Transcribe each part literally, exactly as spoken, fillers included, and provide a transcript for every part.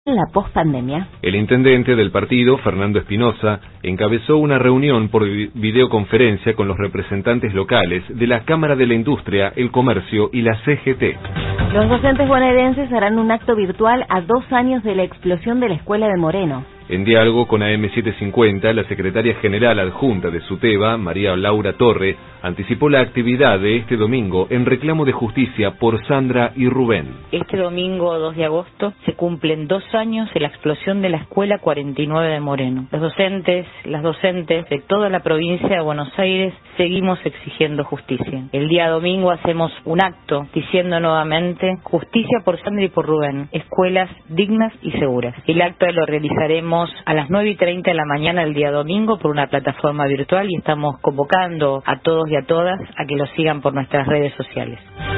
la pospandemia. El intendente del partido, Fernando Espinosa, encabezó una reunión por videoconferencia con los representantes locales de la Cámara de la Industria, el Comercio y la C G T. Los docentes bonaerenses harán un acto virtual a dos años de la explosión de la escuela de Moreno. En diálogo con A M setecientos cincuenta, la secretaria general adjunta de SUTEBA, María Laura Torre, anticipó la actividad de este domingo en reclamo de justicia por Sandra y Rubén. Este domingo dos de agosto se cumplen dos años de la explosión de la escuela cuarenta y nueve de Moreno. Los docentes, las docentes de toda la provincia de Buenos Aires seguimos exigiendo justicia. El día domingo hacemos un acto diciendo nuevamente justicia por Sandra y por Rubén, escuelas dignas y seguras. El acto lo realizaremos a las nueve y treinta de la mañana el día domingo por una plataforma virtual y estamos convocando a todos y a todas a que lo sigan por nuestras redes sociales.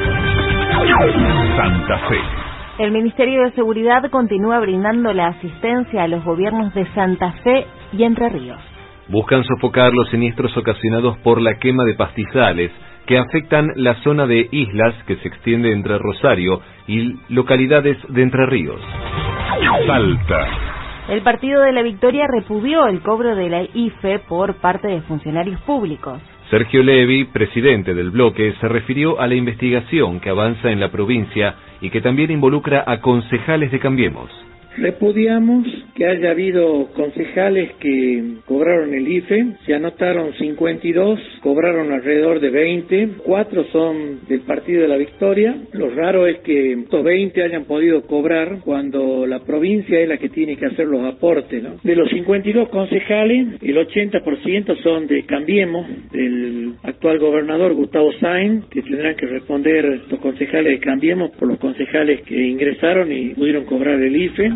Santa Fe. El Ministerio de Seguridad continúa brindando la asistencia a los gobiernos de Santa Fe y Entre Ríos. Buscan sofocar los siniestros ocasionados por la quema de pastizales que afectan la zona de islas que se extiende entre Rosario y localidades de Entre Ríos. Salta. El Partido de la Victoria repudió el cobro de la I F E por parte de funcionarios públicos. Sergio Levi, presidente del bloque, se refirió a la investigación que avanza en la provincia y que también involucra a concejales de Cambiemos. Repudiamos que haya habido concejales que cobraron el I F E, se anotaron cincuenta y dos, cobraron alrededor de veinte, cuatro son del Partido de la Victoria. Lo raro es que estos veinte hayan podido cobrar cuando la provincia es la que tiene que hacer los aportes, ¿no? De los cincuenta y dos concejales, el ochenta por ciento son de Cambiemos, del actual gobernador Gustavo Sáenz, que tendrán que responder los concejales de Cambiemos por los concejales que ingresaron y pudieron cobrar el I F E.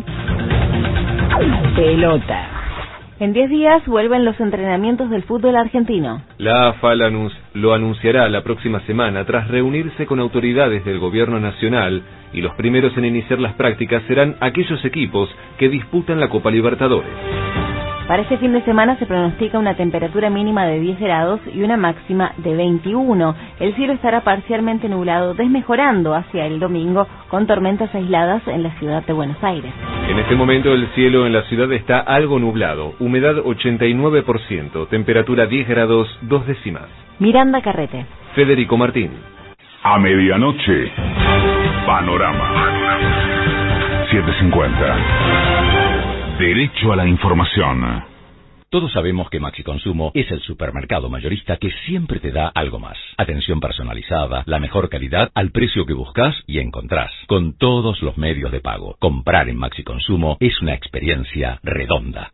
Pelota. En diez días vuelven los entrenamientos del fútbol argentino. La A F A lo anunciará la próxima semana tras reunirse con autoridades del gobierno nacional y los primeros en iniciar las prácticas serán aquellos equipos que disputan la Copa Libertadores. Para este fin de semana se pronostica una temperatura mínima de diez grados y una máxima de veintiuno. El cielo estará parcialmente nublado, desmejorando hacia el domingo con tormentas aisladas en la ciudad de Buenos Aires. En este momento el cielo en la ciudad está algo nublado, humedad ochenta y nueve por ciento, temperatura diez grados dos décimas. Miranda Carrete. Federico Martín. A medianoche, Panorama. setecientos cincuenta. Derecho a la información. Todos sabemos que Maxi Consumo es el supermercado mayorista que siempre te da algo más. Atención personalizada, la mejor calidad al precio que buscas y encontrás, con todos los medios de pago. Comprar en Maxi Consumo es una experiencia redonda.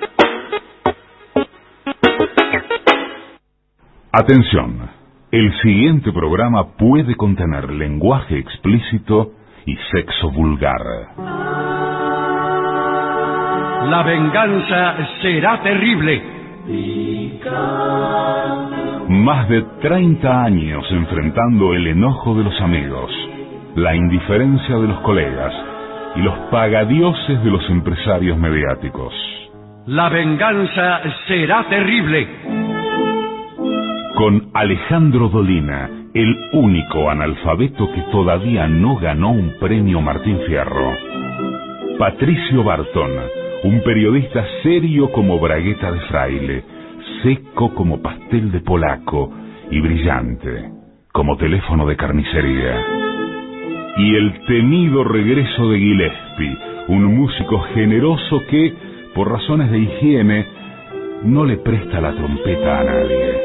Atención, el siguiente programa puede contener lenguaje explícito y sexo vulgar. La venganza será terrible. Más de treinta años enfrentando el enojo de los amigos, la indiferencia de los colegas y los pagadioses de los empresarios mediáticos. La venganza será terrible. Con Alejandro Dolina, el único analfabeto que todavía no ganó un premio Martín Fierro. Patricio Barton, un periodista serio como bragueta de fraile, seco como pastel de polaco y brillante como teléfono de carnicería. Y el temido regreso de Gillespie, un músico generoso que, por razones de higiene, no le presta la trompeta a nadie.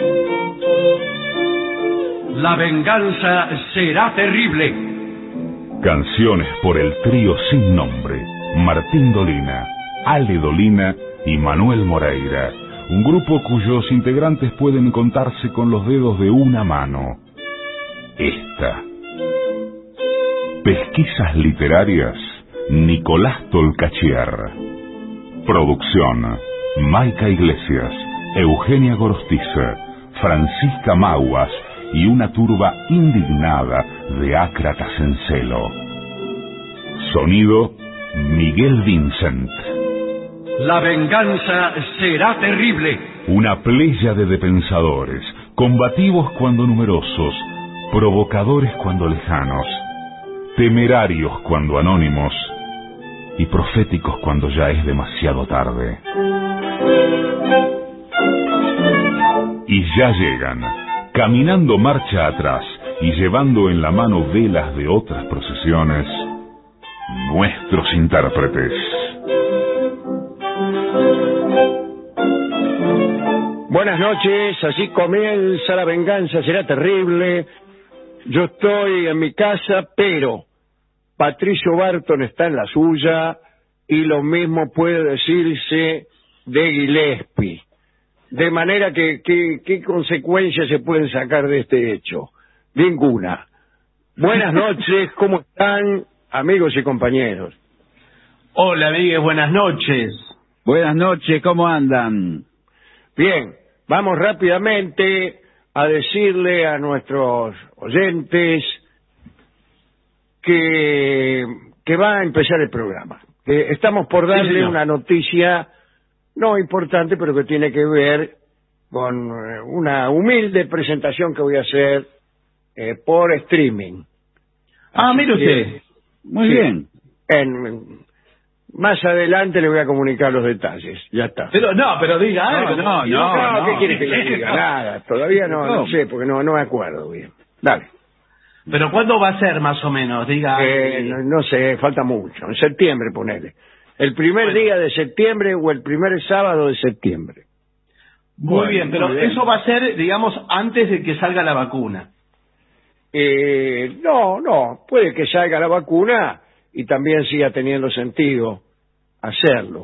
La venganza será terrible. Canciones por el trío sin nombre, Martín Dolina, Ale Dolina y Manuel Moreira, un grupo cuyos integrantes pueden contarse con los dedos de una mano. Esta. Pesquisas literarias, Nicolás Tolcachier. Producción, Maica Iglesias, Eugenia Gorostiza, Francisca Maguas y una turba indignada de ácratas en celo. Sonido, Miguel Vincent. La venganza será terrible. Una pléyade de pensadores, combativos cuando numerosos, provocadores cuando lejanos, temerarios cuando anónimos y proféticos cuando ya es demasiado tarde. Y ya llegan, caminando marcha atrás y llevando en la mano velas de otras procesiones, nuestros intérpretes. Buenas noches, así comienza La Venganza Será Terrible. Yo estoy en mi casa, pero Patricio Barton está en la suya, y lo mismo puede decirse de Gillespie. De manera que, que, ¿qué consecuencias se pueden sacar de este hecho? Ninguna. Buenas noches, ¿cómo están, amigos y compañeros? Hola, Miguel, buenas noches. Buenas noches, ¿cómo andan? Bien, vamos rápidamente a decirle a nuestros oyentes que, que va a empezar el programa. Que estamos por darle sí, una noticia no importante, pero que tiene que ver con una humilde presentación que voy a hacer eh, por streaming. Ah, mire usted. Muy sí, bien. En, más adelante le voy a comunicar los detalles. Ya está. Pero no, pero diga algo. No, no, no. no, no ¿qué quiere que le diga? Nada. Todavía no, no sé, porque no, no me acuerdo bien. Dale. Pero ¿cuándo va a ser más o menos? Diga. Eh, no, no sé, falta mucho. En septiembre, ponele. El primer bueno. día de septiembre o el primer sábado de septiembre. Muy bueno, bien, pero muy bien. Eso va a ser, digamos, antes de que salga la vacuna. Eh, no, no. Puede que salga la vacuna y también siga teniendo sentido hacerlo.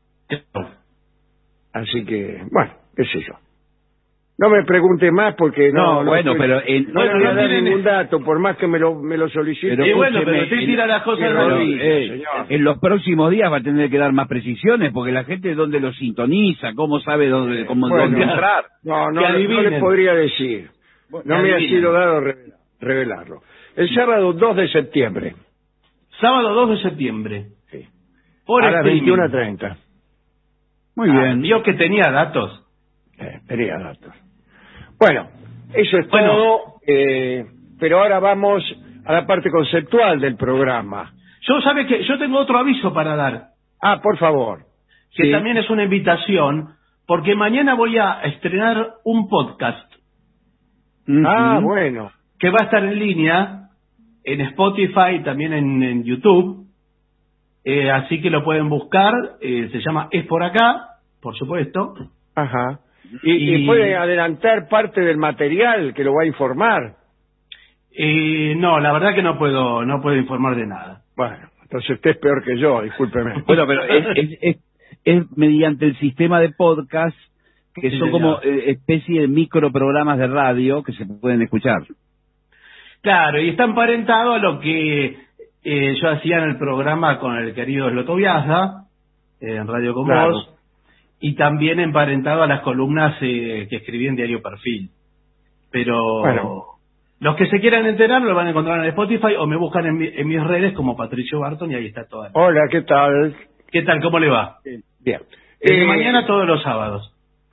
Así que, bueno, qué sé yo. No me pregunte más porque no... No, no bueno, estoy, pero... En, no le voy a dar ningún dato, por más que me lo, me lo solicite. Pero, y bueno, pero usted tira las cosas... Pero, eh, en los próximos días va a tener que dar más precisiones, porque la gente dónde lo sintoniza, cómo sabe dónde, cómo bueno, dónde entrar. No, no, no, no le podría decir. No me ha sido dado revelar, revelarlo. El sábado dos de septiembre. Sábado dos de septiembre. Sí. Por a las veintiuna treinta. Muy ah, bien. Vio que tenía datos. Eh, tenía datos. Bueno, eso es bueno. todo, eh, pero ahora vamos a la parte conceptual del programa. Yo sabe que yo tengo otro aviso para dar. Ah, por favor. Que sí. también es una invitación, porque mañana voy a estrenar un podcast. Uh-huh. Ah, bueno. Que va a estar en línea, en Spotify y también en, en YouTube. Eh, así que lo pueden buscar, eh, se llama Es Por Acá, por supuesto. Ajá. Y, y, y puede adelantar parte del material que lo va a informar. Eh, no, la verdad que no puedo, no puedo informar de nada. Bueno, entonces usted es peor que yo, discúlpeme. Bueno, pero es, es, es, es mediante el sistema de podcast, que sí, son como eh, especie de microprogramas de radio que se pueden escuchar. Claro, y está emparentado a lo que eh, yo hacía en el programa con el querido Sloto Viaza, eh, en Radio Con claro. Vos. Y también emparentado a las columnas eh, que escribí en Diario Perfil. Pero bueno. Los que se quieran enterar lo van a encontrar en Spotify o me buscan en, mi, en mis redes como Patricio Barton y ahí está toda. Hola, ¿qué tal? ¿Qué tal? ¿Cómo le va? Bien. Desde eh, mañana todos los sábados.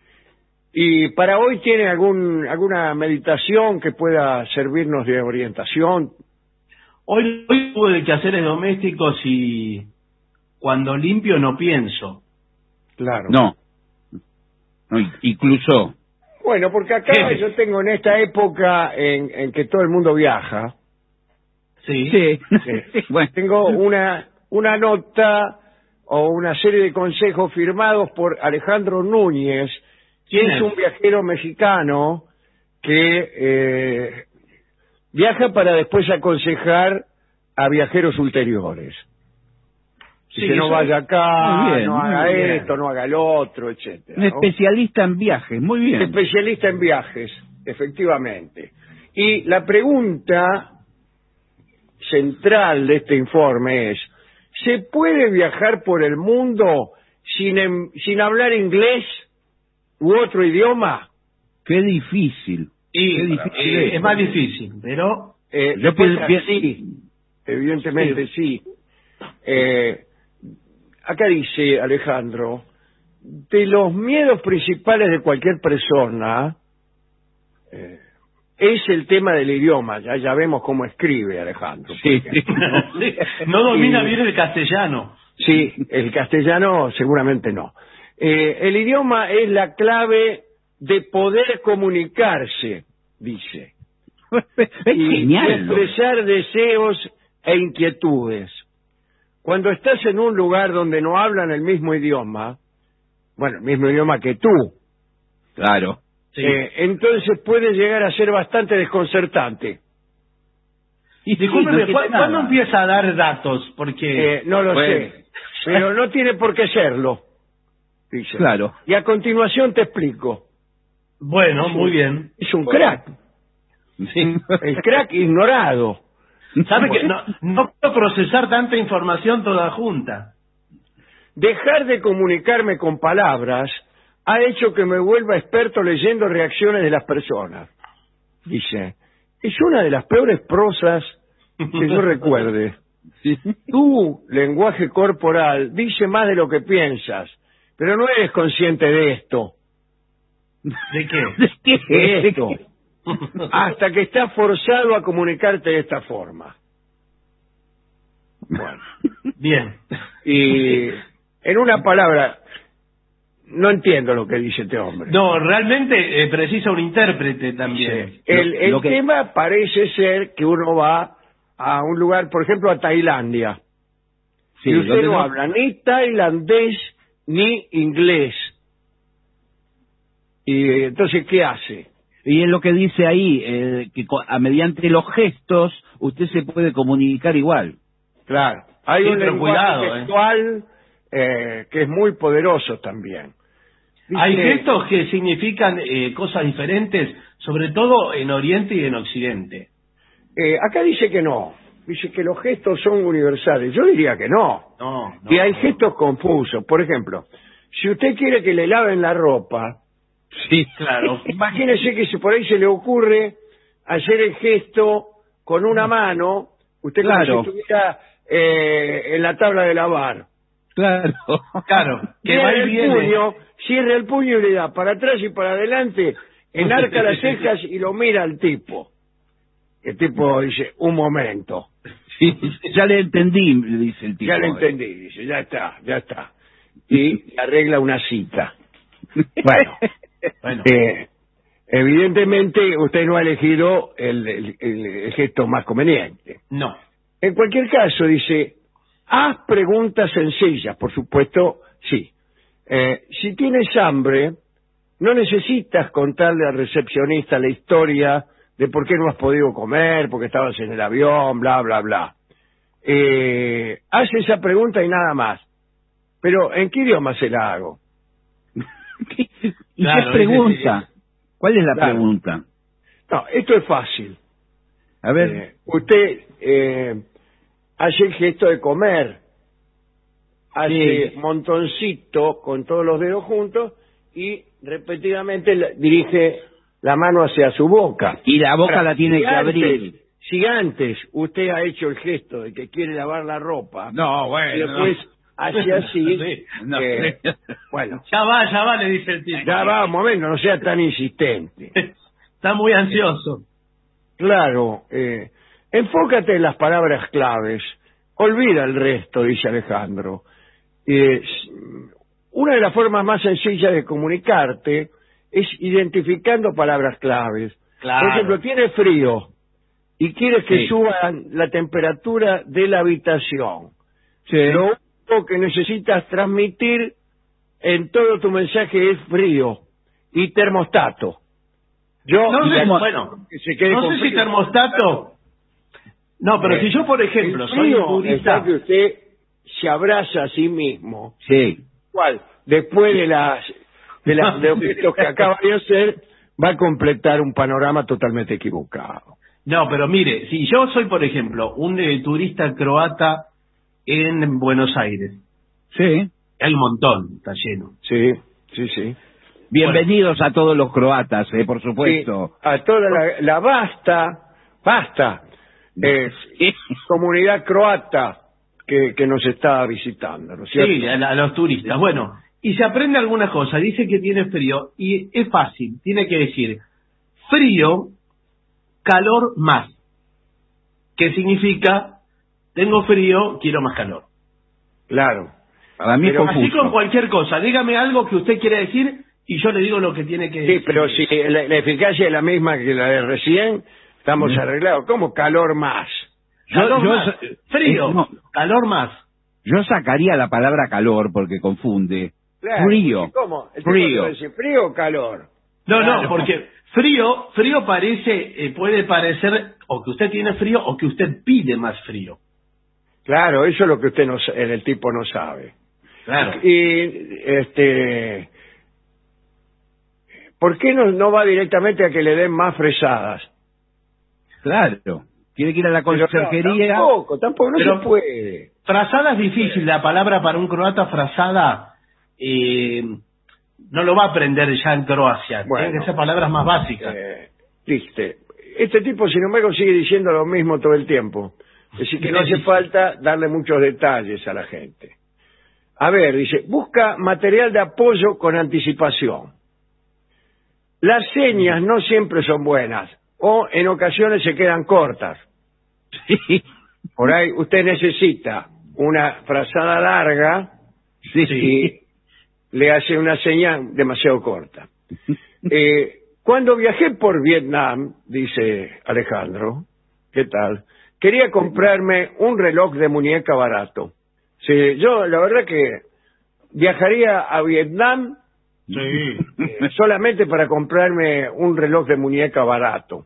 ¿Y para hoy tiene algún alguna meditación que pueda servirnos de orientación? Hoy, hoy tuve de quehaceres domésticos y cuando limpio no pienso. Claro. No. no incluso. Bueno, porque acá yo tengo en esta época en, en que todo el mundo viaja. Sí. Sí. sí. Bueno. Tengo una, una nota o una serie de consejos firmados por Alejandro Núñez, quien es? es un viajero mexicano que eh, viaja para después aconsejar a viajeros ulteriores. Sí, que no vaya acá, bien, no haga bien. esto, no haga lo otro, etcétera. Un ¿no? especialista en viajes, muy bien. Especialista en viajes, efectivamente. Y la pregunta central de este informe es, ¿se puede viajar por el mundo sin, em, sin hablar inglés u otro idioma? Qué difícil. Y, Qué difícil eh, es, es más difícil, pero... Eh, Yo pienso, sí, evidentemente sí. sí. Eh, acá dice Alejandro, de los miedos principales de cualquier persona eh, es el tema del idioma. Ya ya vemos cómo escribe Alejandro. Sí. no, no domina y, bien el castellano. Sí, el castellano seguramente no. Eh, el idioma es la clave de poder comunicarse, dice. Es y genial. expresar deseos e inquietudes. Cuando estás en un lugar donde no hablan el mismo idioma, bueno, el mismo idioma que tú, claro, sí. eh, entonces puede llegar a ser bastante desconcertante. Y discúlpeme, sí, no ¿cuándo, ¿cuándo empieza a dar datos? Porque eh, no lo bueno. sé, pero no tiene por qué serlo, dice. Claro. Y a continuación te explico. Bueno, es muy un, bien. Es un crack. Sí. El crack ignorado. ¿Sabe que no, no puedo procesar tanta información toda junta? Dejar de comunicarme con palabras ha hecho que me vuelva experto leyendo reacciones de las personas. Dice, es una de las peores prosas que yo recuerde. Sí. Tu lenguaje corporal dice más de lo que piensas, pero no eres consciente de esto. ¿De qué? ¿De qué? De esto. Hasta que estás forzado a comunicarte de esta forma. Bueno. Bien. Y en una palabra, no entiendo lo que dice este hombre. No, realmente eh, precisa un intérprete también. Sí. El, Lo- el lo que- tema parece ser que uno va a un lugar, por ejemplo, a Tailandia. Sí, y usted donde no no- habla ni tailandés ni inglés. Y entonces, ¿qué hace? Y es lo que dice ahí, eh, que co- a mediante los gestos usted se puede comunicar igual. Claro. Hay Sí, un pero lenguaje cuidado, eh. gestual eh, que es muy poderoso también. Dice- Hay gestos que significan eh, cosas diferentes, sobre todo en Oriente y en Occidente. Eh, acá dice que no. Dice que los gestos son universales. Yo diría que no. No, no, Y hay no. gestos confusos. Por ejemplo, si usted quiere que le laven la ropa, Sí, Claro. imagínese que si por ahí se le ocurre hacer el gesto con una mano, usted Claro. como si estuviera eh, en la tabla de lavar. Claro. Claro, que va Cierra y el viene. puño, cierra el puño y le da para atrás y para adelante, enarca las cejas y lo mira al tipo. El tipo dice, un momento. Sí, ya le entendí, le dice el tipo. Ya lo entendí, dice, ya está, ya está. Y arregla una cita. Bueno, Bueno, eh, evidentemente usted no ha elegido el, el- el- el gesto más conveniente. no. En cualquier caso, dice, haz preguntas sencillas, por supuesto, sí. Eh, si tienes hambre, no necesitas contarle al recepcionista la historia de por qué no has podido comer, porque estabas en el avión, bla, bla, bla. Eh, haz esa pregunta y nada más. Pero, ¿en qué idioma se la hago? ¿Y Claro, qué pregunta? ese ¿Cuál es la Claro. pregunta? No, esto es fácil. A ver. Eh, usted eh, hace el gesto de comer, hace Sí. montoncito con todos los dedos juntos y repetidamente la- dirige la mano hacia su boca. Y la boca Ahora, la tiene si que antes- abrir. Si antes usted ha hecho el gesto de que quiere lavar la ropa, No, y después hace así, Sí, no. eh, bueno, Ya va, ya va, le dice el tipo. ya va, un momento, no sea tan insistente. Está muy ansioso. Claro, eh, enfócate en las palabras claves, olvida el resto, dice Alejandro. Eh, s- una de las formas más sencillas de comunicarte es identificando palabras claves. Claro. Por ejemplo, tienes frío y quieres que Sí. suban la temperatura de la habitación. Sí. Lo único que necesitas transmitir en todo tu mensaje es frío y termostato. Yo No sé, y- bueno, que se quede no con sé si frío. termostato. No, pero Eh, si yo, por ejemplo, el soy frío un turista. está que usted se abraza a sí mismo. Sí. ¿Cuál? Después de las de, las, de los gestos que acaba de hacer, va a completar un panorama totalmente equivocado. No, pero mire, si yo soy, por ejemplo, un eh, turista croata en Buenos Aires, Sí. hay un montón, está lleno. Sí, sí, sí. Bienvenidos a todos los croatas, eh, por supuesto. Sí, a toda la, la vasta, basta, eh, comunidad croata que, que nos está visitando, ¿no es cierto? Sí, a, la- a los turistas. Bueno, y se aprende algunas cosas. Dice que tiene frío y es fácil. Tiene que decir frío, calor más. ¿Qué significa? Tengo frío, quiero más calor. Claro. Para mí pero es confuso. así con cualquier cosa, dígame algo que usted quiere decir y yo le digo lo que tiene que decir. Sí, pero si la, la eficacia es la misma que la de recién, estamos mm. arreglados. ¿Cómo calor más? Yo, calor yo, más. Frío, eh, no. calor más. Yo sacaría la palabra calor porque confunde. Claro, frío. ¿Cómo? ¿El frío. Decir frío o calor? No, claro. no, porque frío, frío parece, eh, puede parecer o que usted tiene frío o que usted pide más frío. Claro, eso es lo que usted no, el tipo no sabe. Claro. Y, este, ¿por qué no, no va directamente a que le den más fresadas? Claro. Tiene que ir a la conserjería. No, tampoco, tampoco, no pero se puede. Frazada es difícil, la palabra para un croata frazada eh, no lo va a aprender ya en Croacia. Bueno, tienen que ser palabras más básicas. Eh, Viste, este tipo sin embargo sigue diciendo lo mismo todo el tiempo. Es decir, que no hace falta darle muchos detalles a la gente. A ver, dice, busca material de apoyo con anticipación. Las señas no siempre son buenas, o en ocasiones se quedan cortas. Sí. Por ahí usted necesita una frazada larga sí. y le hace una señal demasiado corta. Eh, cuando viajé por Vietnam, dice Alejandro, ¿qué tal? Quería comprarme un reloj de muñeca barato. Sí, yo la verdad que viajaría a Vietnam sí. eh, solamente para comprarme un reloj de muñeca barato.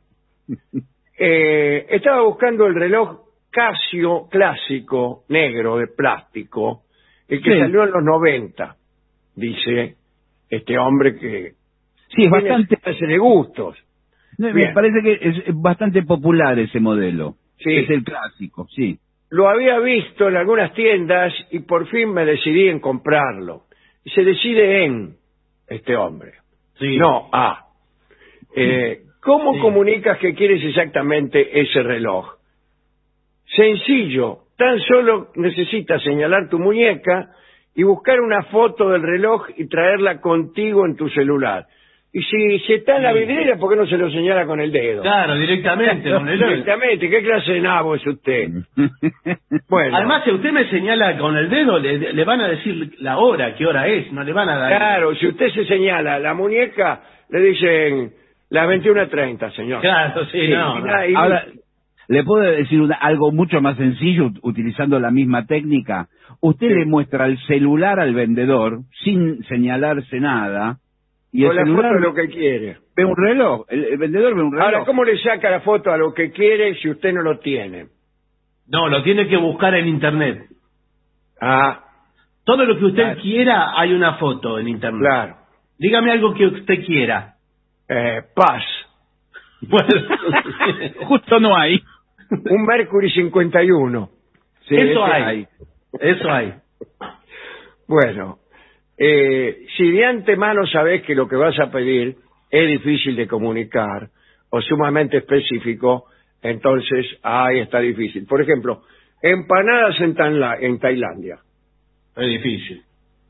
Eh, estaba buscando el reloj Casio clásico, negro, de plástico, el que sí. salió en los noventa, dice este hombre que sí, es bastante de gustos. No, me parece que es bastante popular ese modelo. Sí. Es el clásico, sí. Lo había visto en algunas tiendas y por fin me decidí en comprarlo. Y se decide en este hombre. Sí. No, a. Eh, ¿Cómo sí. comunicas que quieres exactamente ese reloj? Sencillo, tan solo necesitas señalar tu muñeca y buscar una foto del reloj y traerla contigo en tu celular. Y si, si está en la vidriera, ¿por qué no se lo señala con el dedo? Claro, directamente con el dedo. Directamente, ¿qué clase de nabo es usted? Bueno. Además, si usted me señala con el dedo, le, le van a decir la hora, qué hora es, no le van a dar... Claro, si usted se señala la muñeca, le dicen las veintiuna treinta, señor. Claro, sí, sí no. no. Y, ahora, le puedo decir una, algo mucho más sencillo, utilizando la misma técnica. Usted sí. le muestra el celular al vendedor, sin señalarse nada... Y con el la celular foto de lo que quiere. Ve un reloj, el, el vendedor ve un reloj. Ahora, ¿cómo le saca la foto a lo que quiere si usted no lo tiene? No, lo tiene que buscar en internet. Ah. Todo lo que usted claro. quiera, hay una foto en internet. Claro. Dígame algo que usted quiera. Eh, paz. Bueno, justo no hay. Un Mercury cincuenta y uno. Sí, eso hay. hay. Eso hay. Bueno. Eh, si de antemano sabes que lo que vas a pedir es difícil de comunicar o sumamente específico, entonces ahí está difícil. Por ejemplo, empanadas en, Tanla, en Tailandia. Es difícil.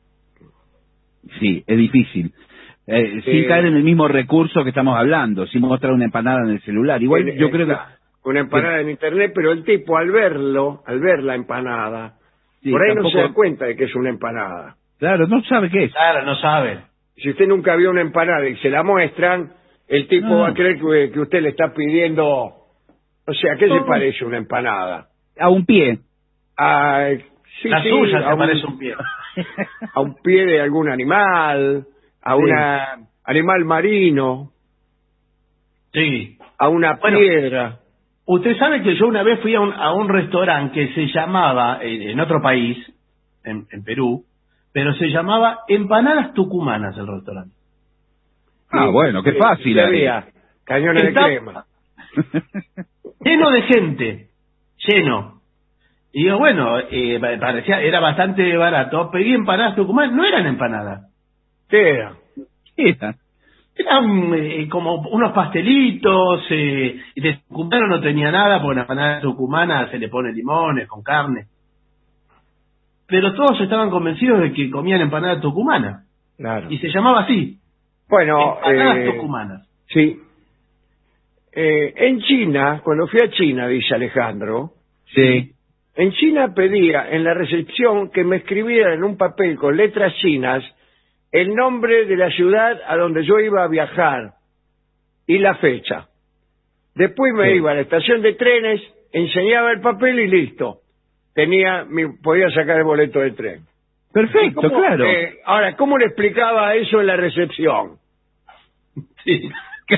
Sí, es difícil. Eh, sin eh, caer en el mismo recurso que estamos hablando, sin mostrar una empanada en el celular. Igual en, yo creo que... Una empanada que, en internet, pero el tipo al verlo, al ver la empanada, sí, por ahí tampoco... no se da cuenta de que es una empanada. Claro, no sabe qué es. Claro, no sabe. Si usted nunca vio una empanada y se la muestran, el tipo no. va a creer que, que usted le está pidiendo... O sea, ¿a qué no. se parece una empanada? A un pie. A, sí, la sí, suya a se un, parece un pie. A un pie de algún animal, a sí. un animal marino. Sí. A una bueno, piedra. Usted sabe que yo una vez fui a un, a un restaurante que se llamaba, en, en otro país, en, en Perú, pero se llamaba Empanadas Tucumanas el restaurante. Ah, sí, bueno, qué fácil. Sí, había cañones Está... de crema. Lleno de gente, lleno. Y yo, bueno, eh, parecía, era bastante barato. Pedí empanadas tucumanas, no eran empanadas. ¿Qué eran? ¿Qué eran? Eran eh, como unos pastelitos, eh, y de tucumano no tenía nada, porque la empanada tucumana se le pone limones con carne. Pero todos estaban convencidos de que comían empanada tucumana. Claro. Y se llamaba así. Bueno, empanadas eh, tucumanas. Sí. Eh, en China, cuando fui a China, dice Alejandro, sí, En China pedía en la recepción que me escribieran en un papel con letras chinas el nombre de la ciudad a donde yo iba a viajar y la fecha. Después me Sí. iba a la estación de trenes, enseñaba el papel y listo. Tenía, mi, podía sacar el boleto de tren. Perfecto, ¿Cómo, claro. eh, ahora, ¿cómo le explicaba eso en la recepción? Sí.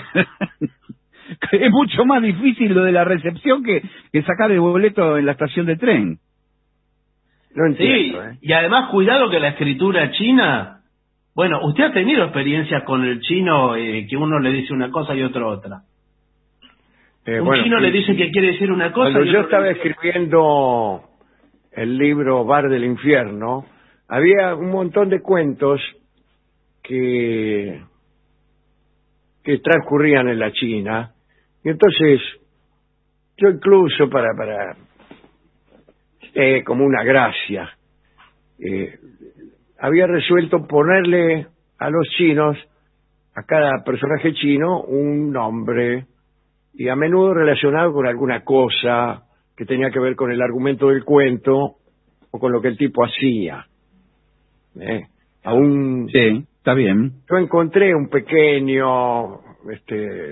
Es mucho más difícil lo de la recepción que, que sacar el boleto en la estación de tren. No Sí, entiendo, ¿eh? y además cuidado que la escritura china, bueno, usted ha tenido experiencias con el chino eh, que uno le dice una cosa y otro otra. Eh, Un bueno, chino sí, le dice sí. que quiere decir una cosa Cuando y yo otro estaba le dice- escribiendo el libro Bar del Infierno, había un montón de cuentos que, que transcurrían en la China, y entonces yo incluso para, para eh, como una gracia, eh, había resuelto ponerle a los chinos, a cada personaje chino, un nombre, y a menudo relacionado con alguna cosa que tenía que ver con el argumento del cuento o con lo que el tipo hacía. ¿Eh? Aún Sí, está bien. yo encontré un pequeño, este,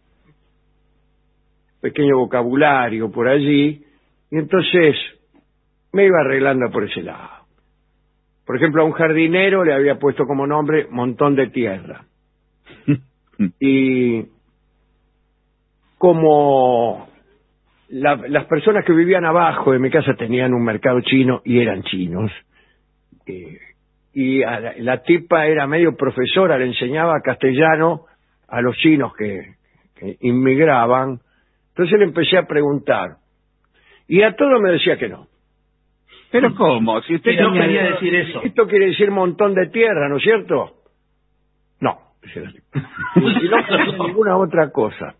pequeño vocabulario por allí, y entonces me iba arreglando por ese lado. Por ejemplo, a un jardinero le había puesto como nombre Montón de Tierra. Y como la- las personas que vivían abajo de mi casa tenían un mercado chino y eran chinos, eh, y a la, la tipa era medio profesora, le enseñaba castellano a los chinos que, que inmigraban, entonces le empecé a preguntar, y a todo me decía que no. Pero ¿cómo? Si usted Sí, no tenía- quería decir eso. Esto quiere decir montón de tierra, ¿no es cierto? No, decía la tipa. Y no quería ninguna otra cosa.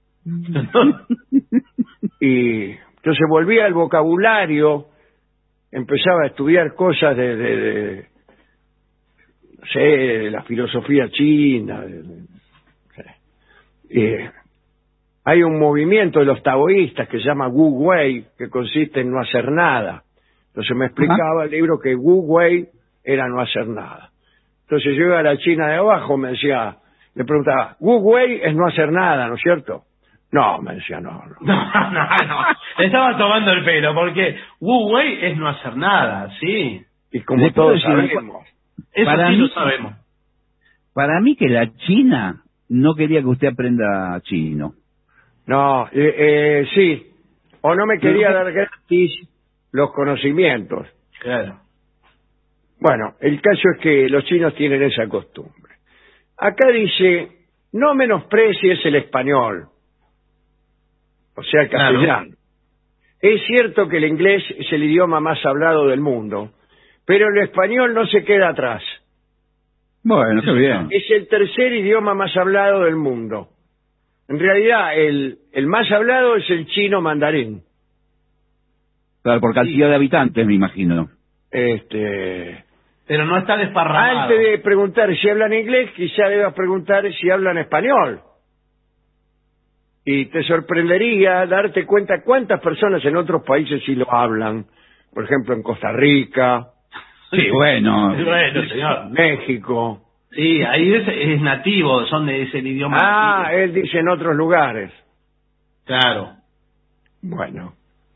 Y entonces volvía al vocabulario, empezaba a estudiar cosas de, de, de no sé, de la filosofía china. de- de- no sé. Eh, hay un movimiento de los taoístas que se llama Wu Wei, que consiste en no hacer nada. Entonces me explicaba el libro que Wu Wei era no hacer nada. Entonces yo iba a la China de abajo, me decía, le preguntaba, Wu Wei es no hacer nada, ¿no es cierto? No, me decía, no, no. No, no, no. Le estaba tomando el pelo, porque Wu Wei es no hacer nada, sí. Y como Le puedo todos decir- sabemos. Eso Para sí mí- lo sabemos. Para mí que la China no quería que usted aprenda chino. No, eh, eh, sí. O no me quería No. dar gratis los conocimientos. Claro. Bueno, el caso es que los chinos tienen esa costumbre. Acá dice, no menosprecies el español, o sea, el Claro. castellano. Es cierto que el inglés es el idioma más hablado del mundo, pero el español no se queda atrás. Bueno, qué bien. Es el tercer idioma más hablado del mundo. En realidad, el, el más hablado es el chino mandarín. Claro, por cantidad de habitantes, me imagino. Este, Pero no está desparramado. antes de preguntar si hablan inglés, quizá debas preguntar si hablan español. Y te sorprendería darte cuenta cuántas personas en otros países sí lo hablan. Por ejemplo, en Costa Rica, Sí, bueno. Bueno, señor. México. Sí, ahí es, es nativo, son de ese idioma. Ah, nativo. él dice en otros lugares. Claro. Bueno.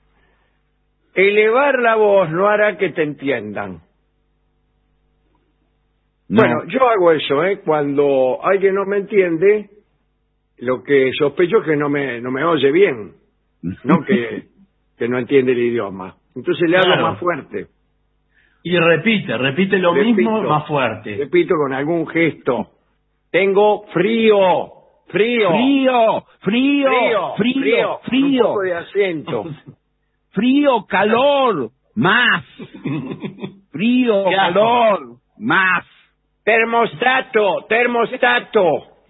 Elevar la voz no hará que te entiendan. No. Bueno, yo hago eso, ¿eh? Cuando alguien no me entiende, lo que sospecho es que no me, no me oye bien, no que, que no entiende el idioma. Entonces le hablo Claro. más fuerte. Y repite, repite lo Repito. mismo más fuerte. Repito con algún gesto. Tengo frío, frío, Frío, frío, frío, frío, con frío, un poco de acento. frío, calor, más. Frío, Qué asco. calor, más. Termostato, termostato.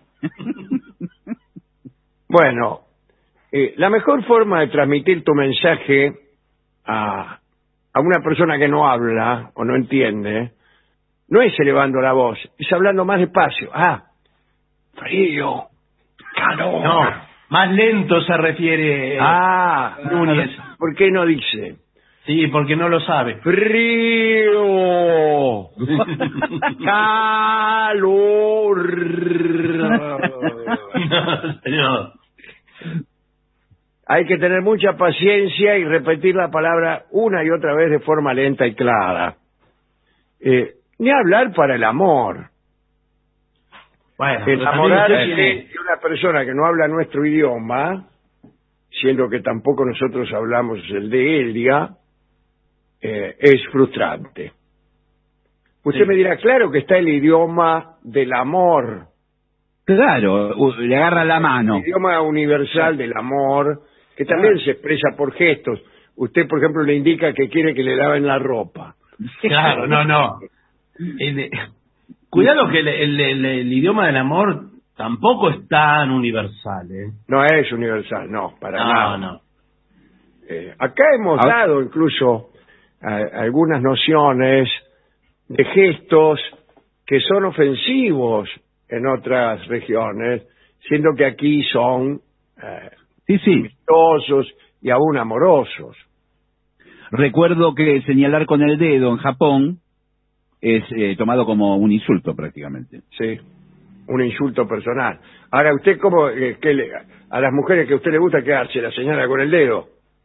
Bueno, eh, la mejor forma de transmitir tu mensaje a, a una persona que no habla o no entiende no es elevando la voz, es hablando más despacio. Ah, frío, calor. No, más lento se refiere. eh, Ah, Núñez. ¿por qué no dice? Sí, porque no lo sabe. Frío. Calor. No, señor. Hay que tener mucha paciencia y repetir la palabra una y otra vez de forma lenta y clara. Eh, ni hablar para el amor. Bueno, enamorarse también... de una persona que no habla nuestro idioma, siendo que tampoco nosotros hablamos el de Elia, eh, es frustrante. Usted sí. me dirá, claro que está el idioma del amor. Claro, le agarra la mano. El idioma universal del amor, que también claro. se expresa por gestos. Usted, por ejemplo, le indica que quiere que le laven la ropa. Claro, no, no. El, cuidado que el, el, el, el idioma del amor tampoco es tan universal, ¿eh? No es universal, no, para no, nada. No, eh, acá hemos Ahora... dado incluso a, algunas nociones de gestos que son ofensivos en otras regiones, siendo que aquí son eh, sí, sí. amistosos y aún amorosos. Recuerdo que señalar con el dedo en Japón es eh, tomado como un insulto prácticamente. Sí, un insulto personal. Ahora, ¿usted cómo, eh, que le, a las mujeres que a usted le gusta quedarse la señala con el dedo?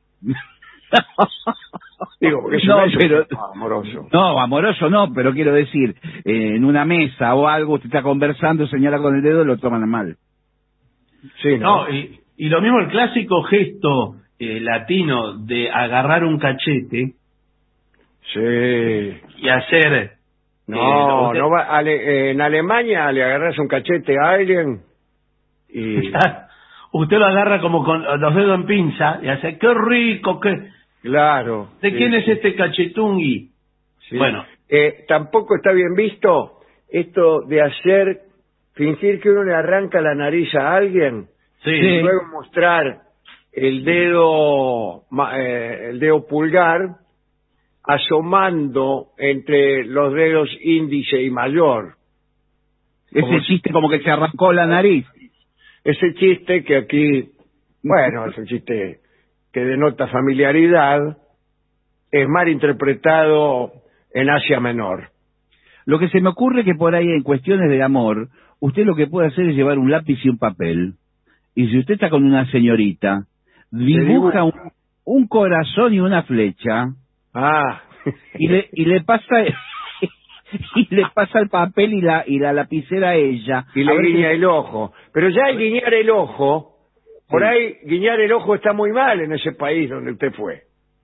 Digo, porque eso no, no es pero, amoroso. No, amoroso no, pero quiero decir, eh, en una mesa o algo, usted está conversando, señala con el dedo y lo toman mal. Sí, ¿no? no y, y lo mismo el clásico gesto eh, latino de agarrar un cachete. Sí. Y hacer... No, eh, usted... no va, ale, eh, en Alemania le agarras un cachete a alguien y... Usted lo agarra como con los dedos en pinza y hace, qué rico, qué... Claro. ¿De sí, quién sí. es este cachetungui? Sí. Bueno. Eh, tampoco está bien visto esto de hacer, fingir que uno le arranca la nariz a alguien sí. y luego mostrar el dedo, eh, el dedo pulgar asomando entre los dedos índice y mayor. Ese como chiste como que se arrancó la nariz. Ese chiste que aquí, bueno, es un chiste que denota familiaridad, es mal interpretado en Asia Menor. Lo que se me ocurre que por ahí en cuestiones de amor, usted lo que puede hacer es llevar un lápiz y un papel, y si usted está con una señorita, dibuja un, un corazón y una flecha, ah, y le, y le pasa... y le pasa el papel y la y la lapicera a ella. Y le guiña el ojo. Pero ya el guiñar el ojo, por sí. ahí guiñar el ojo está muy mal en ese país donde usted fue.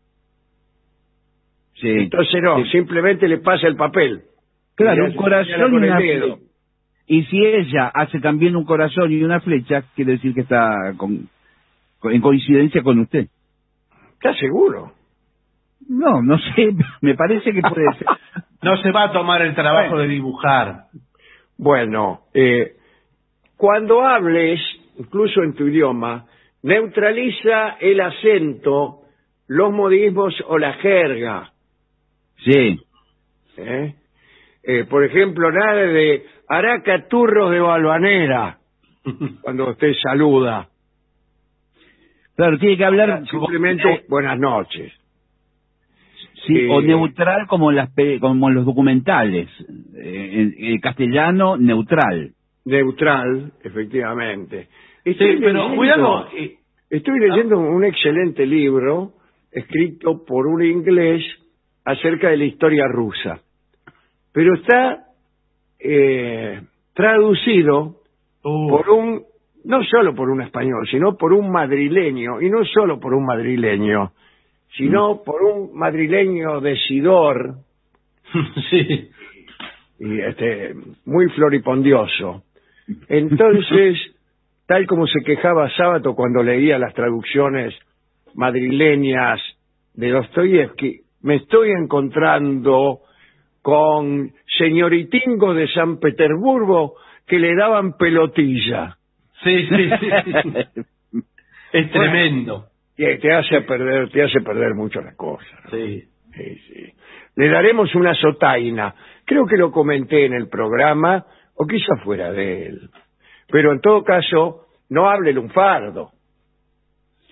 Sí. Entonces no, sí. simplemente le pasa el papel. Claro, un corazón y una flecha. Y si ella hace también un corazón y una flecha, quiere decir que está con, con, en coincidencia con usted. ¿Está seguro? No, no sé, me parece que puede ser. No se va a tomar el trabajo bueno. de dibujar. Bueno, eh, cuando hables, incluso en tu idioma, neutraliza el acento, los modismos o la jerga. Sí. ¿Eh? Eh, por ejemplo, nada de aracaturros de Balvanera cuando usted saluda. Claro, tiene que hablar simplemente como... buenas noches. Sí, eh, o neutral como en, las, como en los documentales, eh, en, en castellano neutral. Neutral, efectivamente. Estoy sí, pero leyendo, cuidado. Estoy leyendo ah. un excelente libro escrito por un inglés acerca de la historia rusa, pero está eh, traducido uh. por un, no solo por un español, sino por un madrileño, y no solo por un madrileño, sino por un madrileño decidor, sí. y este, muy floripondioso. Entonces, tal como se quejaba Sábato cuando leía las traducciones madrileñas de Dostoyevsky, me estoy encontrando con señoritingos de San Petersburgo que le daban pelotilla. Sí, sí, sí. sí. Es tremendo. Te hace perder, te hace perder mucho las cosas, ¿no? Sí. Sí, sí. Le daremos una sotaina. Creo que lo comenté en el programa, o quizá fuera de él. Pero en todo caso, no hable lunfardo.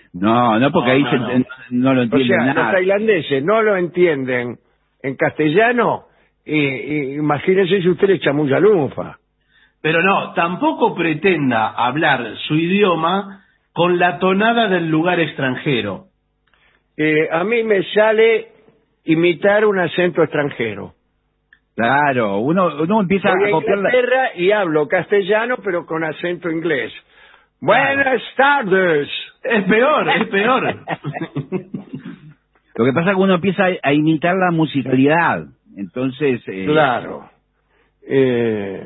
No, no, porque No, ahí no, se, no. no lo O entienden sea, los nada. tailandeses no lo entienden en castellano, y, y imagínense si usted le chamulla lufa. Pero no, tampoco pretenda hablar su idioma con la tonada del lugar extranjero. Eh, a mí me sale imitar un acento extranjero. Claro, uno, uno empieza Voy a a copiar la... Inglaterra y hablo castellano, pero con acento inglés. Buenas tardes. Es peor, es peor. Lo que pasa es que uno empieza a imitar la musicalidad. Entonces... Eh... Claro. Eh...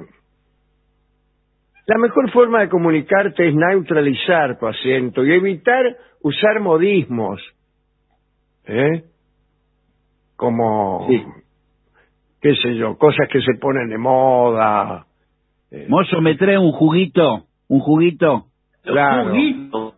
La mejor forma de comunicarte es neutralizar tu acento y evitar usar modismos. ¿Eh? Como, sí. qué sé yo, cosas que se ponen de moda. Eh, Mozo, me trae un juguito, un juguito. Claro. Juguito.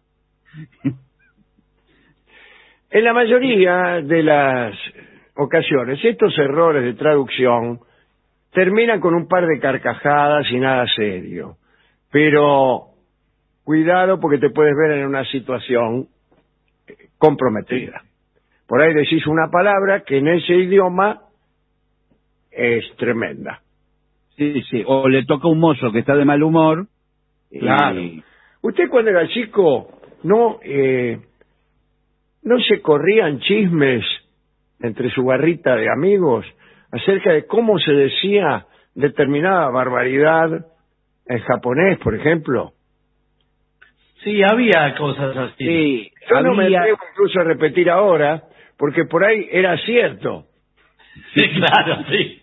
En la mayoría de las ocasiones, estos errores de traducción terminan con un par de carcajadas y nada serio. Pero cuidado porque te puedes ver en una situación comprometida. Por ahí decís una palabra que en ese idioma es tremenda. Sí, sí, o le toca un mozo que está de mal humor. Claro. Y... Usted cuando era chico, no, eh, no se corrían chismes entre su barrita de amigos acerca de cómo se decía determinada barbaridad en japonés, por ejemplo. Sí, había cosas así. Sí, Yo no me había- atrevo incluso a repetir ahora, porque por ahí era cierto. Sí, claro, sí.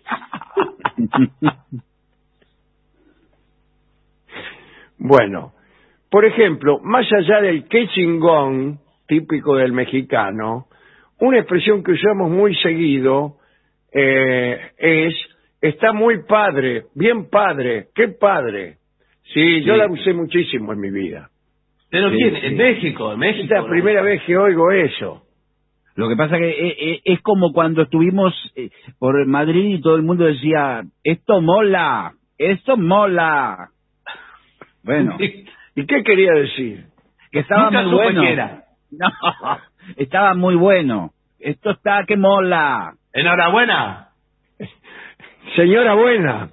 Bueno, por ejemplo, más allá del qué chingón, típico del mexicano, una expresión que usamos muy seguido eh, es, está muy padre, bien padre, qué padre. Sí, yo Sí. la usé muchísimo en mi vida. Pero Sí, ¿quién? sí. En México, en México. Es la ¿no? primera vez que oigo eso. Lo que pasa que eh, eh, es como cuando estuvimos eh, por Madrid y todo el mundo decía, esto mola, esto mola. Bueno, ¿Y qué quería decir? que estaba Nunca muy supe bueno. qué era. No, estaba muy bueno. Esto está que mola. Enhorabuena. Señora buena.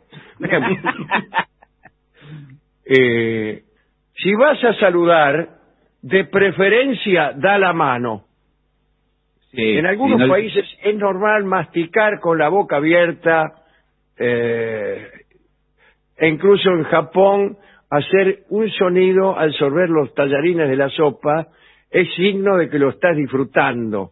eh, si vas a saludar, de preferencia da la mano. Sí, En algunos sí, no- países es normal masticar con la boca abierta, eh, e incluso en Japón hacer un sonido al sorber los tallarines de la sopa es signo de que lo estás disfrutando.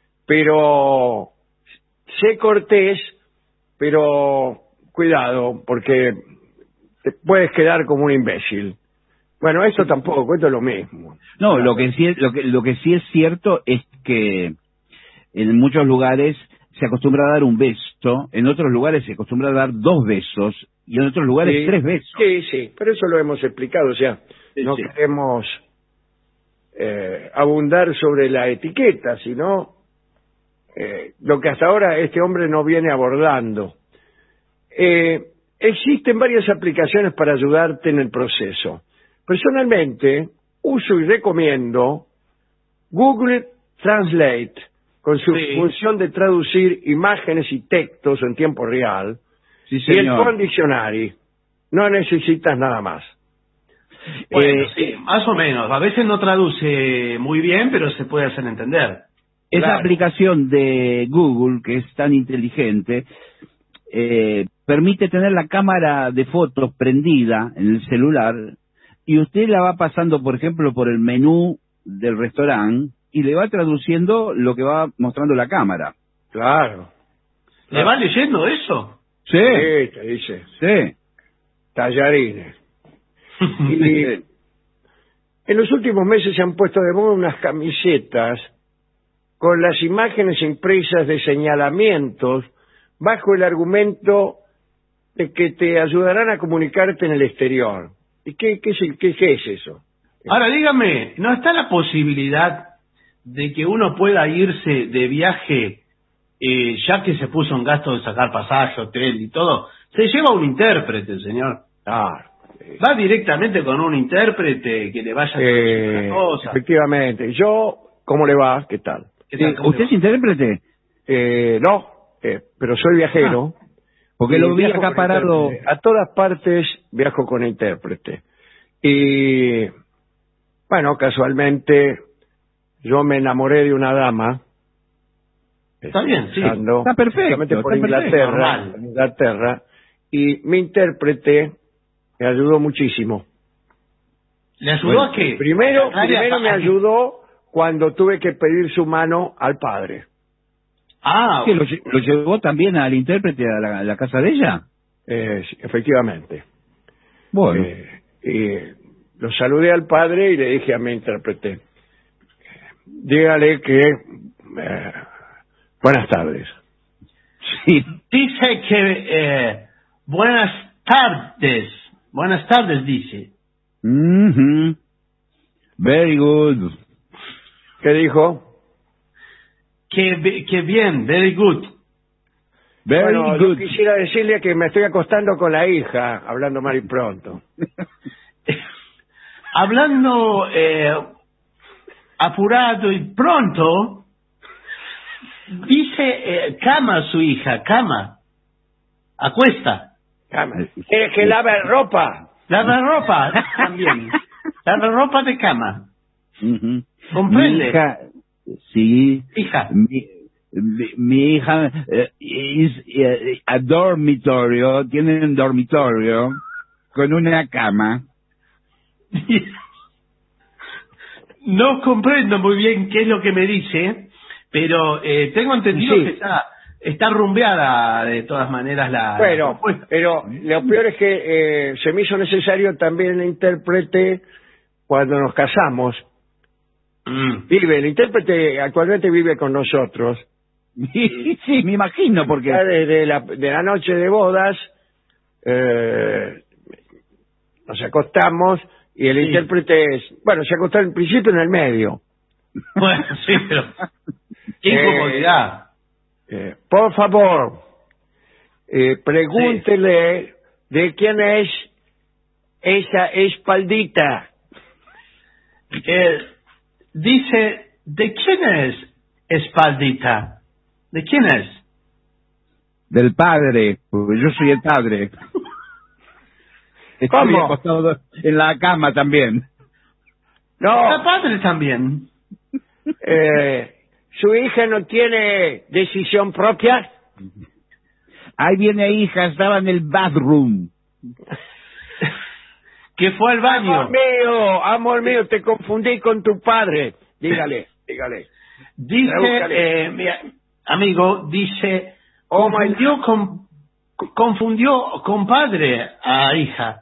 Pero sé cortés, pero cuidado, porque te puedes quedar como un imbécil. Bueno, esto tampoco, esto es lo mismo. No, lo que sí es, lo que, lo que sí es cierto es que en muchos lugares se acostumbra a dar un beso, en otros lugares se acostumbra a dar dos besos y en otros lugares Sí, tres besos. Sí, sí, pero eso lo hemos explicado, o sea, Sí, no sí. queremos eh, abundar sobre la etiqueta, sino eh, lo que hasta ahora este hombre no viene abordando. Eh, existen varias aplicaciones para ayudarte en el proceso. Personalmente, uso y recomiendo Google Translate, con su Sí. función de traducir imágenes y textos en tiempo real, Sí, y el señor. Phone Dictionary. No necesitas nada más. Bueno, Eh, sí, más o menos. A veces no traduce muy bien, pero se puede hacer entender. Esa Claro. aplicación de Google, que es tan inteligente, eh, permite tener la cámara de fotos prendida en el celular y usted la va pasando, por ejemplo, por el menú del restaurante y le va traduciendo lo que va mostrando la cámara. Claro. ¿Le va leyendo eso? Sí, Sí, te dice. sí. Tallarines. Y en los últimos meses se han puesto de moda unas camisetas con las imágenes impresas de señalamientos bajo el argumento de que te ayudarán a comunicarte en el exterior. ¿Y qué, qué, es, el- qué, qué es eso? Ahora dígame, ¿no está la posibilidad de que uno pueda irse de viaje, eh, ya que se puso en gasto de sacar pasaje, hotel y todo? Se lleva un intérprete, señor. Ah, Va directamente con un intérprete que le vaya a eh, cosa. Efectivamente. Yo, ¿cómo le va? ¿Qué tal? ¿Qué tal? ¿Usted es intérprete? Eh, no, eh, pero soy viajero. Ah, porque lo vi viajo acá con parado. intérprete. A todas partes viajo con intérprete. Y, bueno, casualmente, yo me enamoré de una dama. Está bien, sí. Está perfecto. Por Está Inglaterra, perfecto, por Inglaterra. Y mi intérprete me ayudó muchísimo. ¿Le ayudó Bueno, a qué? Primero, A- primero me a- ayudó cuando tuve que pedir su mano al padre. Ah, ¿Qué, lo, lle- lo llevó también al intérprete a la, a la casa de ella? Eh, sí, efectivamente. Bueno. Eh, y lo saludé al padre y le dije a mi intérprete, dígale que eh, buenas tardes. Sí. dice que eh, buenas tardes. Buenas tardes, dice. Mhm. Very good. ¿Qué dijo? Que, bi- que bien, very good. Very Bueno, yo good. quisiera decirle que me estoy acostando con la hija, hablando mal y pronto. Hablando eh, apurado y pronto, dice eh, cama su hija, cama. Acuesta. ¿Quieres que lave ropa? Lava ropa también. Lava ropa de cama. Ujú. ¿Comprende? Mi hija, sí. Hija. Mi, mi, mi hija eh, es eh, a dormitorio, tiene un dormitorio con una cama. No comprendo muy bien qué es lo que me dice, pero eh, tengo entendido Sí. que está, está rumbeada de todas maneras la... la Bueno, propuesta. pero lo peor es que eh, se me hizo necesario también el intérprete cuando nos casamos. Mm. Vive, el intérprete actualmente vive con nosotros. Sí, me imagino, porque... Ya desde la, de la noche de bodas eh, nos acostamos y el Sí. intérprete es... Bueno, se acostó en principio en el medio. Bueno, sí, pero... ¡Qué incomodidad! Eh, por favor, eh, pregúntele de quién es esa espaldita. Eh, dice, ¿de quién es espaldita? ¿De quién es? Del padre, porque yo soy el padre. Estoy ¿Cómo? acostado en la cama también. No, El padre también. eh, su hija no tiene decisión propia. Ahí viene hija, estaba en el bathroom. Que fue al baño. Amor mío, amor mío, te confundí con tu padre. Dígale, dígale. Dice, Búscale. eh, mi amigo, dice, Oh, my- confundió con, confundió compadre a hija.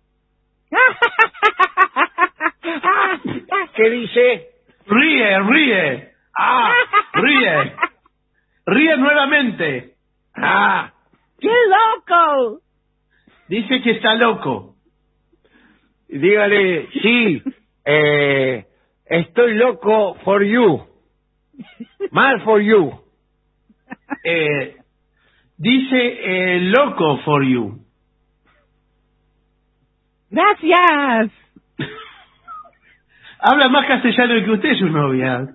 ¿Qué dice? Ríe, ríe. Ah, ríe. Ríe nuevamente. Ah, ¡Qué loco! Dice que está loco. dígale, sí, eh, estoy loco for you. Mal for you. Eh, dice eh, loco for you. ¡Gracias! Habla más castellano que usted, su novia.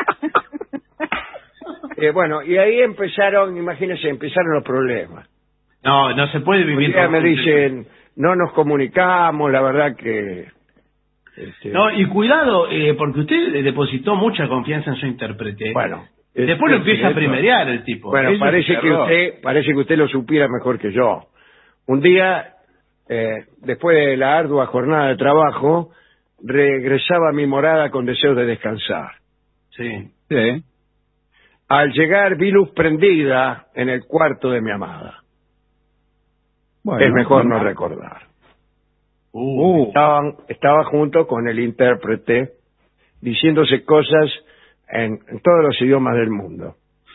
Eh, bueno, y ahí empezaron, imagínense, empezaron los problemas. No, no se puede Un vivir. día con- me dicen, no nos comunicamos, la verdad que... este, No, y cuidado, eh, porque usted le depositó mucha confianza en su intérprete. bueno. Después lo es- empieza a es- primerear el tipo. Bueno, Eso parece es que error. usted, parece que usted lo supiera mejor que yo. Un día, eh, después de la ardua jornada de trabajo, regresaba a mi morada con deseo de descansar. Sí. Sí. Al llegar vi luz prendida en el cuarto de mi amada. Bueno, es mejor no bueno. recordar. Uh. Estaban, estaba junto con el intérprete diciéndose cosas en, en todos los idiomas del mundo.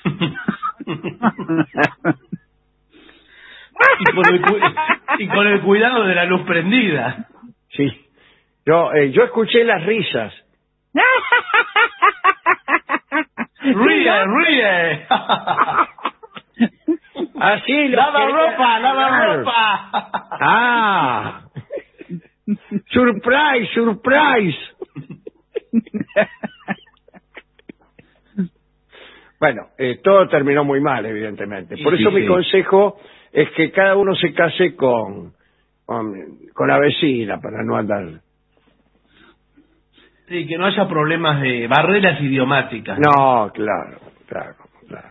y, con el, cu- y con el cuidado de la luz prendida. Sí. Yo, eh, yo escuché las risas. Ríe, ríe. Así lo Lava quería- ropa, lava ropa. Ah. Surprise, surprise. Bueno, eh, todo terminó muy mal, evidentemente. Por Sí, eso sí, mi sí. consejo es que cada uno se case con, con, con la vecina para no andar. Sí, que no haya problemas de barreras idiomáticas. No, claro, claro, claro.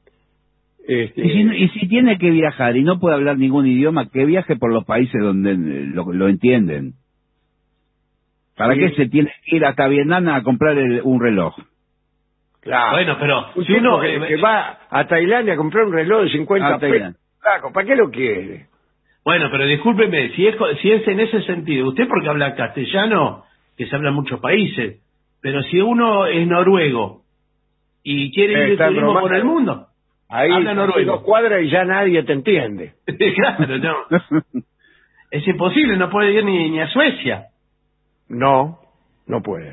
Este, Y si, y si tiene que viajar y no puede hablar ningún idioma, que viaje por los países donde eh, lo, lo entienden. ¿Para Sí. qué se tiene que ir hasta Vietnam a comprar el- un reloj? Claro. Bueno, pero Un si tipo uno que, eh, que va a Tailandia a comprar un reloj de cincuenta A Tailandia. pesos. Claro, ¿para qué lo quiere? Bueno, pero discúlpeme, si es, co- si es en ese sentido, usted porque habla castellano, que se habla en muchos países, pero si uno es noruego y quiere Eh, ir de está en turismo Roma, por el mundo, Ahí habla dos noruego. cuadras y ya nadie te entiende. Claro, no. Es imposible, no puede ir ni, ni a Suecia. No, no puede.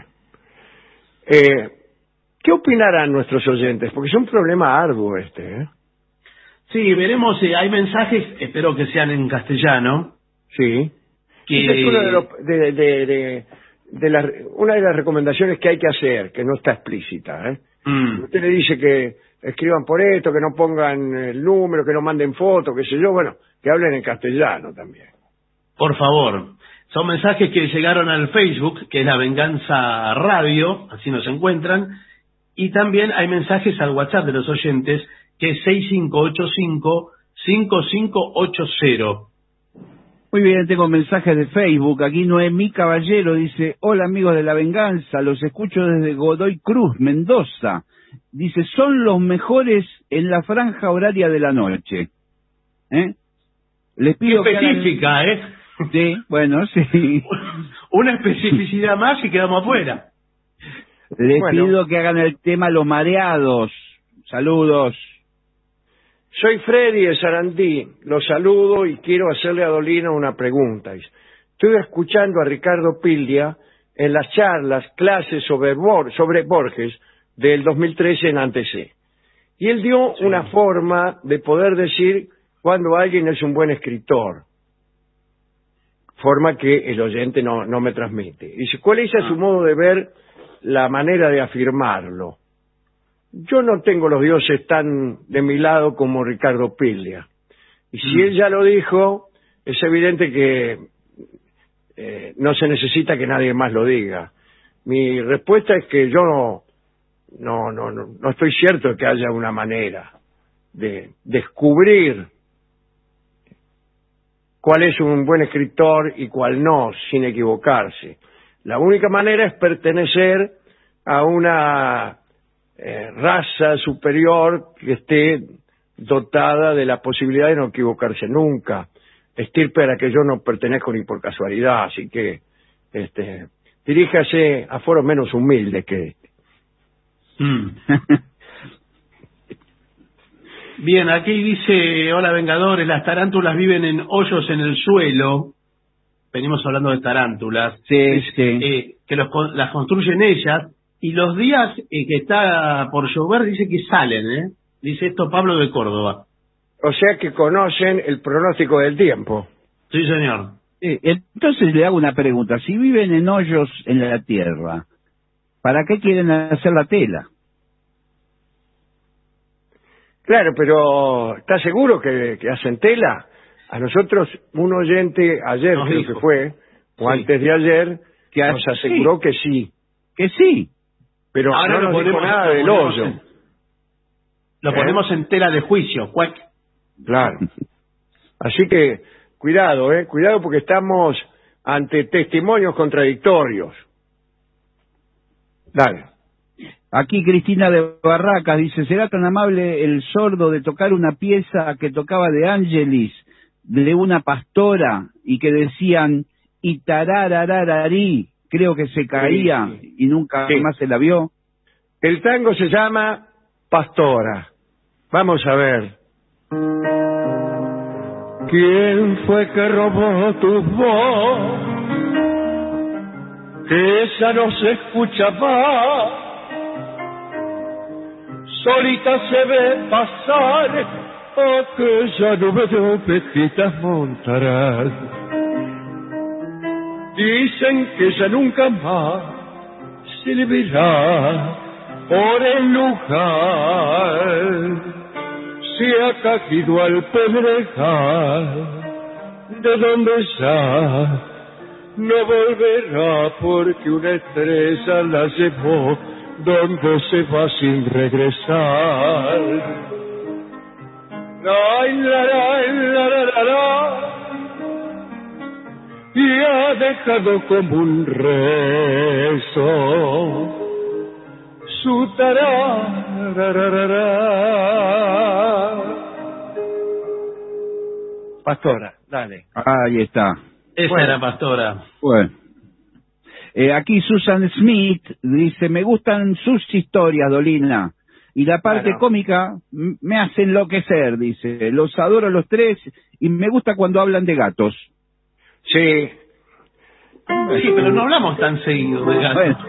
Eh, ¿Qué opinarán nuestros oyentes? Porque es un problema arduo este, ¿eh? Sí, veremos, eh, hay mensajes, espero que sean en castellano. Sí. Que... Esa es uno de los- de- de- de- de las- una de las recomendaciones que hay que hacer, que no está explícita, ¿eh? Mm. Usted le dice que escriban por esto, que no pongan el número, que no manden fotos, qué sé yo, bueno, que hablen en castellano también. Por favor, son mensajes que llegaron al Facebook, que es La Venganza Radio, así nos encuentran, y también hay mensajes al WhatsApp de los oyentes, que es seis cinco ocho cinco, cinco cinco ocho cero. Muy bien, tengo mensajes de Facebook. Aquí Noemí Caballero dice: hola amigos de La Venganza, los escucho desde Godoy Cruz, Mendoza. Dice, son los mejores en la franja horaria de la noche. ¿Eh? Les pido que hagan- Específica, ¿eh? Sí, bueno, sí. Una especificidad más y quedamos afuera. Les Bueno. pido que hagan el tema Los Mareados. Saludos. Soy Freddy de Sarandí, los saludo y quiero hacerle a Dolina una pregunta. Estuve escuchando a Ricardo Pildia en las charlas, clases sobre, Bor- sobre Borges del dos mil trece en Antecé. Y él dio Sí. una forma de poder decir cuando alguien es un buen escritor. Forma que el oyente no, no me transmite. Dice, ¿cuál es a Ah. su modo de ver la manera de afirmarlo? Yo no tengo los dioses tan de mi lado como Ricardo Pildia. Y si Mm. él ya lo dijo, es evidente que eh, no se necesita que nadie más lo diga. Mi respuesta es que yo no, no, no, no, no estoy cierto de que haya una manera de descubrir cuál es un buen escritor y cuál no, sin equivocarse. La única manera es pertenecer a una eh, raza superior que esté dotada de la posibilidad de no equivocarse nunca. Estirpe a la que yo no pertenezco ni por casualidad, así que este, diríjase a foros menos humildes que este. Mm. Bien, aquí dice, hola Vengadores, las tarántulas viven en hoyos en el suelo. Venimos hablando de tarántulas. Sí, sí. Eh, que los, con- las construyen ellas. Y los días eh, que está por llover dice que salen, ¿eh? Dice esto Pablo de Córdoba. O sea que conocen el pronóstico del tiempo. Sí, señor. Eh, Entonces le hago una pregunta. Si viven en hoyos en la tierra, ¿para qué quieren hacer la tela? Claro, pero ¿está seguro que, que hacen tela? A nosotros un oyente ayer, Nos creo dijo. que fue, o Sí. antes de ayer, Que nos hace- aseguró que sí. Que sí. Pero Ahora no lo nos dijo ponemos- nada lo del ponemos hoyo. en- Lo ¿Eh? ponemos en tela de juicio. Cuac. Claro. Así que, cuidado, ¿eh? Cuidado porque estamos ante testimonios contradictorios. Dale. Aquí Cristina de Barracas dice, ¿será tan amable el sordo de tocar una pieza que tocaba de Angelis, de una pastora, y que decían, y tarararararí, creo que se caía Sí. y nunca Sí. más se la vio? El tango se llama Pastora. Vamos a ver. ¿Quién fue que robó tu voz? Que esa no se escucha más. Solita se ve pasar aquella nube de ovejitas montarás. Dicen que ya nunca más se le verá por el lugar. Se ha caído al pedregal, de donde ya no volverá, porque una estrella la llevó donde se va sin regresar. La, la, la, la, la, la, la, y ha dejado como un rezo su tarararara. Pastora, dale. Ahí está. Esa bueno, era Pastora. Bueno. Eh, aquí Susan Smith dice, me gustan sus historias, Dolina, y la parte Claro. cómica m- me hace enloquecer, dice. Los adoro los tres y me gusta cuando hablan de gatos. Sí. Sí, pero no hablamos tan seguido de gatos. Bueno.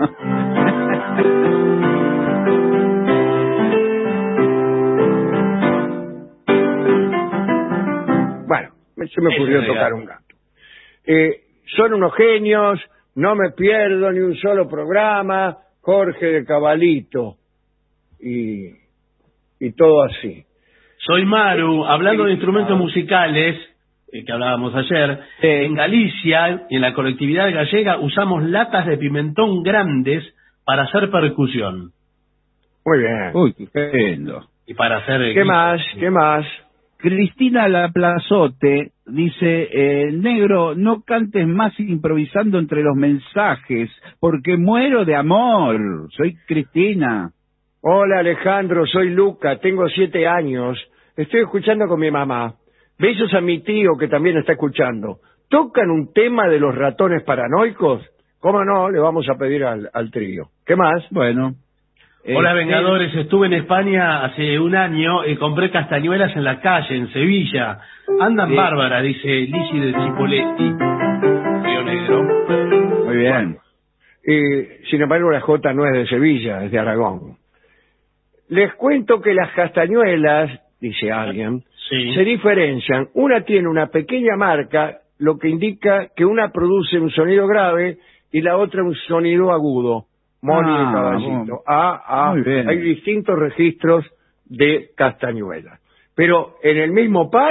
Bueno, se me ocurrió Ese tocar gato. un gato. Eh, son unos genios, no me pierdo ni un solo programa, Jorge de Cabalito, y, y todo así. Soy Maru, hablando de instrumentos musicales, eh, que hablábamos ayer, Sí. en Galicia, en la colectividad gallega, usamos latas de pimentón grandes para hacer percusión. Muy bien. Uy, qué lindo. Y para hacer... eh, ¿Qué más? ¿Qué más? Cristina Laplazote dice, eh, negro, no cantes más improvisando entre los mensajes, porque muero de amor. Soy Cristina. Hola Alejandro, soy Luca, tengo siete años, estoy escuchando con mi mamá. Besos a mi tío que también está escuchando. ¿Tocan un tema de los ratones paranoicos? ¿Cómo no? Le vamos a pedir al, al trío. ¿Qué más? Bueno. Hola, eh, Vengadores. Estuve en España hace un año y compré castañuelas en la calle, en Sevilla. Andan Sí. bárbaras, dice Lisi de Cipoletti, Río Negro. Muy bien. Y, sin embargo, la Jota no es de Sevilla, es de Aragón. Les cuento que las castañuelas, dice alguien, Sí. se diferencian. Una tiene una pequeña marca, lo que indica que una produce un sonido grave y la otra un sonido agudo. Moni Ah, de Caballito. bueno. Ah, ah, Muy bien. hay distintos registros de castañuelas. Pero en el mismo par,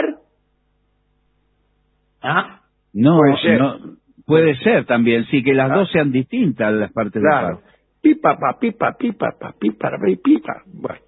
Ah, No, Puede ser. no, puede ser también, sí, que las Ah. dos sean distintas las partes claro. del par. Pipa, pa, pipa, pipa, pa, pipa, pa, pipa. Bueno.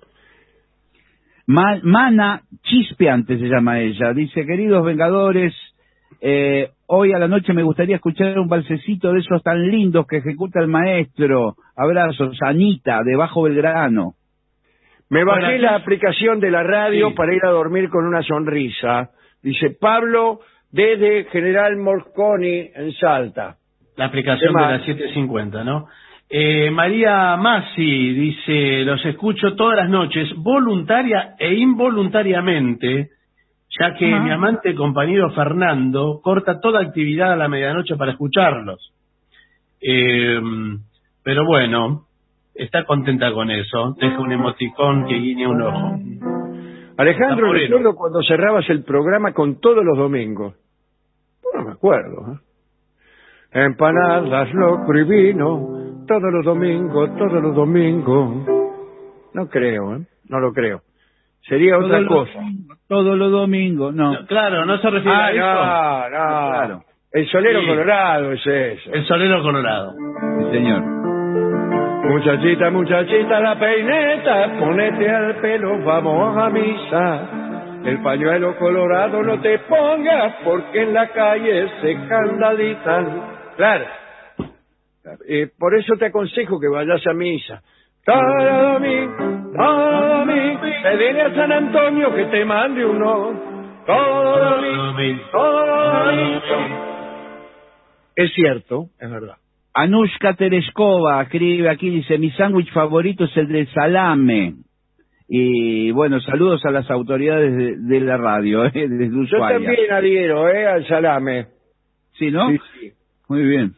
Ma- Mana Chispeante se llama ella. Dice, queridos Vengadores, eh, hoy a la noche me gustaría escuchar un balsecito de esos tan lindos que ejecuta el maestro. Abrazos, Anita, de Bajo Belgrano. Me bajé Bueno, aquí- la aplicación de la radio Sí. para ir a dormir con una sonrisa. Dice Pablo desde General Mosconi en Salta. la aplicación ¿Qué de más? las siete cincuenta, ¿no? Eh, María Masi dice, los escucho todas las noches, voluntaria e involuntariamente, ya que Ajá. mi amante compañero Fernando corta toda actividad a la medianoche para escucharlos. Eh, pero bueno, está contenta con eso, deja un emoticón que guiña un ojo. Alejandro, Está moreno. recuerdo cuando cerrabas el programa con todos los domingos. No me acuerdo. ¿eh? Empanadas, locro y vino, todos los domingos, todos los domingos. No creo, ¿eh? No lo creo. Sería otra Todos los cosa. domingos, Todos los domingos, no. No, claro, no se refiere Ah, a eso. no, no. Claro. El solero Sí. colorado es eso. El solero colorado. Sí, señor. Muchachita, muchachita, la peineta, ponete al pelo, vamos a misa. El pañuelo colorado no te pongas, porque en la calle se escandalizan. Claro. Eh, por eso te aconsejo que vayas a misa. Todo domingo, todo domingo, pedirle a San Antonio que te mande uno. Todo domingo, todo domingo. Es cierto, es verdad. Anushka Tereskova escribe aquí, dice, mi sándwich favorito es el de salame. Y bueno, saludos a las autoridades de, de la radio, ¿eh? Desde Yo Ushuaia. también adhiero, ¿eh? Al salame. ¿Sí, no? Sí, sí. Muy bien.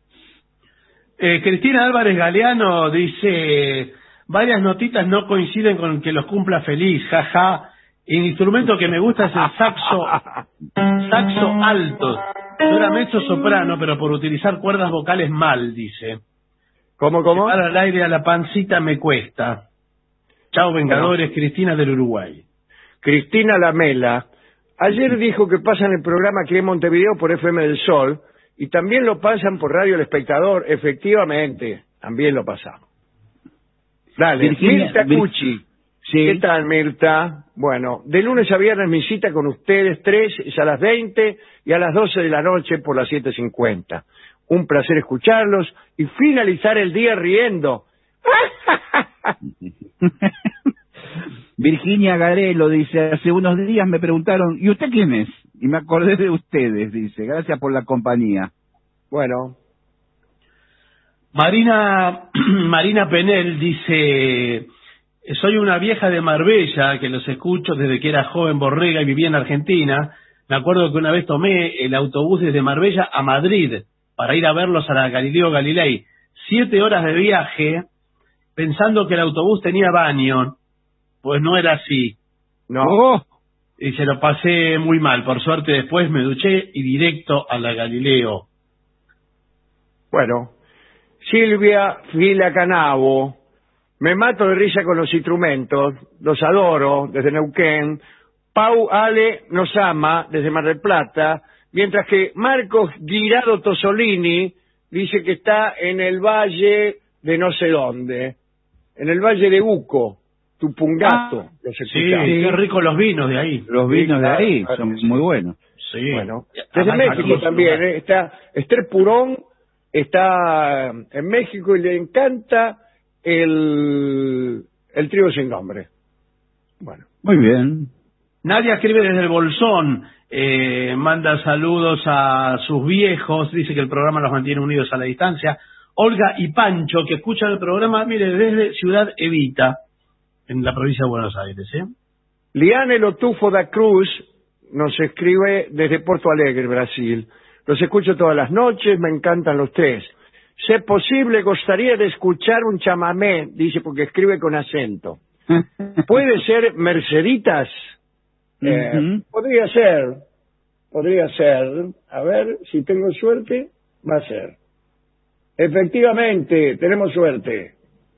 Eh, Cristina Álvarez Galeano dice, varias notitas no coinciden con que los cumpla feliz, jaja. El instrumento que me gusta es el saxo, saxo alto. Yo era mezzo soprano, pero por utilizar cuerdas vocales mal, dice. ¿Cómo, cómo? Llevar al aire a la pancita me cuesta. Chao, Vengadores, bueno. Cristina del Uruguay. Cristina Lamela. Ayer dijo que pasan el programa aquí en Montevideo por F M del Sol y también lo pasan por Radio El Espectador. Efectivamente, también lo pasamos. Dale, Virginia, Mirta Vir... Cucci. Sí. ¿Qué tal, Mirta? Bueno, de lunes a viernes mi cita con ustedes, tres es a las veinte y a las doce de la noche por las siete cincuenta. Un placer escucharlos y finalizar el día riendo. Virginia Garelo dice, hace unos días me preguntaron, ¿y usted quién es? Y me acordé de ustedes, dice, gracias por la compañía. Bueno. Marina, Marina Penel dice... Soy una vieja de Marbella que los escucho desde que era joven borrega y vivía en Argentina. Me acuerdo que una vez tomé el autobús desde Marbella a Madrid para ir a verlos a la Galileo Galilei. Siete horas de viaje pensando que el autobús tenía baño. Pues no era así. No. Oh, y se lo pasé muy mal. Por suerte después me duché y directo a la Galileo. Bueno, Silvia Fila Canavo. Me mato de risa con los instrumentos, los adoro desde Neuquén. Pau Ale nos ama desde Mar del Plata, mientras que Marcos Guirado Tosolini dice que está en el valle de no sé dónde, en el valle de Uco, Tupungato. Ah, los sí, qué ricos los vinos de ahí. Los vinos sí, claro, de ahí claro, son muy buenos. Sí. Bueno, desde México también, ¿eh? Está Esther Purón, está en México y le encanta el, el trío sin nombre. Bueno. Muy bien. Nadia escribe desde el Bolsón, eh, manda saludos a sus viejos, dice que el programa los mantiene unidos a la distancia. Olga y Pancho, que escuchan el programa, mire, desde Ciudad Evita, en la provincia de Buenos Aires. ¿eh? Liane Lotufo da Cruz nos escribe desde Porto Alegre, Brasil. Los escucho todas las noches, me encantan los tres. Si es posible, gustaría de escuchar un chamamé, dice, porque escribe con acento. ¿Puede ser Merceditas? Eh, uh-huh. Podría ser, podría ser. A ver, si tengo suerte, va a ser. Efectivamente, tenemos suerte.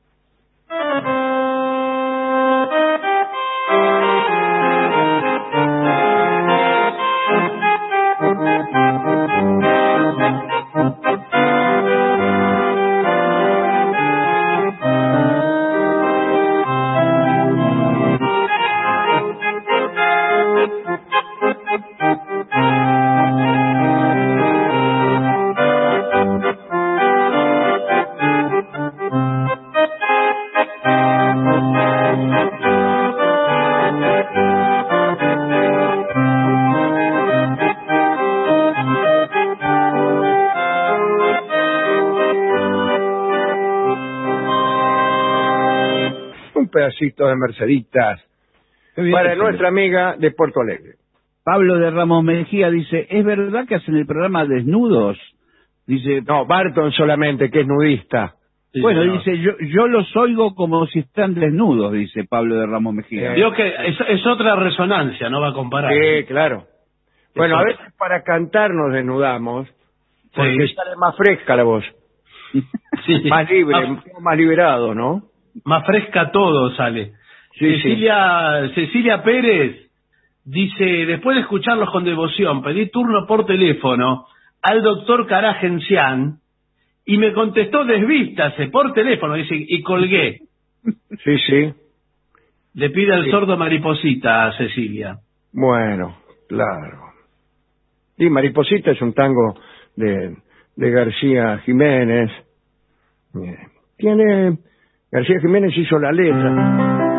Pedacito de Merceditas para nuestra amiga de Porto Alegre. Pablo de Ramos Mejía dice, ¿es verdad que hacen el programa desnudos? Dice, no, Barton solamente, que es nudista. Sí, bueno, no. dice, yo yo los oigo como si están desnudos, dice Pablo de Ramos Mejía. Eh, Digo que es, es otra resonancia, no va a comparar. Sí, claro. Bueno, a veces para cantar nos desnudamos, porque sí. sale más fresca la voz. Sí. Más libre, más, más liberado, ¿no? Más fresca todo sale. Sí, Cecilia, sí. Cecilia Pérez dice, después de escucharlos con devoción, pedí turno por teléfono al doctor Caragencián y me contestó desvístase por teléfono, dice, y colgué. Sí, sí. Le pide al sí. sordo Mariposita a Cecilia. Bueno, claro. Y Mariposita es un tango de, de García Jiménez. Tiene... García Jiménez hizo la letra.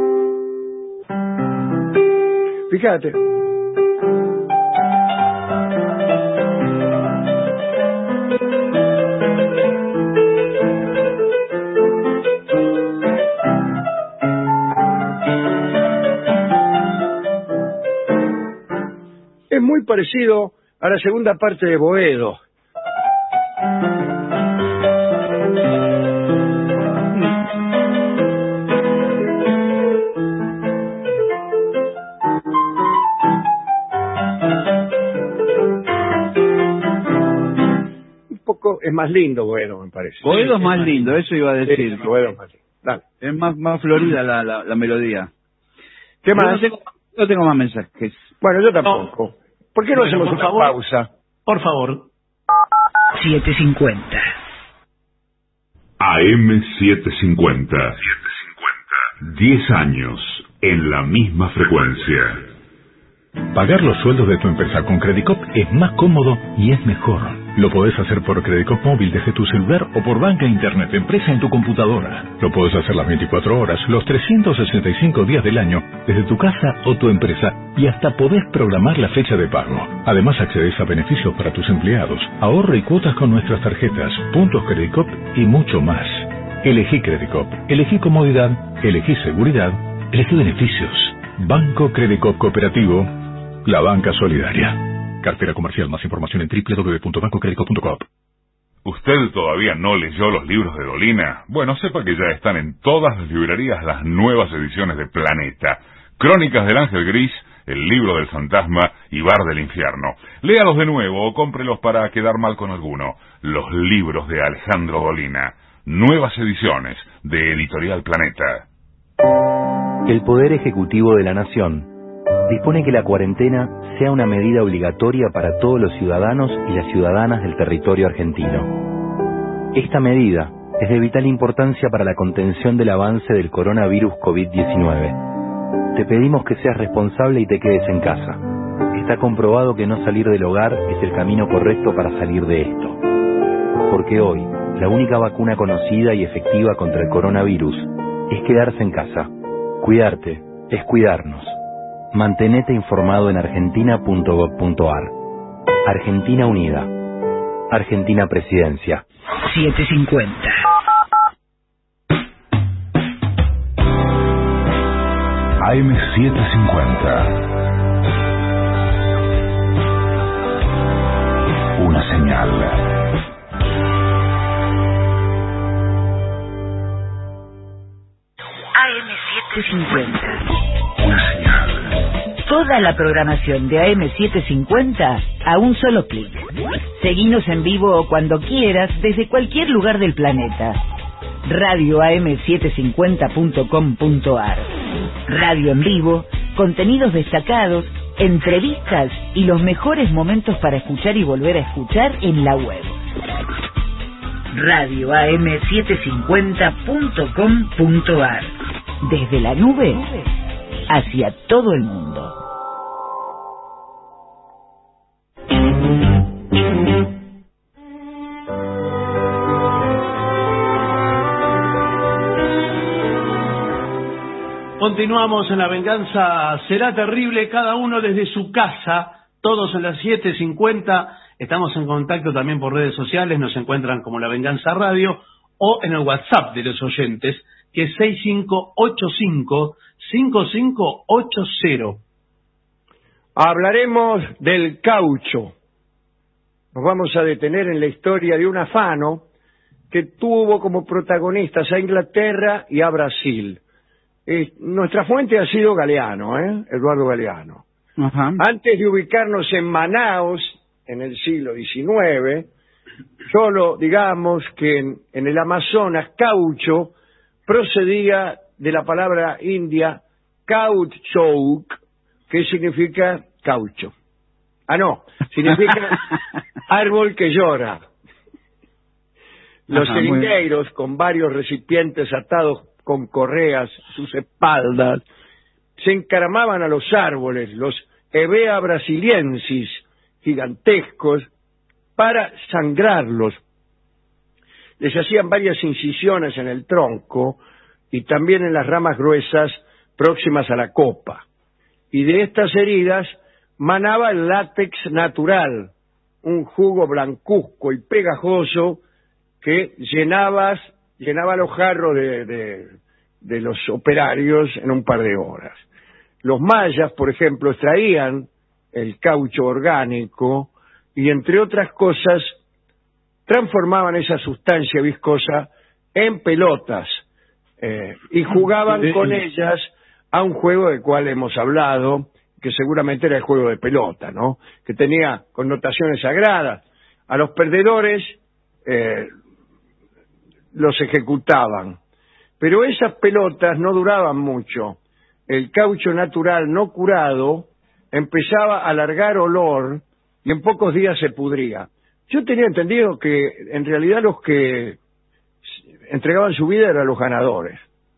Fíjate. Es muy parecido a la segunda parte de Boedo. poco es más lindo Boedo, me parece. Boedo es más lindo, eso iba a decir. Sí, Boedo es más lindo. Dale. Es más, más florida la, la, la melodía. ¿Qué Yo más? No tengo, no tengo más mensajes. Bueno, yo tampoco. No. ¿Por qué no bueno, hacemos por una favor, pausa? Por favor. siete cincuenta. A M setecientos cincuenta. diez años en la misma frecuencia. Pagar los sueldos de tu empresa con Credicop es más cómodo y es mejor. Lo podés hacer por Credicop móvil desde tu celular o por banca internet empresa en tu computadora. Lo podés hacer las veinticuatro horas, los trescientos sesenta y cinco días del año, desde tu casa o tu empresa, y hasta podés programar la fecha de pago. Además accedes a beneficios para tus empleados, ahorro y cuotas con nuestras tarjetas, puntos Credicop y mucho más. Elegí Credicop, elegí comodidad, elegí seguridad, elegí beneficios. Banco Credicop Cooperativo, la banca solidaria. Cartera comercial. Más información en doble u doble u doble u punto banco credicop punto com. ¿Usted todavía no leyó los libros de Dolina? Bueno, sepa que ya están en todas las librerías las nuevas ediciones de Planeta. Crónicas del Ángel Gris, El libro del fantasma y Bar del infierno. Léalos de nuevo o cómprelos para quedar mal con alguno. Los libros de Alejandro Dolina. Nuevas ediciones de Editorial Planeta. El Poder Ejecutivo de la Nación dispone que la cuarentena sea una medida obligatoria para todos los ciudadanos y las ciudadanas del territorio argentino. Esta medida es de vital importancia para la contención del avance del coronavirus COVID diecinueve. Te pedimos que seas responsable y te quedes en casa. Está comprobado que no salir del hogar es el camino correcto para salir de esto. Porque hoy, la única vacuna conocida y efectiva contra el coronavirus es quedarse en casa. Cuidarte es cuidarnos. Mantenete informado en argentina punto gob punto ar. Argentina Unida. Argentina Presidencia. setecientos cincuenta. A M setecientos cincuenta. Una señal. A M setecientos cincuenta. Una señal. Toda la programación de A M setecientos cincuenta a un solo clic. Seguinos en vivo o cuando quieras desde cualquier lugar del planeta. radio a m setecientos cincuenta punto com punto ar. Radio en vivo, contenidos destacados, entrevistas y los mejores momentos para escuchar y volver a escuchar en la web. radio a m setecientos cincuenta punto com punto ar. Desde la nube hacia todo el mundo. Continuamos en La Venganza Será Terrible, cada uno desde su casa, todos en las siete cincuenta. Estamos en contacto también por redes sociales, nos encuentran como La Venganza Radio o en el WhatsApp de los oyentes, que es seis cinco ocho cinco, cinco cinco ocho cero. Hablaremos del caucho. Nos vamos a detener en la historia de un afano que tuvo como protagonistas a Inglaterra y a Brasil. Eh, nuestra fuente ha sido Galeano, ¿eh? Eduardo Galeano. Ajá. Antes de ubicarnos en Manaos, en el siglo diecinueve, solo digamos que en, en el Amazonas, caucho procedía de la palabra india caoutchouc, que significa caucho. Ah, no, significa árbol que llora. Los seringueiros, con varios recipientes atados con correas a sus espaldas, se encaramaban a los árboles, los Hevea brasiliensis, gigantescos, para sangrarlos. Les hacían varias incisiones en el tronco y también en las ramas gruesas próximas a la copa. Y de estas heridas manaba el látex natural, un jugo blancuzco y pegajoso que llenabas, llenaba los jarros de, de, de los operarios en un par de horas. Los mayas, por ejemplo, extraían el caucho orgánico y, entre otras cosas, transformaban esa sustancia viscosa en pelotas eh, y jugaban con ellas a un juego del cual hemos hablado, que seguramente era el juego de pelota, ¿no? Que tenía connotaciones sagradas. A los perdedores eh, los ejecutaban. Pero esas pelotas no duraban mucho. El caucho natural no curado empezaba a largar olor y en pocos días se pudría. Yo tenía entendido que en realidad los que entregaban su vida eran los ganadores.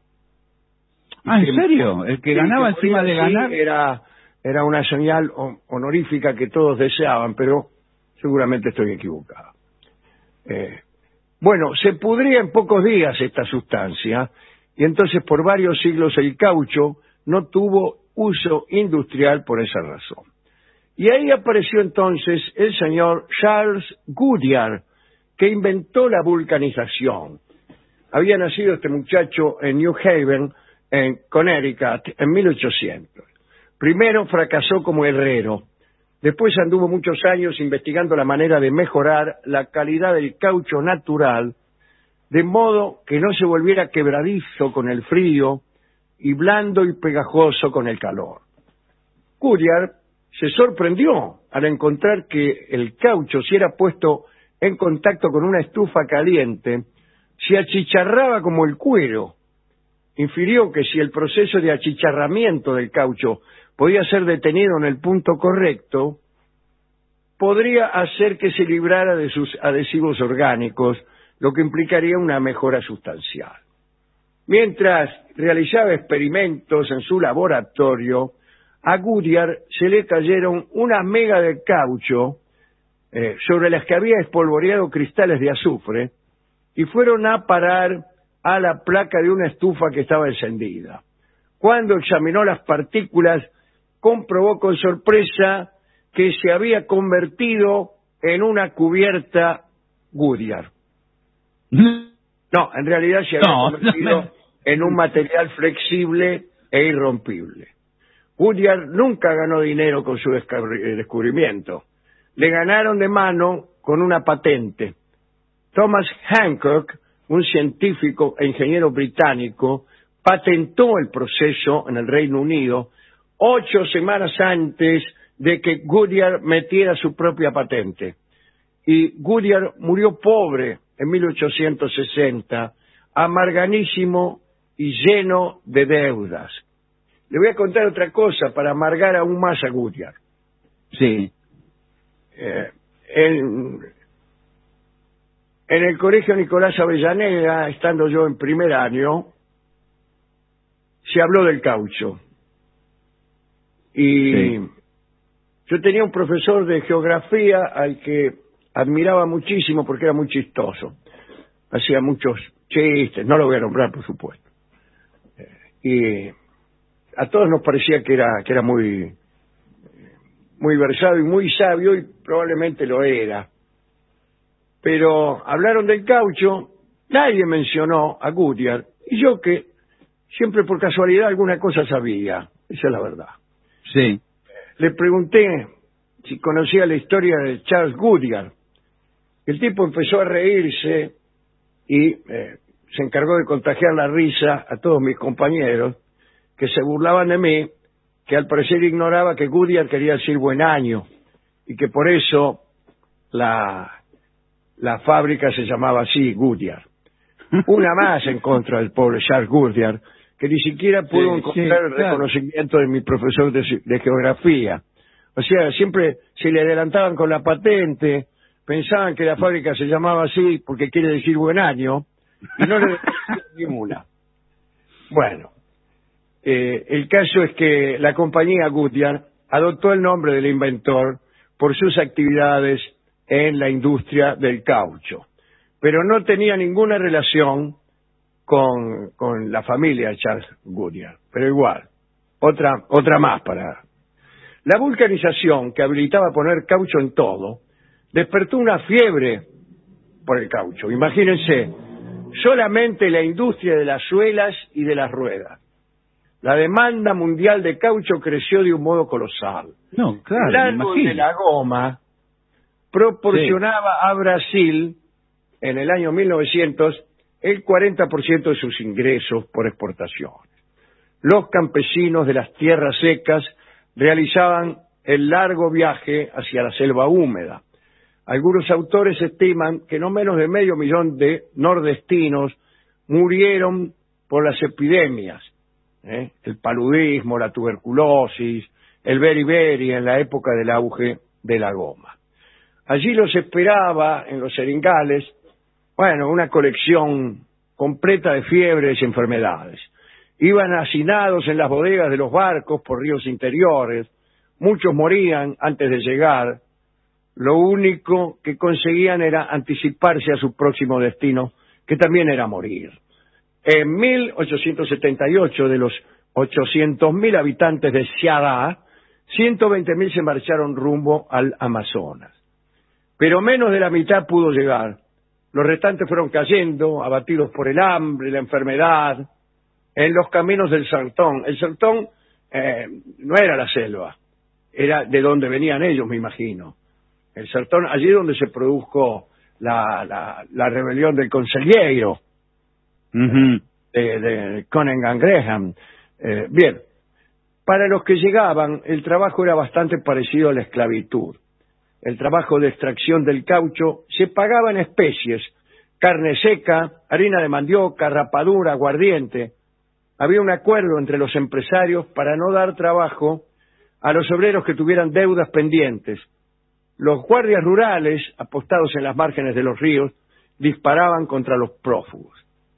Ah, ¿en serio? El que ganaba encima de ganar era era una señal honorífica que todos deseaban, pero seguramente estoy equivocado. Eh, bueno, se pudría en pocos días esta sustancia y entonces por varios siglos el caucho no tuvo uso industrial por esa razón. Y ahí apareció entonces el señor Charles Goodyear, que inventó la vulcanización. Había nacido este muchacho en New Haven, en Connecticut, en mil ochocientos. Primero fracasó como herrero, después anduvo muchos años investigando la manera de mejorar la calidad del caucho natural, de modo que no se volviera quebradizo con el frío y blando y pegajoso con el calor. Goodyear se sorprendió al encontrar que el caucho, si era puesto en contacto con una estufa caliente, se achicharraba como el cuero. Infirió que si el proceso de achicharramiento del caucho podía ser detenido en el punto correcto, podría hacer que se librara de sus adhesivos orgánicos, lo que implicaría una mejora sustancial. Mientras realizaba experimentos en su laboratorio, a Goodyear se le cayeron una mega de caucho eh, sobre las que había espolvoreado cristales de azufre y fueron a parar a la placa de una estufa que estaba encendida. Cuando examinó las partículas, comprobó con sorpresa que se había convertido en una cubierta Goodyear. No, en realidad se había no, convertido no, no. en un material flexible e irrompible. Goodyear nunca ganó dinero con su descubrimiento. Le ganaron de mano con una patente. Thomas Hancock, un científico e ingeniero británico, patentó el proceso en el Reino Unido ocho semanas antes de que Goodyear metiera su propia patente. Y Goodyear murió pobre en mil ochocientos sesenta, amarganísimo y lleno de deudas. Le voy a contar otra cosa para amargar aún más a Goodyear. Sí. Eh, en, en el colegio Nicolás Avellaneda, estando yo en primer año, se habló del caucho. Y sí. Yo tenía un profesor de geografía al que admiraba muchísimo porque era muy chistoso. Hacía muchos chistes, no lo voy a nombrar, por supuesto. Y a todos nos parecía que era que era muy muy versado y muy sabio, y probablemente lo era. Pero hablaron del caucho, nadie mencionó a Goodyear, y yo, que siempre por casualidad alguna cosa sabía, esa es la verdad. Sí. Le pregunté si conocía la historia de Charles Goodyear. El tipo empezó a reírse y eh, se encargó de contagiar la risa a todos mis compañeros, que se burlaban de mí, que al parecer ignoraba que Goodyear quería decir buen año, y que por eso la, la fábrica se llamaba así, Goodyear. Una más en contra del pobre Charles Goodyear, que ni siquiera pudo sí, encontrar sí, el claro. reconocimiento de mi profesor de, de geografía. O sea, siempre se le adelantaban con la patente, pensaban que la fábrica se llamaba así porque quiere decir buen año, y no le decían ninguna. Bueno, eh, el caso es que la compañía Goodyear adoptó el nombre del inventor por sus actividades en la industria del caucho, pero no tenía ninguna relación con, con la familia de Charles Goodyear, pero igual, otra, otra más para... La vulcanización, que habilitaba poner caucho en todo, despertó una fiebre por el caucho. Imagínense, solamente la industria de las suelas y de las ruedas. La demanda mundial de caucho creció de un modo colosal. No, claro, el árbol de la goma proporcionaba sí. a Brasil, en el año mil novecientos, el cuarenta por ciento de sus ingresos por exportación. Los campesinos de las tierras secas realizaban el largo viaje hacia la selva húmeda. Algunos autores estiman que no menos de medio millón de nordestinos murieron por las epidemias, ¿eh? el paludismo, la tuberculosis, el beriberi en la época del auge de la goma. Allí los esperaba, en los seringales, bueno, una colección completa de fiebres y enfermedades. Iban hacinados en las bodegas de los barcos por ríos interiores, muchos morían antes de llegar, lo único que conseguían era anticiparse a su próximo destino, que también era morir. En mil ochocientos setenta y ocho, de los ochocientos mil habitantes de Ceará, ciento veinte mil se marcharon rumbo al Amazonas. Pero menos de la mitad pudo llegar. Los restantes fueron cayendo, abatidos por el hambre, la enfermedad, en los caminos del sertón. El sertón eh, no era la selva, era de donde venían ellos, me imagino. El sertón, allí donde se produjo la, la, la rebelión del Conselheiro, uh-huh. de, de Cunningham Graham. Eh, bien, para los que llegaban, el trabajo era bastante parecido a la esclavitud. El trabajo de extracción del caucho se pagaba en especies: carne seca, harina de mandioca, rapadura, aguardiente. Había un acuerdo entre los empresarios para no dar trabajo a los obreros que tuvieran deudas pendientes. Los guardias rurales, apostados en las márgenes de los ríos, disparaban contra los prófugos.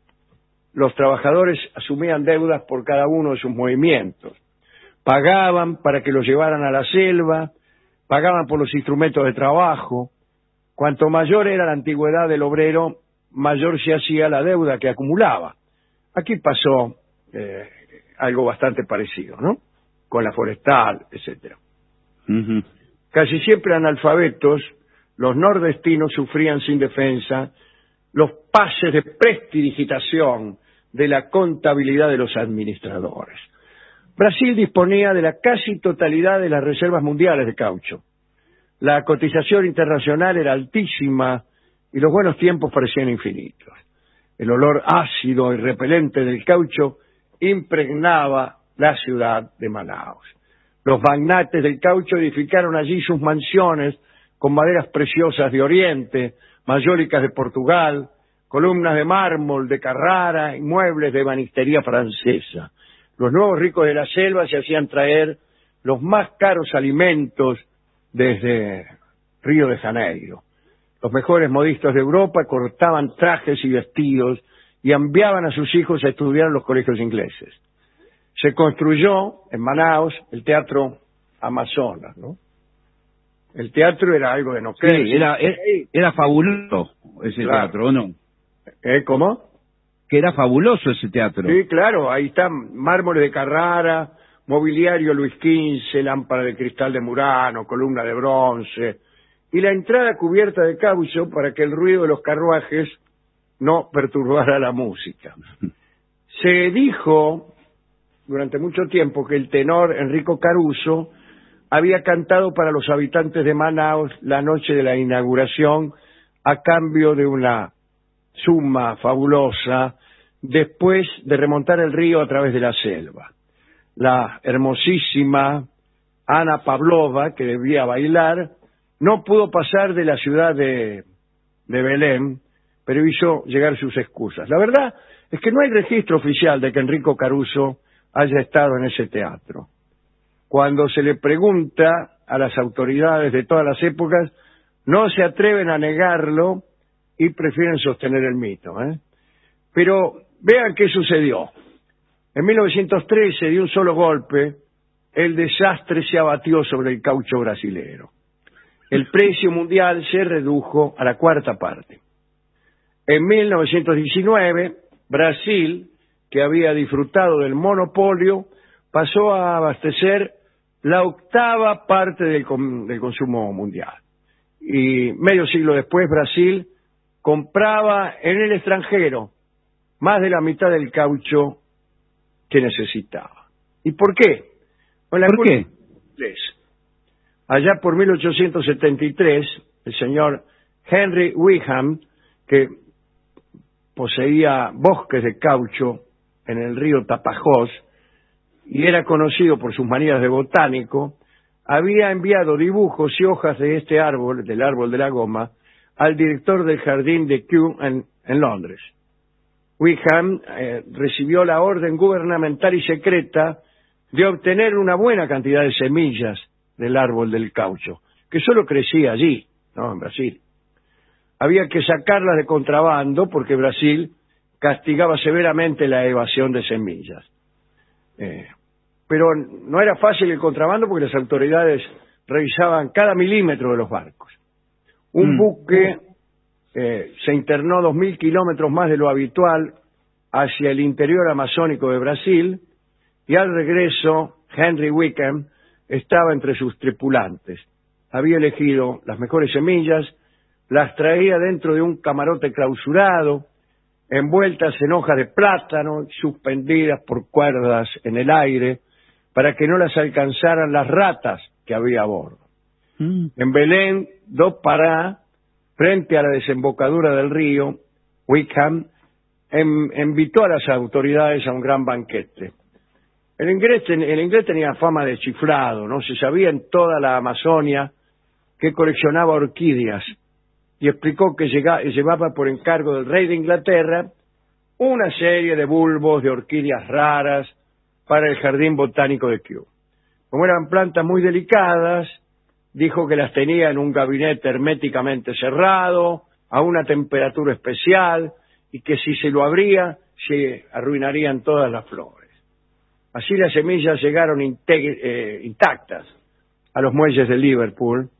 Los trabajadores asumían deudas por cada uno de sus movimientos. Pagaban para que los llevaran a la selva, pagaban por los instrumentos de trabajo. Cuanto mayor era la antigüedad del obrero, mayor se hacía la deuda que acumulaba. Aquí pasó eh, algo bastante parecido, ¿no? Con la forestal, etcétera. Uh-huh. Casi siempre analfabetos, los nordestinos sufrían sin defensa los pases de prestidigitación de la contabilidad de los administradores. Brasil disponía de la casi totalidad de las reservas mundiales de caucho. La cotización internacional era altísima y los buenos tiempos parecían infinitos. El olor ácido y repelente del caucho impregnaba la ciudad de Manaus. Los magnates del caucho edificaron allí sus mansiones con maderas preciosas de Oriente, mayólicas de Portugal, columnas de mármol de Carrara y muebles de ebanistería francesa. Los nuevos ricos de la selva se hacían traer los más caros alimentos desde Río de Janeiro. Los mejores modistas de Europa cortaban trajes y vestidos y enviaban a sus hijos a estudiar en los colegios ingleses. Se construyó en Manaus el Teatro Amazonas, ¿no? El teatro era algo de no creer. Sí, era, era, era fabuloso ese claro. teatro, ¿o no? ¿Eh, ¿Cómo? Que era fabuloso ese teatro. Sí, claro, ahí están mármoles de Carrara, mobiliario Luis quince, lámpara de cristal de Murano, columna de bronce, y la entrada cubierta de caucho para que el ruido de los carruajes no perturbara la música. Se dijo durante mucho tiempo que el tenor Enrico Caruso había cantado para los habitantes de Manaus la noche de la inauguración a cambio de una suma fabulosa después de remontar el río a través de la selva. La hermosísima Ana Pavlova, que debía bailar, no pudo pasar de la ciudad de, de Belén, pero hizo llegar sus excusas. La verdad es que no hay registro oficial de que Enrico Caruso haya estado en ese teatro. Cuando se le pregunta a las autoridades de todas las épocas, no se atreven a negarlo y prefieren sostener el mito, ¿eh? Pero vean qué sucedió. En mil novecientos trece, de un solo golpe, el desastre se abatió sobre el caucho brasilero. El precio mundial se redujo a la cuarta parte. En mil novecientos diecinueve, Brasil, que había disfrutado del monopolio, pasó a abastecer la octava parte del, del consumo mundial. Y medio siglo después, Brasil compraba en el extranjero más de la mitad del caucho que necesitaba. ¿Y por qué? Bueno, ¿Por qué? Allá por mil ochocientos setenta y tres, el señor Henry Wickham, que poseía bosques de caucho en el río Tapajós y era conocido por sus manías de botánico, había enviado dibujos y hojas de este árbol, del árbol de la goma, al director del jardín de Kew en, en Londres. Wickham eh, recibió la orden gubernamental y secreta de obtener una buena cantidad de semillas del árbol del caucho, que solo crecía allí, no en Brasil. Había que sacarlas de contrabando porque Brasil castigaba severamente la evasión de semillas. Eh, pero no era fácil el contrabando porque las autoridades revisaban cada milímetro de los barcos. Un mm. buque eh, se internó dos mil kilómetros más de lo habitual hacia el interior amazónico de Brasil y al regreso Henry Wickham estaba entre sus tripulantes. Había elegido las mejores semillas, las traía dentro de un camarote clausurado, envueltas en hojas de plátano, suspendidas por cuerdas en el aire, para que no las alcanzaran las ratas que había a bordo. Mm. En Belén do Pará, frente a la desembocadura del río, Wickham en, invitó a las autoridades a un gran banquete. El inglés, el inglés tenía fama de chiflado, ¿no? Se sabía en toda la Amazonia que coleccionaba orquídeas y explicó que llegaba, llevaba por encargo del rey de Inglaterra una serie de bulbos de orquídeas raras para el jardín botánico de Kew. Como eran plantas muy delicadas, dijo que las tenía en un gabinete herméticamente cerrado, a una temperatura especial, y que si se lo abría, se arruinarían todas las flores. Así las semillas llegaron eh, intactas a los muelles de Liverpool,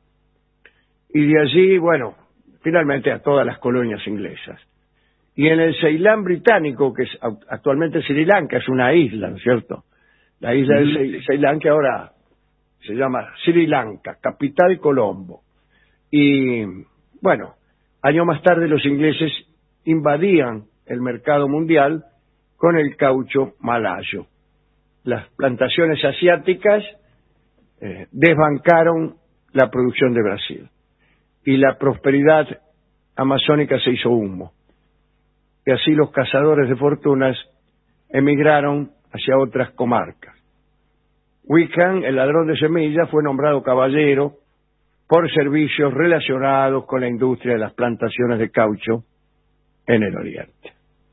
y de allí, bueno, finalmente a todas las colonias inglesas. Y en el Ceilán británico, que es actualmente Sri Lanka, es una isla, ¿no es cierto? La isla de Ceilán, que ahora se llama Sri Lanka, capital Colombo. Y, bueno, años más tarde los ingleses invadían el mercado mundial con el caucho malayo. Las plantaciones asiáticas eh, desbancaron la producción de Brasil. Y la prosperidad amazónica se hizo humo. Y así los cazadores de fortunas emigraron hacia otras comarcas. Wickham, el ladrón de semillas, fue nombrado caballero por servicios relacionados con la industria de las plantaciones de caucho en el Oriente.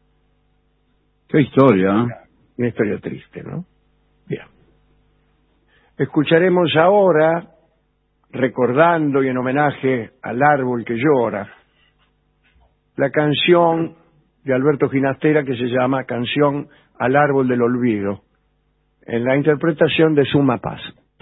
Qué historia, ¿eh? Una historia triste, ¿no? Bien. Escucharemos ahora, recordando y en homenaje al árbol que llora, la canción de Alberto Ginastera que se llama Canción al Árbol del Olvido, en la interpretación de Suma Paz.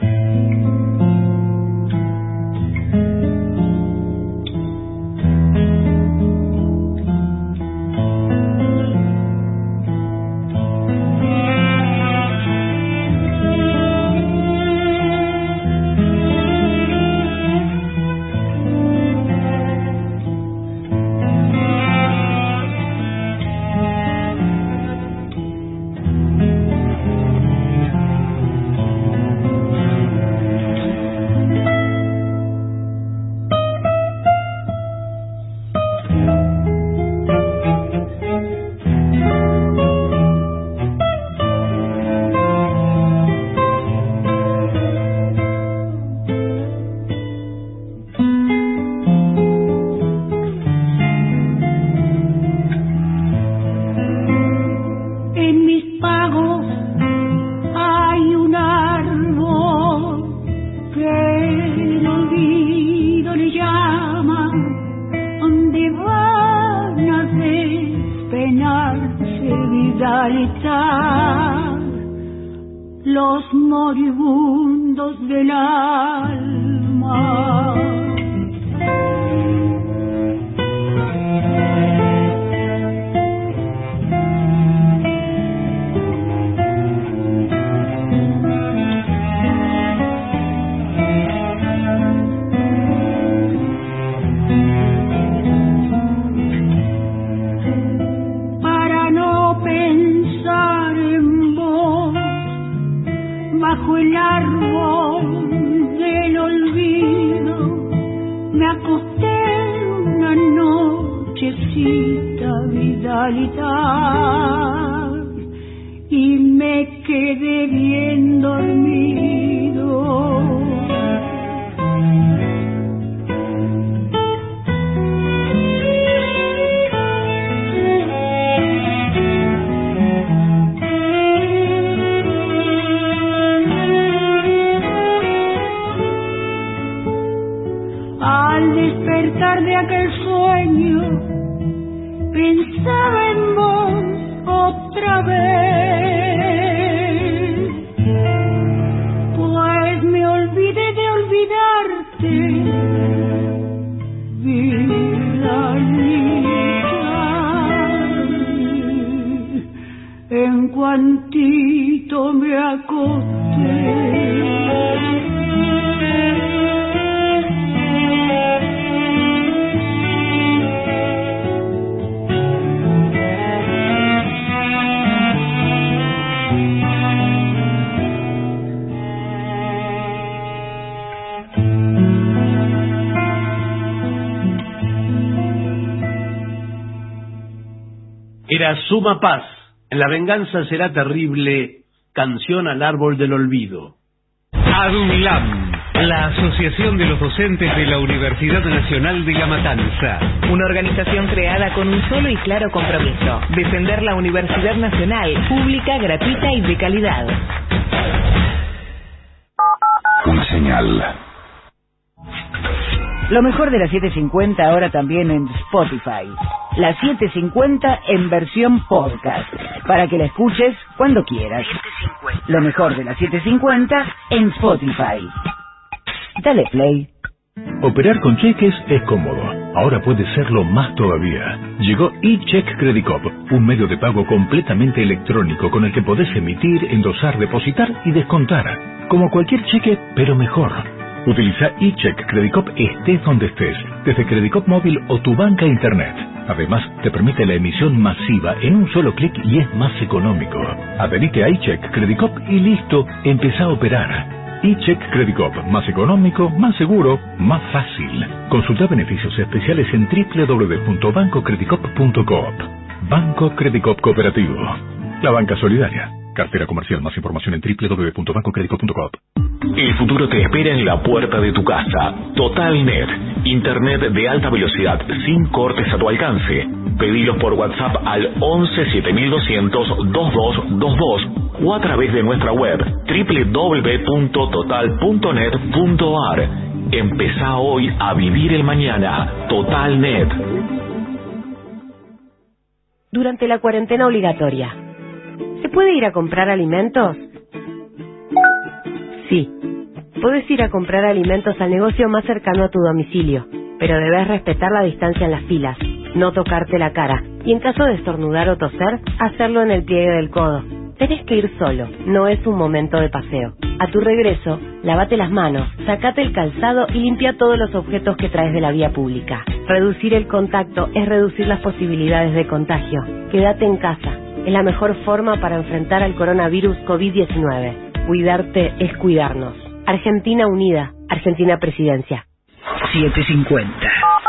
Los moribundos del alma. Para no pensar en vos, bajo el árbol del olvido, me acosté una nochecita vidalita y me quedé bien dormido. despertar de aquel sueño, pensaba en vos otra vez, pues me olvidé de olvidarte, vida mía, en cuantito me acosté. Era Suma Paz, La venganza será terrible, canción al árbol del olvido. ADUNLAM, la Asociación de los Docentes de la Universidad Nacional de La Matanza. Una organización creada con un solo y claro compromiso: defender la Universidad Nacional, pública, gratuita y de calidad. Una señal. Lo mejor de la setecientos cincuenta ahora también en Spotify. La setecientos cincuenta en versión podcast, para que la escuches cuando quieras. Lo mejor de la setecientos cincuenta en Spotify. Dale play. Operar con cheques es cómodo. Ahora puede serlo más todavía. Llegó eCheck Credit Cop, un medio de pago completamente electrónico con el que podés emitir, endosar, depositar y descontar. Como cualquier cheque, pero mejor. Utiliza eCheck Credit Cop estés donde estés, desde Credit Cop móvil o tu banca internet. Además, te permite la emisión masiva en un solo clic y es más económico. Adherite a eCheck Credit Cop y listo, empezá a operar. eCheck Credit Cop, más económico, más seguro, más fácil. Consulta beneficios especiales en doble u doble u doble u punto banco credit cop punto coop. Banco Credit Cop Cooperativo. La banca solidaria. Cartera comercial. Más información en doble u doble u doble u punto banco credit cop punto coop. El futuro te espera en la puerta de tu casa. TotalNet. Internet de alta velocidad sin cortes a tu alcance. Pedilos por WhatsApp al once siete doscientos veintidós veintidós o a través de nuestra web doble u doble u doble u punto total punto net punto a r. Empezá hoy a vivir el mañana. TotalNet. Durante la cuarentena obligatoria, ¿se puede ir a comprar alimentos? Sí, puedes ir a comprar alimentos al negocio más cercano a tu domicilio, pero debes respetar la distancia en las filas, no tocarte la cara, y en caso de estornudar o toser, hacerlo en el pliegue del codo. Tenés que ir solo, no es un momento de paseo. A tu regreso, lávate las manos, sacate el calzado y limpia todos los objetos que traes de la vía pública. Reducir el contacto es reducir las posibilidades de contagio. Quédate en casa, es la mejor forma para enfrentar al coronavirus COVID diecinueve. Cuidarte es cuidarnos. Argentina Unida, Argentina Presidencia. setecientos cincuenta.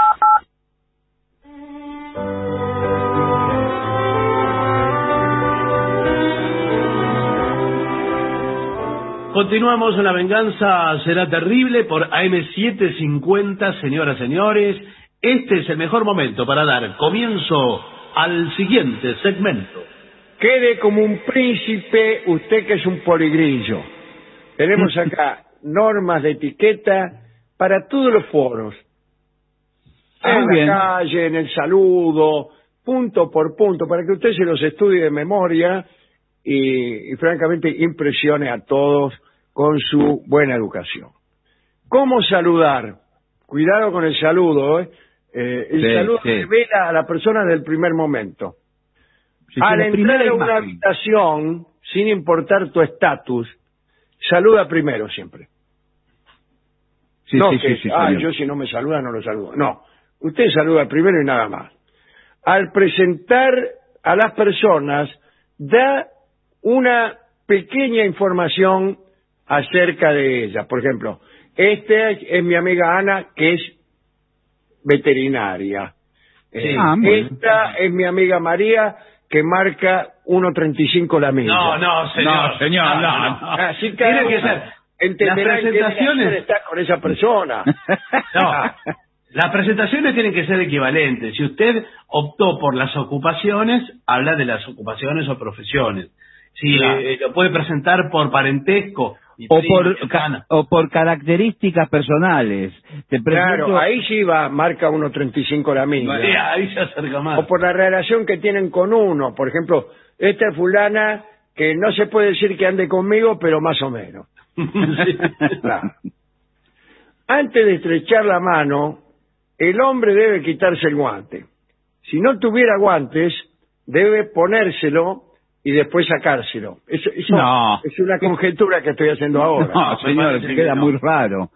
Continuamos en La venganza será terrible por A M setecientos cincuenta, señoras y señores. Este es el mejor momento para dar comienzo al siguiente segmento. Quede como un príncipe usted que es un poligrillo. Tenemos acá normas de etiqueta para todos los foros. Ah, en bien. la calle, en el saludo, punto por punto, para que usted se los estudie de memoria y, y francamente impresione a todos con su buena educación. ¿Cómo saludar? Cuidado con el saludo, ¿eh? Eh, el Sí, saludo sí. revela a la persona desde el primer momento. Sí, Al la entrar primera a una imagen. habitación, sin importar tu estatus, saluda primero siempre. Sí, no sí, que, sí, sí, ah, señor. yo si no me saluda, no lo saludo. No, usted saluda primero y nada más. Al presentar a las personas, da una pequeña información acerca de ellas. Por ejemplo, esta es mi amiga Ana, que es veterinaria. Eh, Ah, muy bien. esta es mi amiga María, que marca uno treinta y cinco la milla. No, no, señor. No, señor, no, no. Así que Tiene que ser. entenderá Las en qué presentaciones- relación está con esa persona. No, las presentaciones tienen que ser equivalentes. Si usted optó por las ocupaciones, habla de las ocupaciones o profesiones. Si Claro. eh, lo puede presentar por parentesco o por ca o por características personales. Te claro, pregunto... ahí sí va, marca uno treinta y cinco la milla. Sí, ahí se acerca más. O por la relación que tienen con uno. Por ejemplo, esta es fulana que no se puede decir que ande conmigo, pero más o menos. Sí. Claro. Antes de estrechar la mano, el hombre debe quitarse el guante. Si no tuviera guantes, debe ponérselo y después sacárselo. Eso, eso no. es una conjetura que estoy haciendo ahora. No, señor, se queda no. muy raro.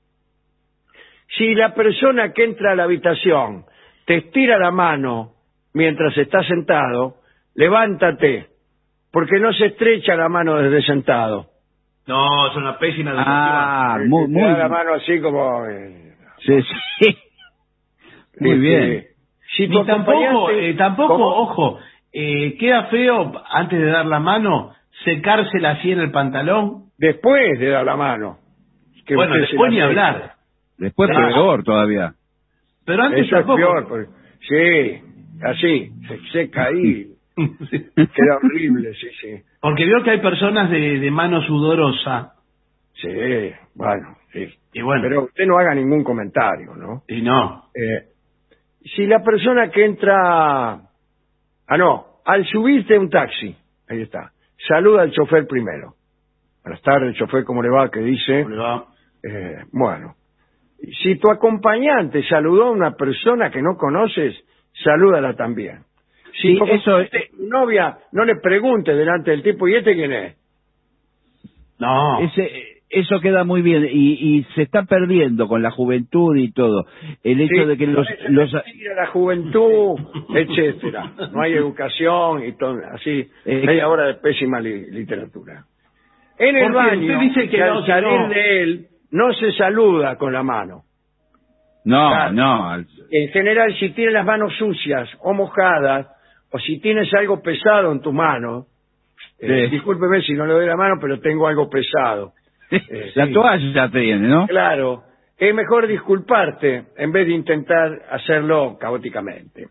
Si la persona que entra a la habitación te estira la mano mientras estás sentado, levántate, porque no se estrecha la mano desde sentado. No, es una pésima educación. Ah, muy, muy bien. La mano así como... Eh, sí, sí. Muy este, bien. Si Ni tampoco, eh, tampoco, ¿cómo? Ojo, eh, queda feo, antes de dar la mano, secársela así en el pantalón. Después de dar la mano. Que bueno, después ni hablar. Después claro. Peor todavía. Pero antes Eso tampoco. Es peor, porque, sí, así, se seca ahí. Sí. Queda horrible, sí, sí. Porque veo que hay personas de, de mano sudorosa. Sí, bueno, sí. Y bueno. Pero usted no haga ningún comentario, ¿no? Y no. Eh, si la persona que entra... Ah, no, al subirte a un taxi, ahí está, saluda al chofer primero. Buenas tardes, chofer, ¿cómo le va? ¿Qué dice? ¿Cómo le va? Eh, bueno, si tu acompañante saludó a una persona que no conoces, salúdala también. Si sí, eso tu novia no le pregunte delante del tipo, ¿y este quién es? No. Ese, eso queda muy bien y, y se está perdiendo con la juventud y todo. El hecho sí, de que los... los... la juventud, etcétera. No hay educación y todo, así, eh, media hora de pésima li literatura. En el baño, dice que, que al no, salir no. de él, no se saluda con la mano. No, claro. no. En general, si tienes las manos sucias o mojadas, o si tienes algo pesado en tu mano, sí. eh, discúlpeme si no le doy la mano, pero tengo algo pesado. Eh, la sí. toalla tiene, ¿no? Claro, es mejor disculparte en vez de intentar hacerlo caóticamente.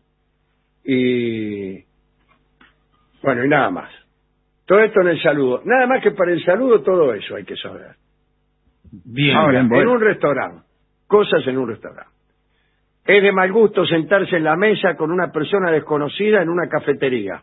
Y bueno, y nada más. Todo esto en el saludo. Nada más que para el saludo, todo eso hay que saber. Bien. Ahora, bien, en un restaurante, cosas en un restaurante. Es de mal gusto sentarse en la mesa con una persona desconocida en una cafetería.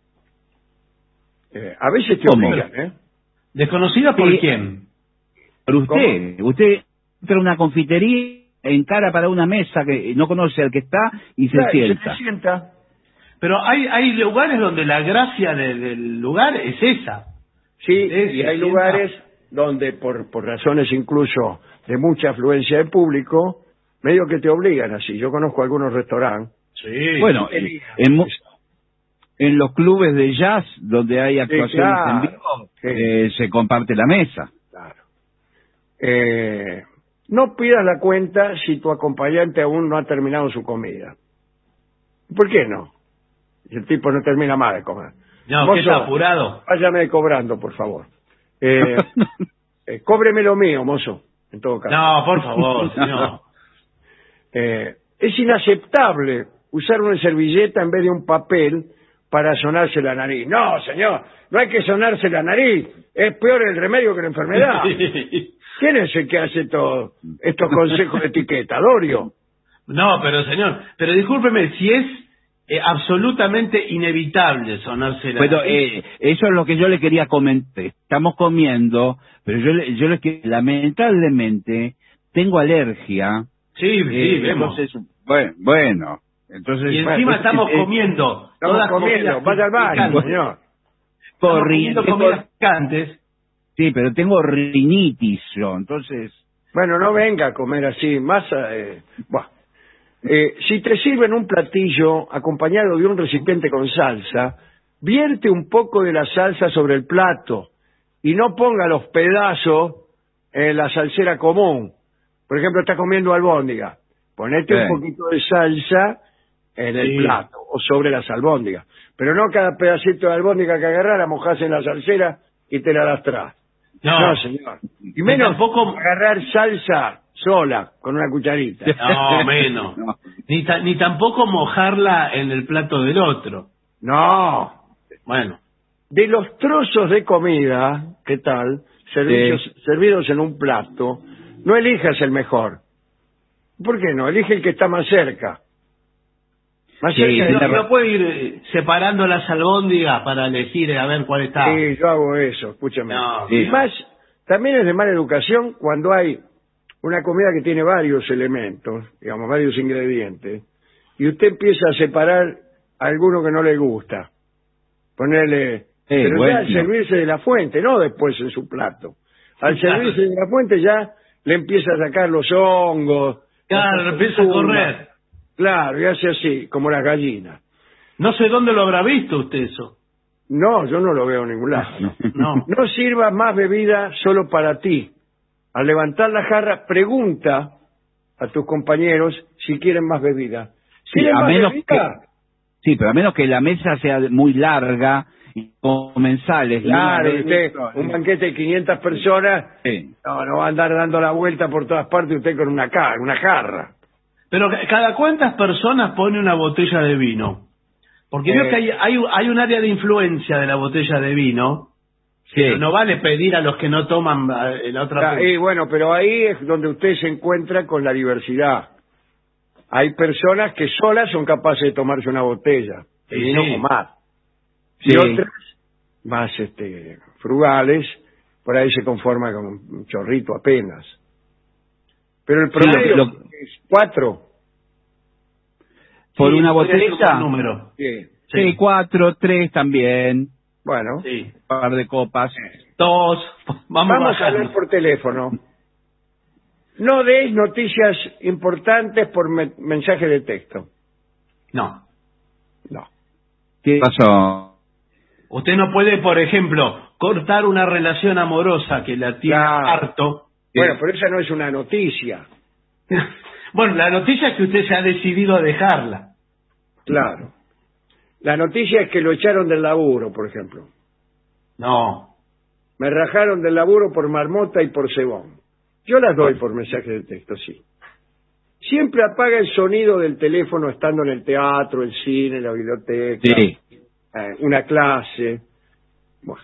Eh, a veces te ¿Cómo? obligan, ¿eh? ¿Desconocida por sí. quién? Por usted. ¿Cómo? Usted entra a una confitería, encara para una mesa que no conoce al que está y se claro, sienta. Se sienta. Pero hay hay lugares donde la gracia de, del lugar es esa. Sí, es, y hay lugares donde por, por razones incluso de mucha afluencia de público, medio que te obligan así. Yo conozco algunos restaurantes. Sí. Bueno, en, en, en los clubes de jazz donde hay actuaciones sí, claro, en vivo, sí. eh, se comparte la mesa. Claro. Eh, no pidas la cuenta si tu acompañante aún no ha terminado su comida. ¿Por qué no? Si el tipo no termina más de comer. No, que está apurado. Váyame cobrando, por favor. Eh, eh, cóbreme lo mío, mozo, en todo caso. No, por favor, no. eh, es inaceptable usar una servilleta en vez de un papel para sonarse la nariz. No, señor, no hay que sonarse la nariz. Es peor el remedio que la enfermedad. ¿Quién es el que hace todo estos consejos de etiqueta? ¿Dorio? No, pero señor, pero discúlpeme, si es eh, absolutamente inevitable sonarse la pero, nariz. Eh, eso es lo que yo le quería comentar. Estamos comiendo, pero yo, le, yo les que lamentablemente tengo alergia. Sí, eh, sí, vemos. Entonces, bueno, bueno. Entonces, y encima bueno, estamos eh, comiendo. Estamos todas comiendo, vaya al baño, señor. Estamos comiendo comidas picantes. Sí, pero tengo rinitis yo, entonces... Bueno, no venga a comer así, más... Eh, bueno. eh, si te sirven un platillo acompañado de un recipiente con salsa, vierte un poco de la salsa sobre el plato y no ponga los pedazos en la salsera común. Por ejemplo, estás comiendo albóndiga, ponete sí. un poquito de salsa en el sí. plato o sobre las albóndigas. Pero no cada pedacito de albóndiga que agarrás la mojás en la salsera y te la das atrás. No, no, señor. Y menos tampoco agarrar salsa sola, con una cucharita. No, menos. No. Ni, ta ni tampoco mojarla en el plato del otro. No. Bueno. De los trozos de comida, ¿qué tal? servicios, sí. servidos en un plato, no elijas el mejor. ¿Por qué no? Elige el que está más cerca. Más sí, cerca no, no puede ir eh, separando las albóndigas para elegir eh, a ver cuál está. Sí, yo hago eso, escúchame. No, y no. más, también es de mala educación cuando hay una comida que tiene varios elementos, digamos, varios ingredientes, y usted empieza a separar a alguno que no le gusta. Ponerle... Eh, pero bueno. ya al servirse de la fuente, no después en su plato. Al servirse de la fuente ya le empieza a sacar los hongos. Claro, empieza a correr. Claro, y hace así, como las gallinas. No sé dónde lo habrá visto usted eso. No, yo no lo veo en ningún lado. No. No sirvas más bebida solo para ti. Al levantar la jarra, pregunta a tus compañeros si quieren más bebida. Sí, ¿Quieren a más menos bebida? que, sí, pero a menos que la mesa sea muy larga y comensales. Claro, y usted, un banquete de quinientas personas, sí. no, no va a andar dando la vuelta por todas partes usted con una, ca una jarra. Pero cada cuántas personas pone una botella de vino. Porque eh, veo que hay, hay, hay un área de influencia de la botella de vino. Sí. Pero no vale pedir a los que no toman eh, la otra Ah, y bueno, pero ahí es donde usted se encuentra con la diversidad. Hay personas que solas son capaces de tomarse una botella de Sí, vino sí. o más. Sí. Y otras, más este, frugales, por ahí se conforma con un chorrito apenas. Pero el promedio lo- lo- es cuatro. Por Sí, una podría ser un botella. buen número. Sí. Sí, cuatro, tres también. Bueno, Sí. Un par de copas. Dos. Vamos, vamos a bajando. hablar por teléfono. No deis noticias importantes por me mensaje de texto. No. No. ¿Qué pasó? Usted no puede, por ejemplo, cortar una relación amorosa que la tiene Claro. harto. Bueno, pero esa no es una noticia. Bueno, la noticia es que usted se ha decidido a dejarla. Claro. La noticia es que lo echaron del laburo, por ejemplo. No. Me rajaron del laburo por marmota y por cebón. Yo las doy por mensaje de texto, sí. Siempre apaga el sonido del teléfono estando en el teatro, el cine, la biblioteca, Sí. eh, una clase. Bueno.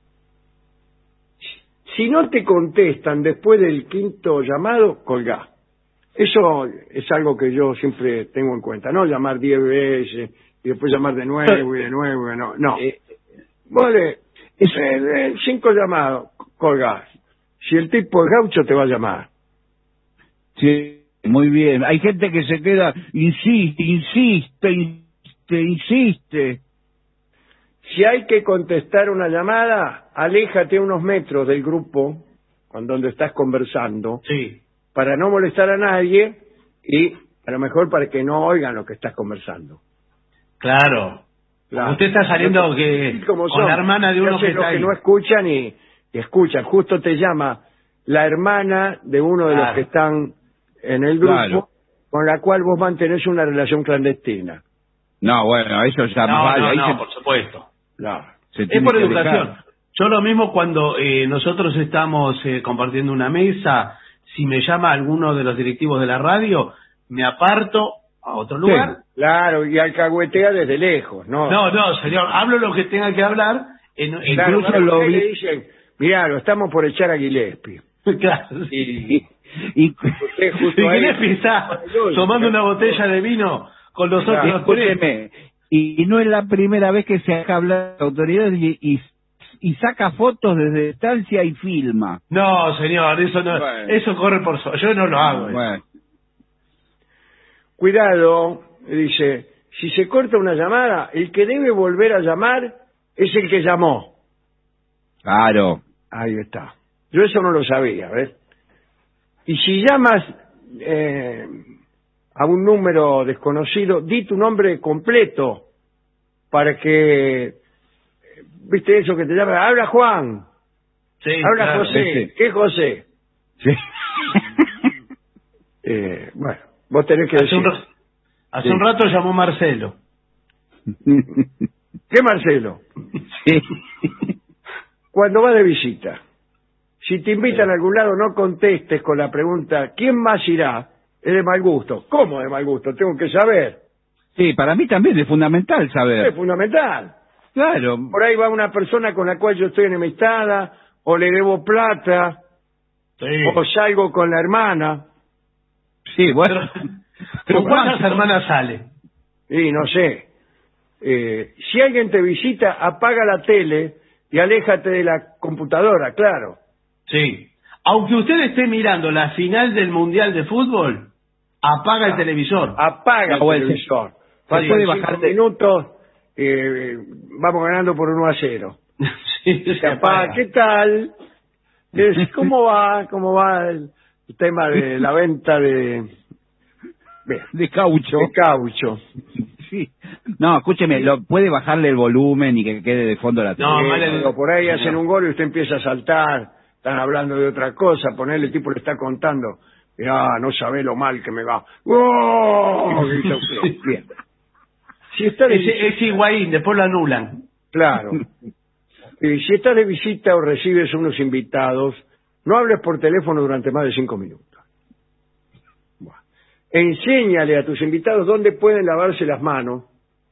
Si no te contestan después del quinto llamado, colgá. Eso es algo que yo siempre tengo en cuenta. No llamar diez veces y después llamar de nuevo y de nuevo. No, no. Vale, eh, eh, cinco llamados, colgás. Si el tipo es gaucho, te va a llamar. Sí, muy bien. Hay gente que se queda, insiste, insiste, insiste, insiste. Si hay que contestar una llamada, aléjate unos metros del grupo con donde estás conversando, Sí. para no molestar a nadie y a lo mejor para que no oigan lo que estás conversando. Claro. Claro. Usted está saliendo que Como con son. la hermana de uno Se que hacen los está que ahí. no escuchan y, y escuchan. Justo te llama la hermana de uno de Claro. los que están en el grupo, Claro. con la cual vos mantenés una relación clandestina. No, bueno, eso ya No, vale. no, Ahí no, se- por supuesto. Claro. se Es tiene por que educación. dejar. Yo lo mismo cuando eh, nosotros estamos eh, compartiendo una mesa, si me llama alguno de los directivos de la radio, me aparto a otro lugar. Sí, claro, y alcahuetea desde lejos, ¿no? No, no, señor, hablo lo que tenga que hablar. En, en- Claro, incluso a lo usted vi- le dicen, mirá, lo estamos por echar a Gillespie. Claro, Y, y, Usted justo ¿Y ahí- qué le está tomando una botella de vino con los Claro, otros tres? escúcheme, y, y no es la primera vez que se habla de autoridades y, y, y saca fotos desde distancia y filma. No, señor, eso no, Bueno. eso corre por so. Yo no lo hago. eso. Bueno, Cuidado, dice, si se corta una llamada, el que debe volver a llamar es el que llamó. claro. Ahí está. Yo eso no lo sabía, ¿ves? Y si llamas eh, a un número desconocido, di tu nombre completo para que, viste eso que te llama, habla Juan, Sí, habla claro. José, sí. ¿qué José? Sí. Eh, bueno, vos tenés que Hace, decir, un, ra- hace Sí. un rato llamó Marcelo. ¿qué Marcelo? Sí. Cuando vas de visita, si te invitan a algún lado, no contestes con la pregunta, ¿quién más irá? Es de mal gusto. ¿Cómo de mal gusto? Tengo que saber. Sí, para mí también es fundamental Es saber. fundamental. Claro. Por ahí va una persona con la cual yo estoy enemistada, o le debo plata, Sí. o salgo con la hermana. Sí, bueno. Pero ¿cuántas hermanas sale? Y no sé. Eh, si alguien te visita, apaga la tele y aléjate de la computadora, claro. Sí. Aunque usted esté mirando la final del Mundial de Fútbol, apaga el televisor. Apaga No, el el- televisor. puede Faltan bajar cinco de- minutos, eh, vamos ganando por uno a cero. Sí, Se apaga. ¿Qué tal? Es- ¿Cómo va? ¿Cómo va el tema de la venta de, bien, De caucho. de caucho? Sí. No, escúcheme, lo, puede bajarle el volumen y que quede de fondo la No, tele. mal Eh, el- cuando por ahí no. hacen un gol y usted empieza a saltar, están hablando de otra cosa, ponerle, el tipo le está contando, mirá, no sabe lo mal que me va. ¡Oh! Grita usted. Bien. Si está de Es, es Higuaín, después lo anulan. Claro. Y si estás de visita o recibes unos invitados, no hables por teléfono durante más de cinco minutos. Buah. Enséñale a tus invitados dónde pueden lavarse las manos.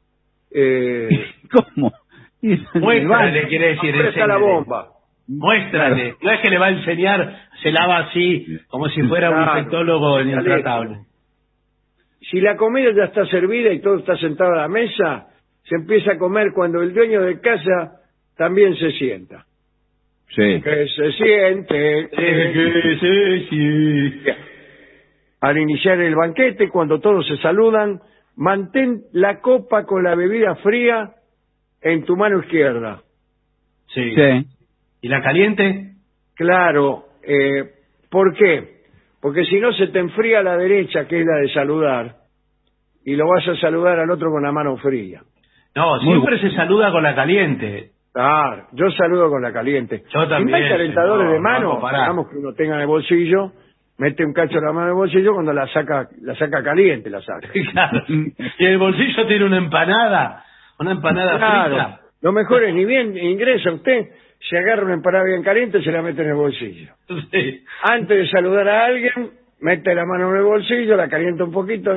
Eh, ¿Cómo? Muéstrale, quiere decir. afuera está la enséñale. bomba. Muéstrale. No es que le va a enseñar, se lava así, como si fuera un Claro. infectólogo intratable. Si la comida ya está servida y todo está sentado a la mesa, se empieza a comer cuando el dueño de casa también se sienta. Sí. Que se siente. Sí, sí, sí. Bien. Al iniciar el banquete, cuando todos se saludan, mantén la copa con la bebida fría en tu mano izquierda. Sí. Sí. ¿Y la caliente? Claro. Eh, ¿Por qué? Porque si no se te enfría la derecha, que es la de saludar, y lo vas a saludar al otro con la mano fría. No, Muy siempre se saluda con la caliente. Claro, yo saludo con la caliente. Yo también, Si no hay calentadores no, de mano, no, pará. digamos que uno tenga en el bolsillo, mete un cacho de la mano en el bolsillo, cuando la saca, la saca caliente, la saca. Claro. Y el bolsillo tiene una empanada, una empanada Claro. frita. Lo mejor es, ni bien ingresa usted, se agarra una empanada bien caliente y se la mete en el bolsillo. Sí. Antes de saludar a alguien, mete la mano en el bolsillo, la calienta un poquito.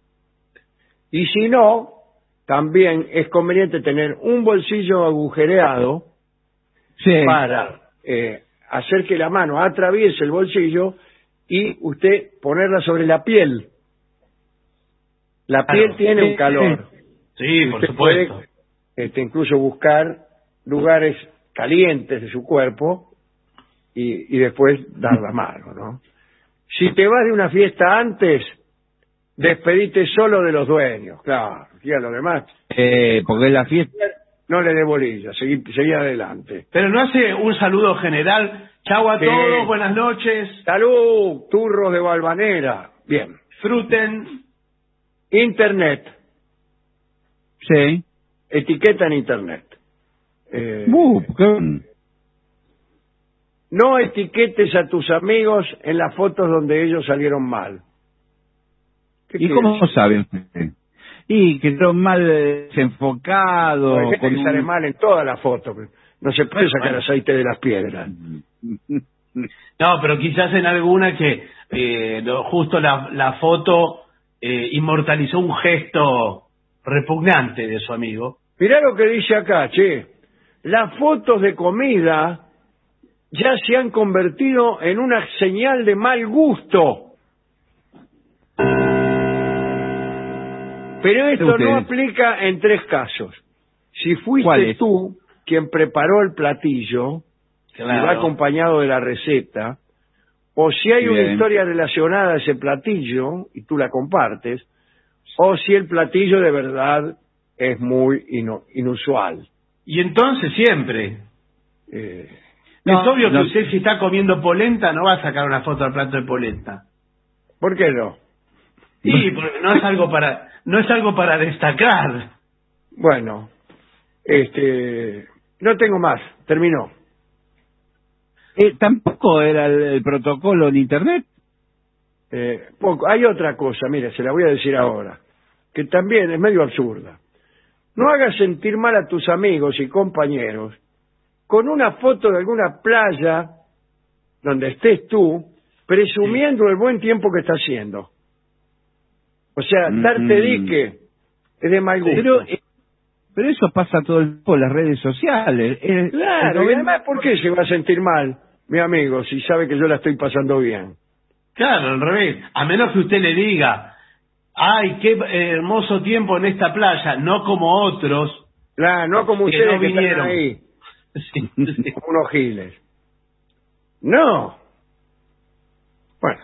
Y si no, también es conveniente tener un bolsillo agujereado Sí. para eh, hacer que la mano atraviese el bolsillo y usted ponerla sobre la piel. La Claro. piel tiene un calor. Sí, por Usted supuesto. puede, este, incluso buscar lugares calientes de su cuerpo y, y después dar la mano, ¿no? Si te vas de una fiesta antes, despedite solo de los dueños, claro, y a los demás Eh, porque la fiesta... no le dé bolilla, seguí, seguí adelante. Pero no hace un saludo general. Chau a Sí. todos, buenas noches. Salud, turros de Valvanera. Bien. Disfruten. Internet, Sí. etiqueta en Internet. Eh, Uh, ¿qué? No etiquetes a tus amigos en las fotos donde ellos salieron mal. ¿Qué ¿Y quiere cómo decir? saben? Y que son mal eh, desenfocados. Hay gente con que sale un- mal en todas las fotos. No se puede sacar Bueno. aceite de las piedras. No, pero quizás en alguna que eh, lo- justo la, la foto eh, inmortalizó un gesto repugnante de su amigo. Mirá lo que dice acá, che. Las fotos de comida ya se han convertido en una señal de mal gusto. Pero esto Ustedes. no aplica en tres casos. Si fuiste ¿Cuáles? tú quien preparó el platillo, y va acompañado de la receta, o si hay una Bien. historia relacionada a ese platillo y tú la compartes, o si el platillo de verdad es muy inu- inusual. Y entonces siempre. Eh, No, es obvio no. que usted si está comiendo polenta no va a sacar una foto del plato de polenta. ¿Por qué no? Sí, porque no es algo para, no es algo para destacar. Bueno, este, no tengo más, terminó. Eh, tampoco era el, el protocolo en Internet. Eh, poco. Hay otra cosa, mire, se la voy a decir ahora, que también es medio absurda. No hagas sentir mal a tus amigos y compañeros con una foto de alguna playa donde estés tú, presumiendo el buen tiempo que está haciendo. O sea, Mm, darte mm. dique es de mal gusto. Pero, eh, Pero eso pasa todo el tiempo en las redes sociales. El, claro, el y además, ¿por qué se va a sentir mal, mi amigo, si sabe que yo la estoy pasando bien? Claro, al revés. A menos que usted le diga, ay, qué hermoso tiempo en esta playa, no como otros. Claro, no como que ustedes no que vinieron. están ahí, Sí, sí. como unos giles. No. Bueno.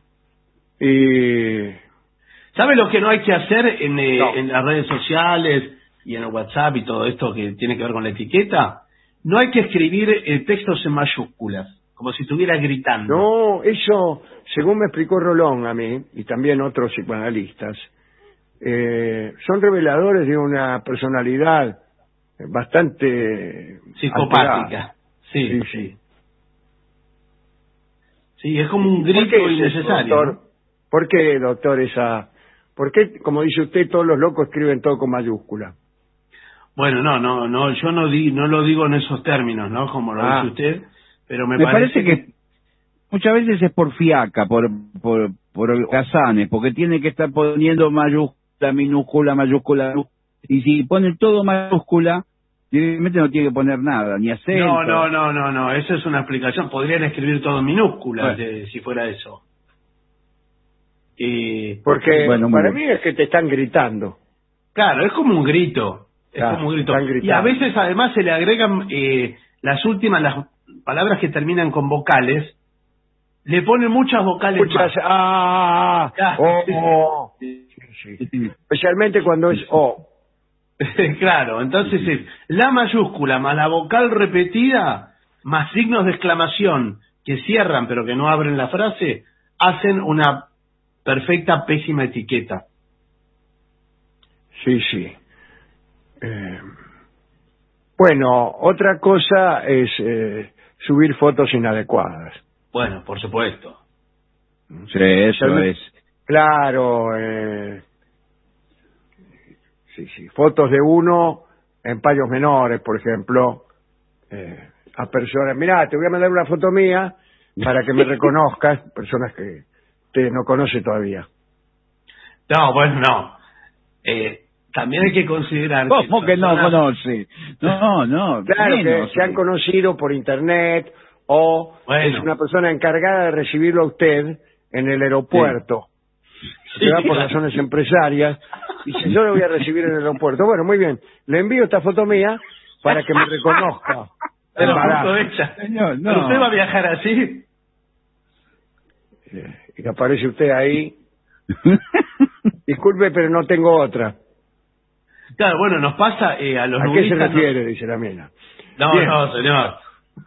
Y... ¿Sabe lo que no hay que hacer en, eh, No. en las redes sociales y en el WhatsApp y todo esto que tiene que ver con la etiqueta? No hay que escribir eh, textos en mayúsculas, como si estuviera gritando. No, eso, según me explicó Rolón a mí, y también otros psicoanalistas, eh, son reveladores de una personalidad bastante Psicopática. alterada. Sí, Sí, sí. sí. Sí, es como un ¿Por qué grito es eso, innecesario. doctor? ¿no? ¿Por qué, doctor, esa...? ¿Por qué, como dice usted, todos los locos escriben todo con mayúscula? Bueno, no, no, no, yo no di, no lo digo en esos términos, ¿no? Como lo Ah. dice usted, pero me, Me parece que muchas veces es por fiaca, por por por holgazanes, porque tiene que estar poniendo mayúscula, minúscula, mayúscula, y si pone todo mayúscula, directamente no tiene que poner nada, ni acento. No, no, no, no, no, eso es una explicación. Podrían escribir todo en minúsculas, Bueno. eh, si fuera eso. Y Porque Bueno, muy para bien. mí es que te están gritando. claro, es como un grito, es Claro, como un grito. están gritando. Y a veces además se le agregan eh, las últimas, las palabras que terminan con vocales, le ponen muchas vocales Muchas, más. ah, Claro. oh, oh. Sí, sí. Especialmente cuando es O. Claro, entonces es la mayúscula más la vocal repetida más signos de exclamación que cierran pero que no abren la frase, hacen una perfecta pésima etiqueta. Sí, sí. Eh, bueno, otra cosa es eh, subir fotos inadecuadas. Bueno, por supuesto. Sí, eso Especialmente- es. Claro, eh, sí, sí. Fotos de uno en payos menores, por ejemplo, eh, a personas. Mirá, te voy a mandar una foto mía para que me reconozcas, personas que usted no conoce todavía. No, bueno, no. Eh, también hay que considerar ¿Cómo que no personas- conoce? No, no. Claro, menos, que se han sí. conocido por internet o Bueno. es una persona encargada de recibirlo a usted en el aeropuerto. Sí, Se va por claro. razones empresarias. Dice, yo lo voy a recibir en el aeropuerto. Bueno, muy bien. Le envío esta foto mía para que me reconozca. Pero Embarazo. justo ella. Señor, no. Pero usted va a viajar así. Eh, Y aparece usted ahí. Disculpe, pero no tengo otra. Claro, bueno, nos pasa eh, a los ¿A qué se nudistas. nos- refiere? Dice la mina. No, Bien. no, señor.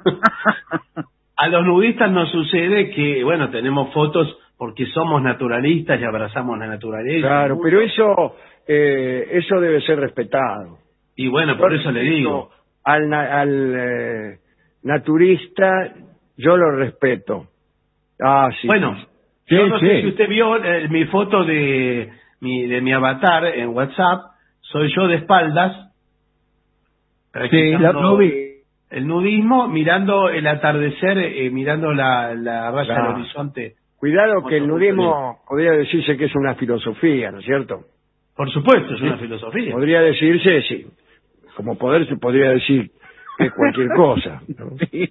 A los nudistas nos sucede que, bueno, tenemos fotos porque somos naturalistas y abrazamos la naturaleza. Claro, pero eso, eh, eso debe ser respetado. Y bueno, por eso le digo. Al, na- al eh, naturista, yo lo respeto. Ah, sí. Bueno, Sí, yo no sé sí. si usted vio eh, mi foto de mi, de mi avatar en WhatsApp. Soy yo de espaldas. Sí, practicando la- no vi. El nudismo, mirando el atardecer, eh, mirando la, la raya Claro. del horizonte. Cuidado que el Otro nudismo podría decirse que es una filosofía, ¿no es cierto? Por supuesto, es Sí. una filosofía. Podría decirse, sí. Como poder se podría decir que cualquier cosa. ¿no?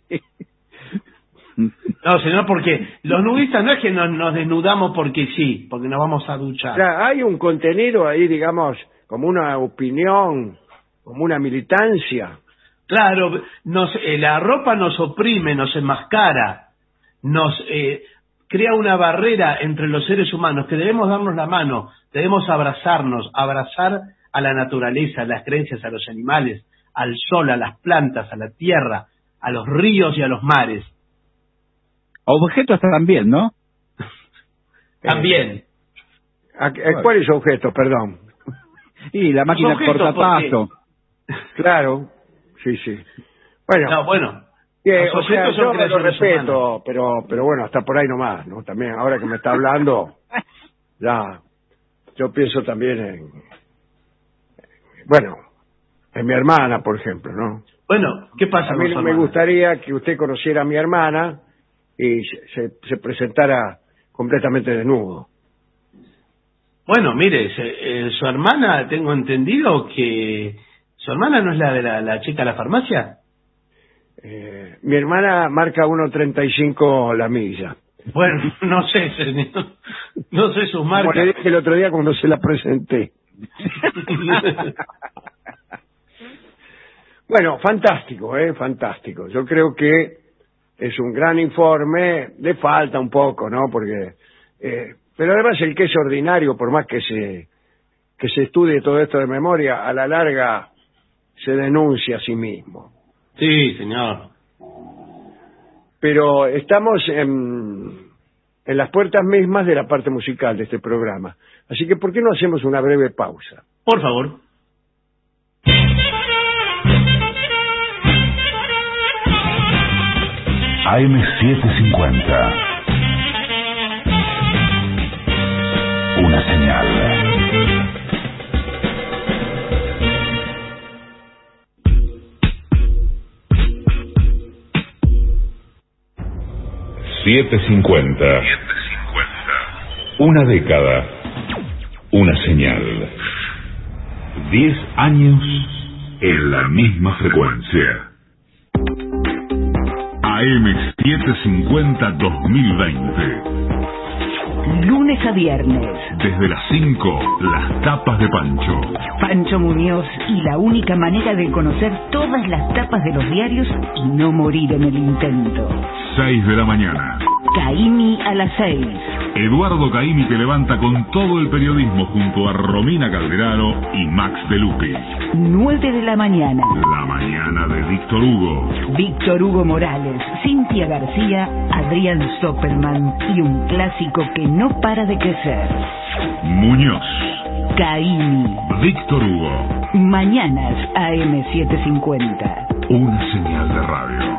No, señor, porque los nudistas no es que nos, nos desnudamos porque sí, porque nos vamos a duchar. O sea, hay un contenido ahí, digamos, como una opinión, como una militancia. Claro, nos, eh, la ropa nos oprime, nos enmascara, nos eh, crea una barrera entre los seres humanos, que debemos darnos la mano, debemos abrazarnos, abrazar a la naturaleza, a las creencias, a los animales, al sol, a las plantas, a la tierra, a los ríos y a los mares. Objetos también, ¿no? También. ¿A- a- ¿Cuáles objetos, perdón? Y la máquina objetos, cortapasto. Claro, sí, sí. Bueno, No, bueno, eh, los o sea, objetos son yo lo creaciones respeto, humanas. pero pero bueno, hasta por ahí nomás, ¿no? También, ahora que me está hablando, ya, yo pienso también en, bueno, en mi hermana, por ejemplo, ¿no? Bueno, ¿qué pasa A con mí su me hermana? gustaría que usted conociera a mi hermana y se, se- se presentara completamente desnudo. Bueno, mire, se- eh, su hermana, tengo entendido que ¿Su hermana no es la de la, la chica de la farmacia? Eh, mi hermana marca uno treinta y cinco la milla. Bueno, no sé, señor. No sé sus marcas. Como le dije el otro día cuando se la presenté. Bueno, fantástico, ¿eh? Fantástico. Yo creo que es un gran informe. Le falta un poco, ¿no? Porque... Eh, pero además el que es ordinario, por más que se, que se estudie todo esto de memoria, a la larga se denuncia a sí mismo. Sí, señor. Pero estamos en, en las puertas mismas de la parte musical de este programa. Así que, ¿por qué no hacemos una breve pausa? Por favor. A M setecientos cincuenta. Una señal. setecientos cincuenta. Una década. Una señal. Diez años en la misma frecuencia. A M setecientos cincuenta dos mil veinte. Lunes a viernes. Desde las cinco, las tapas de Pancho. Pancho Muñoz y la única manera de conocer todas las tapas de los diarios y no morir en el intento. seis de la mañana. Caimi a las seis. Eduardo Caimi te levanta con todo el periodismo junto a Romina Calderaro y Max De Lupi. nueve de la mañana. La mañana de Víctor Hugo. Víctor Hugo Morales, Cintia García, Adrián Stopperman y un clásico que no para de crecer. Muñoz. Caimi. Víctor Hugo. Mañanas A M setecientos cincuenta. Una señal de radio.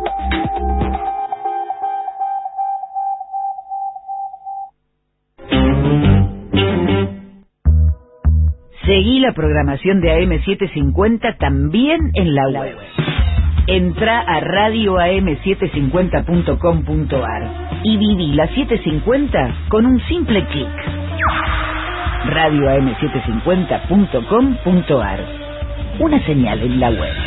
Seguí la programación de A M setecientos cincuenta también en la web. Entra a radio a m setecientos cincuenta punto com punto a r y viví la setecientos cincuenta con un simple clic. radio a m setecientos cincuenta punto com punto a r. Una señal en la web.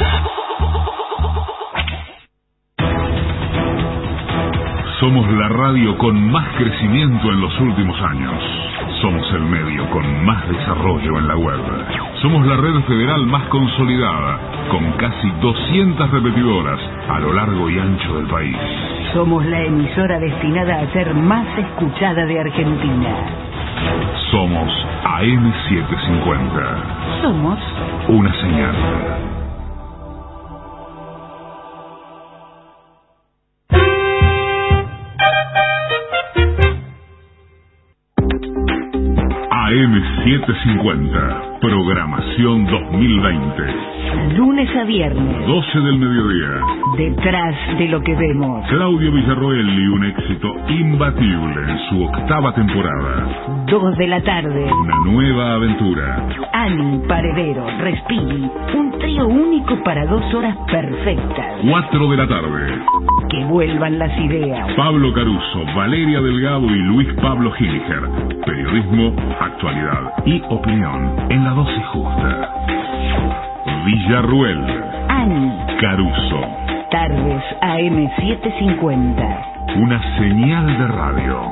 Somos la radio con más crecimiento en los últimos años. Somos el medio con más desarrollo en la web. Somos la red federal más consolidada, con casi doscientas repetidoras a lo largo y ancho del país. Somos la emisora destinada a ser más escuchada de Argentina. Somos A M setecientos cincuenta. Somos una señal. A M setecientos cincuenta, programación dos mil veinte. Lunes a viernes. doce del mediodía. Detrás de lo que vemos. Claudio Villarroel y un éxito imbatible en su octava temporada. dos de la tarde. Una nueva aventura. Ani, Paredero, Respiri. Un trío único para dos horas perfectas. cuatro de la tarde. Que vuelvan las ideas. Pablo Caruso, Valeria Delgado y Luis Pablo Gilger. Periodismo, actualidad y opinión en la dosis justa. Villarruel. Ani. Caruso. Tardes A M setecientos cincuenta. Una señal de radio.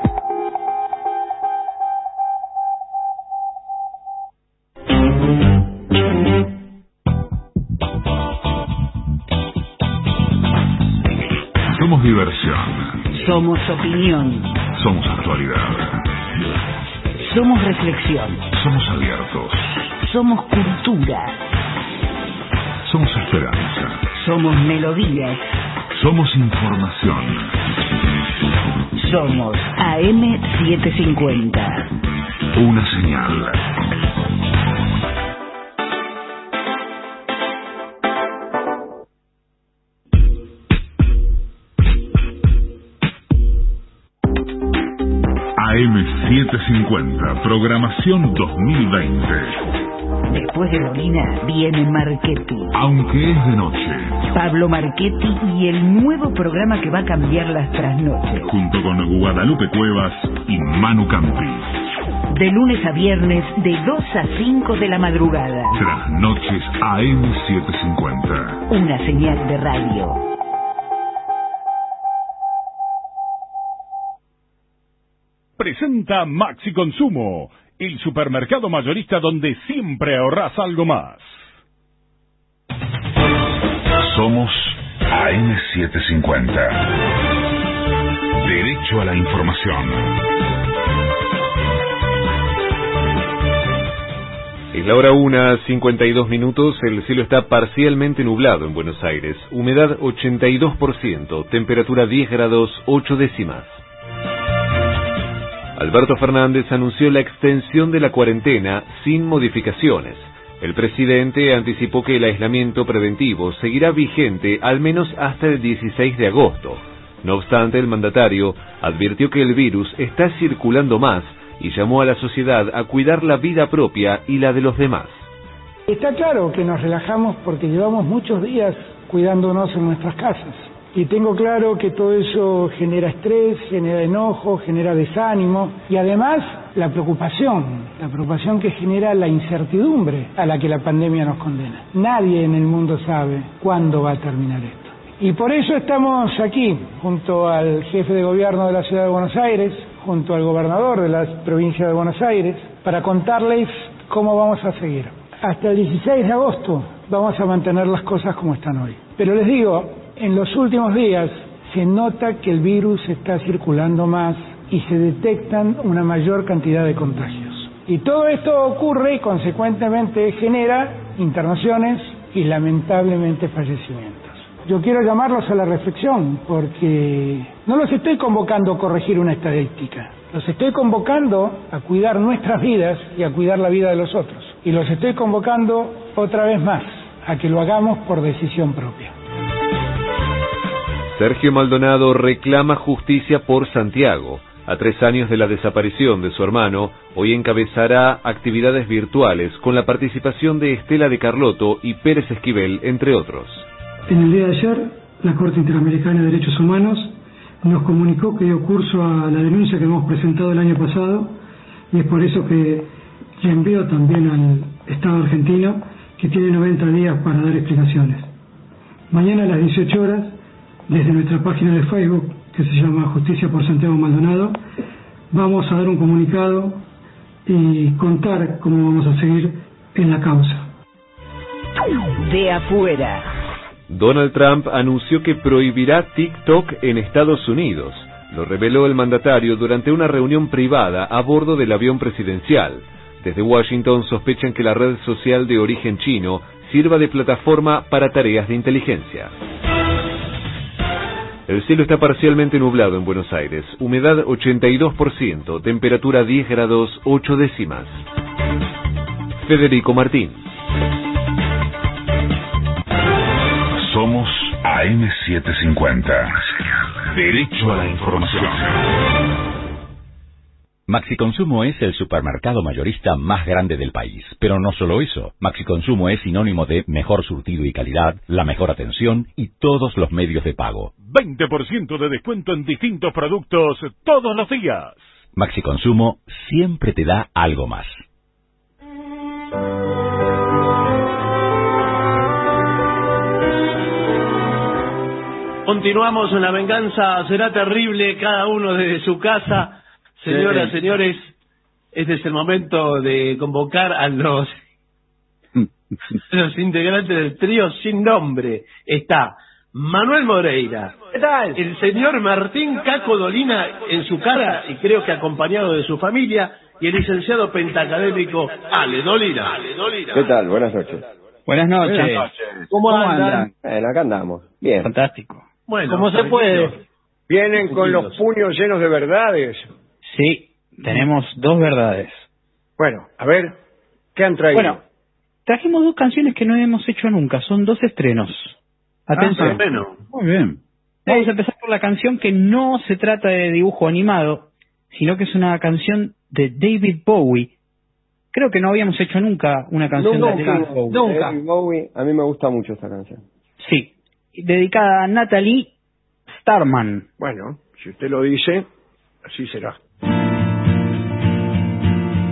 Somos diversión. Somos opinión. Somos actualidad. Somos reflexión. Somos abiertos. Somos cultura. Somos esperanza. Somos melodías. Somos información. Somos A M setecientos cincuenta. Una señal. A M setecientos cincuenta, programación dos mil veinte. Después de Dolina viene Marchetti. Aunque es de noche. Pablo Marchetti y el nuevo programa que va a cambiar las trasnoches. Junto con Guadalupe Cuevas y Manu Campi. De lunes a viernes, de dos a cinco de la madrugada. Trasnoches A M setecientos cincuenta. Una señal de radio. Presenta Maxi Consumo, el supermercado mayorista donde siempre ahorrás algo más. Somos A M setecientos cincuenta. Derecho a la información. Es la hora una, cincuenta y dos minutos, el cielo está parcialmente nublado en Buenos Aires, humedad ochenta y dos por ciento, temperatura diez grados ocho décimas. Alberto Fernández anunció la extensión de la cuarentena sin modificaciones. El presidente anticipó que el aislamiento preventivo seguirá vigente al menos hasta el dieciséis de agosto. No obstante, el mandatario advirtió que el virus está circulando más y llamó a la sociedad a cuidar la vida propia y la de los demás. Está claro que nos relajamos porque llevamos muchos días cuidándonos en nuestras casas. Y tengo claro que todo eso genera estrés, genera enojo, genera desánimo y además la preocupación, la preocupación que genera la incertidumbre a la que la pandemia nos condena. Nadie en el mundo sabe cuándo va a terminar esto. Y por eso estamos aquí, junto al jefe de gobierno de la Ciudad de Buenos Aires, junto al gobernador de la provincia de Buenos Aires, para contarles cómo vamos a seguir. Hasta el dieciséis de agosto vamos a mantener las cosas como están hoy. Pero les digo, en los últimos días se nota que el virus está circulando más y se detectan una mayor cantidad de contagios. Y todo esto ocurre y consecuentemente genera internaciones y lamentablemente fallecimientos. Yo quiero llamarlos a la reflexión porque no los estoy convocando a corregir una estadística. Los estoy convocando a cuidar nuestras vidas y a cuidar la vida de los otros. Y los estoy convocando otra vez más a que lo hagamos por decisión propia. Sergio Maldonado reclama justicia por Santiago. A tres años de la desaparición de su hermano, hoy encabezará actividades virtuales con la participación de Estela de Carlotto y Pérez Esquivel, entre otros. En el día de ayer, la Corte Interamericana de Derechos Humanos nos comunicó que dio curso a la denuncia que hemos presentado el año pasado y es por eso que le envío también al Estado argentino que tiene noventa días para dar explicaciones. Mañana a las dieciocho horas, desde nuestra página de Facebook, que se llama Justicia por Santiago Maldonado, vamos a dar un comunicado y contar cómo vamos a seguir en la causa. De afuera. Donald Trump anunció que prohibirá TikTok en Estados Unidos. Lo reveló el mandatario durante una reunión privada a bordo del avión presidencial. Desde Washington sospechan que la red social de origen chino sirva de plataforma para tareas de inteligencia. El cielo está parcialmente nublado en Buenos Aires, humedad ochenta y dos por ciento, temperatura diez grados ocho décimas. Federico Martín. Somos A M setecientos cincuenta. Derecho a la información. Maxi Consumo es el supermercado mayorista más grande del país. Pero no solo eso. Maxi Consumo es sinónimo de mejor surtido y calidad, la mejor atención y todos los medios de pago. veinte por ciento de descuento en distintos productos todos los días. Maxi Consumo siempre te da algo más. Continuamos en La Venganza Será Terrible, cada uno desde su casa. Señoras, sí. Señores, este es el momento de convocar a los, los integrantes del trío sin nombre. Está Manuel Moreira, ¿qué tal? El señor Martín Caco Dolina en su cara y creo que acompañado de su familia, y el licenciado pentacadémico Ale Dolina. Ale Dolina. ¿Qué tal? Buenas noches. Buenas noches. Buenas noches. ¿Cómo, ¿Cómo andan? andan? Bueno, acá andamos. Bien. Fantástico. Bueno, ¿cómo se puede? Vienen con los puños llenos de verdades. Sí, tenemos dos verdades. Bueno, a ver, ¿qué han traído? Bueno, trajimos dos canciones que no hemos hecho nunca, son dos estrenos. Atención. Ah, bueno. Muy bien. Vamos a empezar por la canción que no se trata de dibujo animado, sino que es una canción de David Bowie. Creo que no habíamos hecho nunca una canción no, de nunca, David Bowie. Nunca. David Bowie, a mí me gusta mucho esta canción. Sí, dedicada a Natalie Starman. Bueno, si usted lo dice, así será.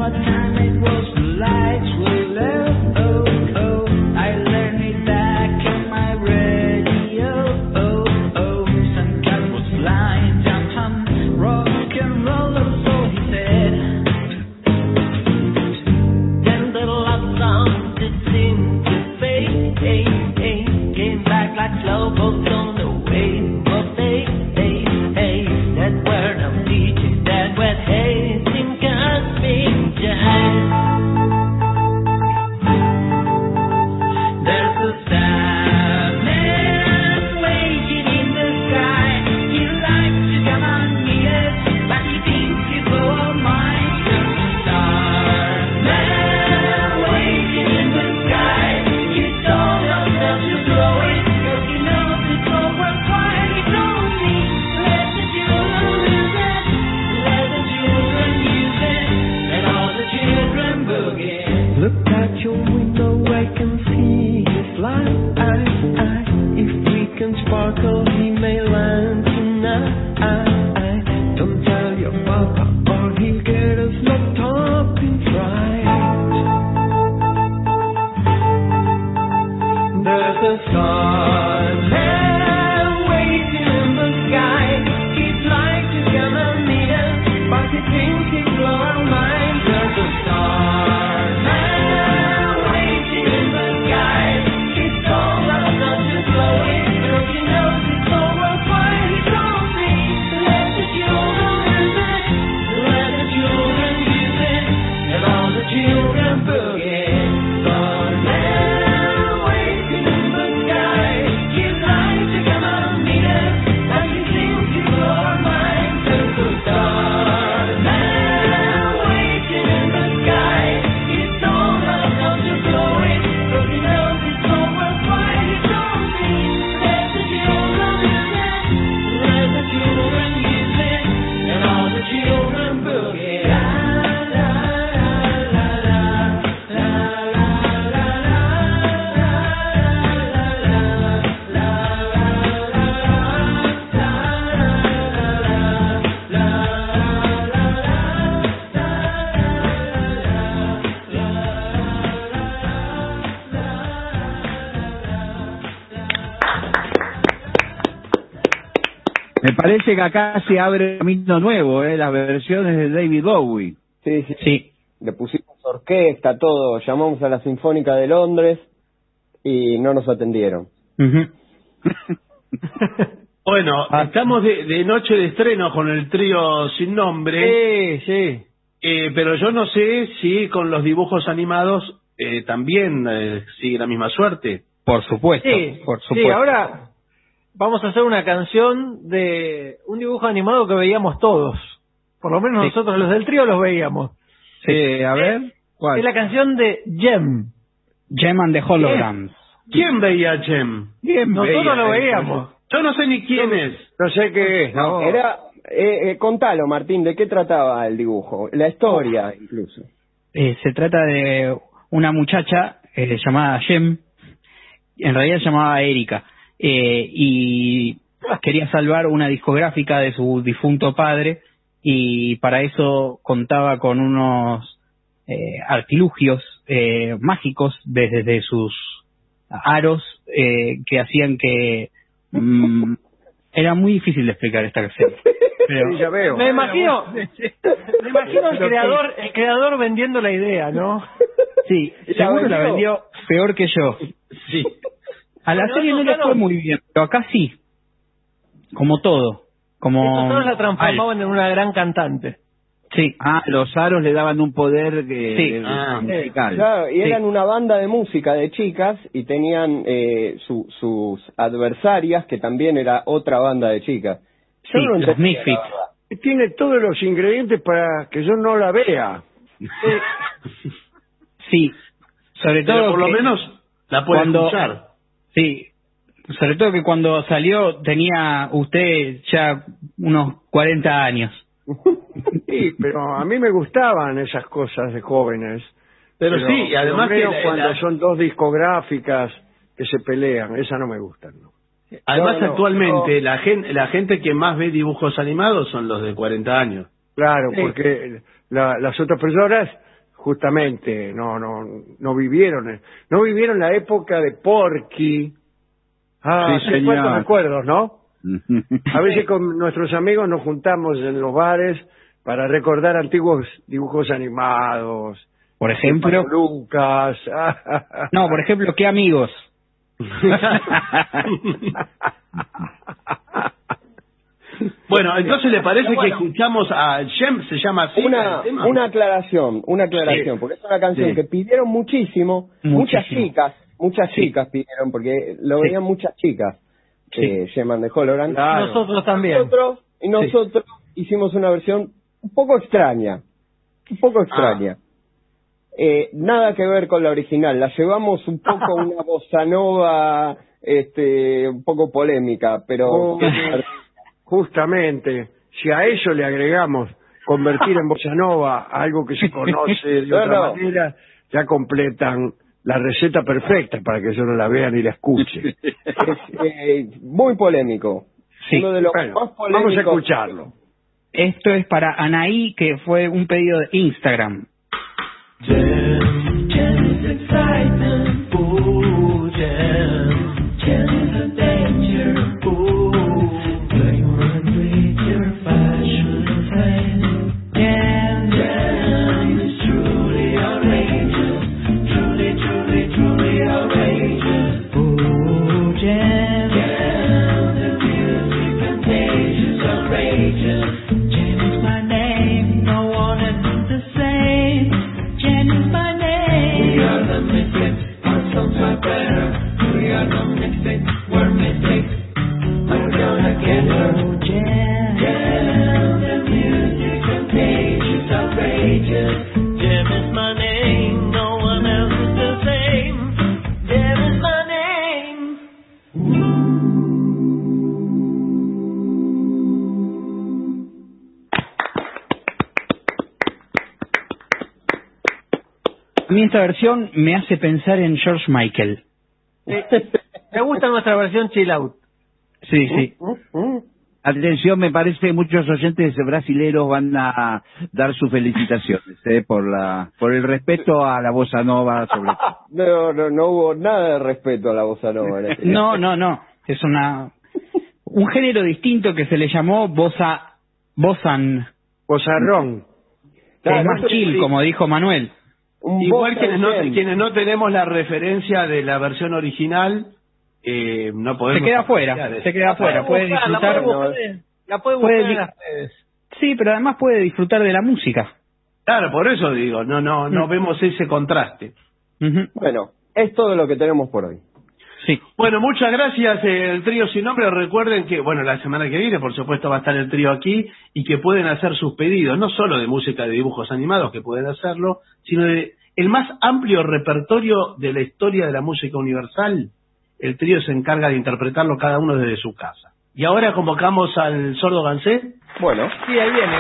Me parece que acá se abre un camino nuevo, ¿eh? Las versiones de David Bowie. Sí, sí, sí. Le pusimos orquesta, todo. Llamamos a la Sinfónica de Londres y no nos atendieron. Uh-huh. Bueno, estamos de, de noche de estreno con el trío Sin Nombre. Sí, sí. Eh, pero yo no sé si con los dibujos animados eh, también eh, sigue la misma suerte. Por supuesto, sí, por supuesto. Sí, ahora vamos a hacer una canción de un dibujo animado que veíamos todos. Por lo menos sí. Nosotros los del trío los veíamos. Sí, eh, a ver. ¿Cuál? Es la canción de Jem. Jem and the Holograms. ¿Quién veía Jem? ¿Quién nosotros veía, lo veíamos. Yo no sé ni quién es. No sé qué es. No. Era, eh, eh, contalo, Martín, ¿de qué trataba el dibujo? La historia, oh. incluso. Eh, se trata de una muchacha eh, llamada Jem. En realidad se llamaba Erika. Eh, y quería salvar una discográfica de su difunto padre, y para eso contaba con unos eh, artilugios eh, mágicos desde, desde sus aros eh, que hacían que mm, era muy difícil de explicar esta canción. Pero, sí, ya veo. Me imagino, me imagino el creador, el creador vendiendo la idea, ¿no? Sí, seguro la vendió peor que yo. Sí. A la bueno, serie no le fue muy bien, pero acá sí. Como todo. Como estos todos la transformaban en una gran cantante. Sí. Ah, los aros le daban un poder eh, sí. de, ah, musical. Claro, y eran sí. una banda de música de chicas y tenían eh, su, sus adversarias, que también era otra banda de chicas. Sí, no los Misfits. Tiene todos los ingredientes para que yo no la vea. Sí, sobre todo pero por lo que menos la puede cuando, escuchar. Sí, sobre todo que cuando salió tenía usted ya unos cuarenta años. Sí, pero a mí me gustaban esas cosas de jóvenes. Pero, pero sí, además que la, cuando la... son dos discográficas que se pelean, esas no me gustan, ¿no? Además, no, no, actualmente no. la gente la gente que más ve dibujos animados son los de cuarenta años. Claro, sí. porque la, las otras personas justamente, no, no, no vivieron, no vivieron la época de Porky. Ah, Sí, sí, cuántos señor. recuerdos, ¿no? A veces con nuestros amigos nos juntamos en los bares para recordar antiguos dibujos animados. Por ejemplo. Lucas. No, por ejemplo, ¿qué amigos? Bueno, entonces le parece que escuchamos a Shem, se llama así. Una, una aclaración, una aclaración, Sí. porque es una canción Sí. que pidieron muchísimo, muchas Muchísimo. chicas, muchas Sí. chicas pidieron, porque lo Sí. veían muchas chicas, Sí. eh, Sheman de Holloran. Claro. Nosotros también. Nosotros, y nosotros hicimos una versión un poco extraña, un poco extraña. Eh, nada que ver con la original, la llevamos un poco a una bossa nova, este, un poco polémica, pero... Oh, justamente, si a eso le agregamos convertir en bossa nova algo que se conoce de No, otra no. manera, ya completan la receta perfecta para que yo no la vea ni la escuche. Es eh, muy polémico. Sí. Uno de los Bueno, más polémicos. vamos a escucharlo. Esto es para Anaí, que fue un pedido de Instagram. A mí esta versión me hace pensar en George Michael. Me gusta nuestra versión chill out. Sí, sí. Atención, me parece que muchos oyentes brasileros van a dar sus felicitaciones eh, por la por el respeto a la bossa nova, sobre todo. No, no, no hubo nada de respeto a la bossa nova. en este caso. No, no, no. Es una un género distinto que se le llamó bossa bossan. Bossarrón. Es más chill, como dijo Manuel. Un Igual bossa quienes no, zen. quienes no tenemos la referencia de la versión original, eh, no podemos... Se queda afuera, apreciar se queda afuera. Puede buscar, la disfrutar. puede buscar en- La puede buscar Puede en di- las redes. Sí, pero además puede disfrutar de la música. Claro, por eso digo, no, no, no Mm. vemos ese contraste. Ujú. Bueno, es todo lo que tenemos por hoy. Sí. Bueno, muchas gracias, eh, el trío sin nombre. Recuerden que, bueno, la semana que viene, por supuesto, va a estar el trío aquí y que pueden hacer sus pedidos, no solo de música de dibujos animados, que pueden hacerlo, sino de el más amplio repertorio de la historia de la música universal. El trío se encarga de interpretarlo cada uno desde su casa. Y ahora convocamos al sordo Gansé. Bueno. Sí, ahí viene.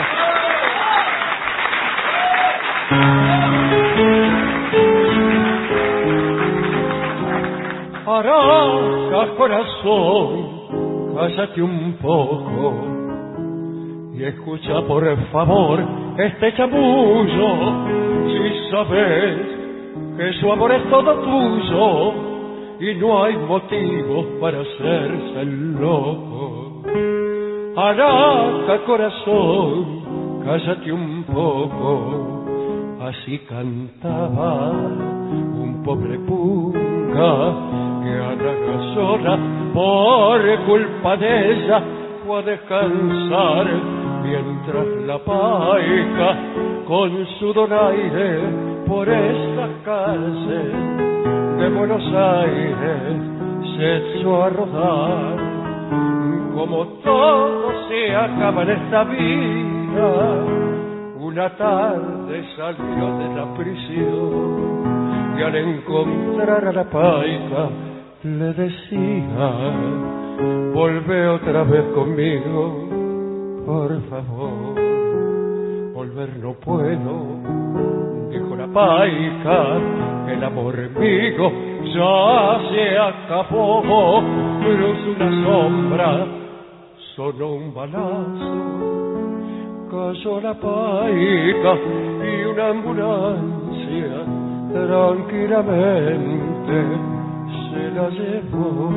Araca, corazón, cállate un poco y escucha por favor este chamullo. Si sabes que su amor es todo tuyo y no hay motivos para hacerse el loco. Araca, corazón, cállate un poco. Así cantaba un pobre punga que a la casona por culpa de ella fue a descansar mientras la paica con su donaire por esta calle de Buenos Aires se echó a rodar. Como todo se acaba en esta vida, una tarde salió de la prisión y al encontrar a la paica le decía: volve otra vez conmigo, por favor. Volver no puedo, dijo la paica, el amor mío ya se acabó. Cruzó una sombra, sonó un balazo, cayó la paica y una ambulancia inocencia tranquilamente se la llevó.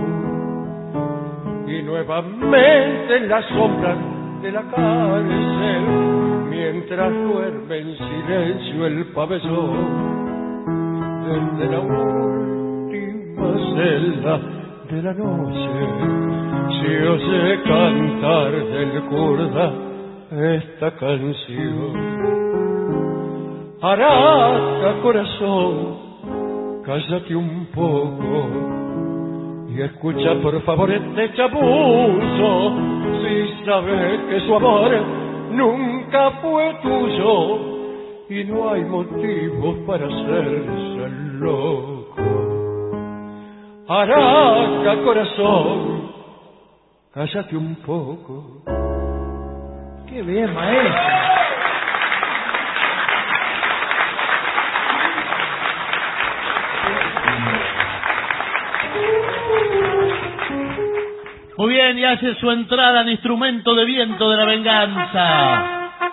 Y nuevamente en la sombra de la cárcel, mientras duerme en silencio el pabellón, desde la última celda de la noche se oye cantar del kurda esta canción. Araca, corazón, cállate un poco y escucha por favor este chabuzo. Si sabes que su amor nunca fue tuyo y no hay motivos para hacerse loco. Araca, corazón, cállate un poco. ¡Qué bien, maestro! Muy bien, y hace su entrada al instrumento de viento de la venganza.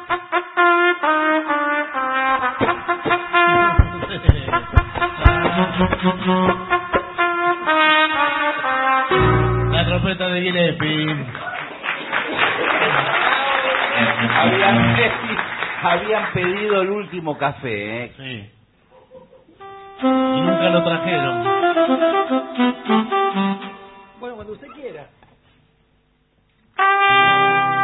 La trompeta de Gillespie. Habían, habían pedido el último café, ¿eh? Sí. Y nunca lo trajeron. Bueno, cuando usted quiera.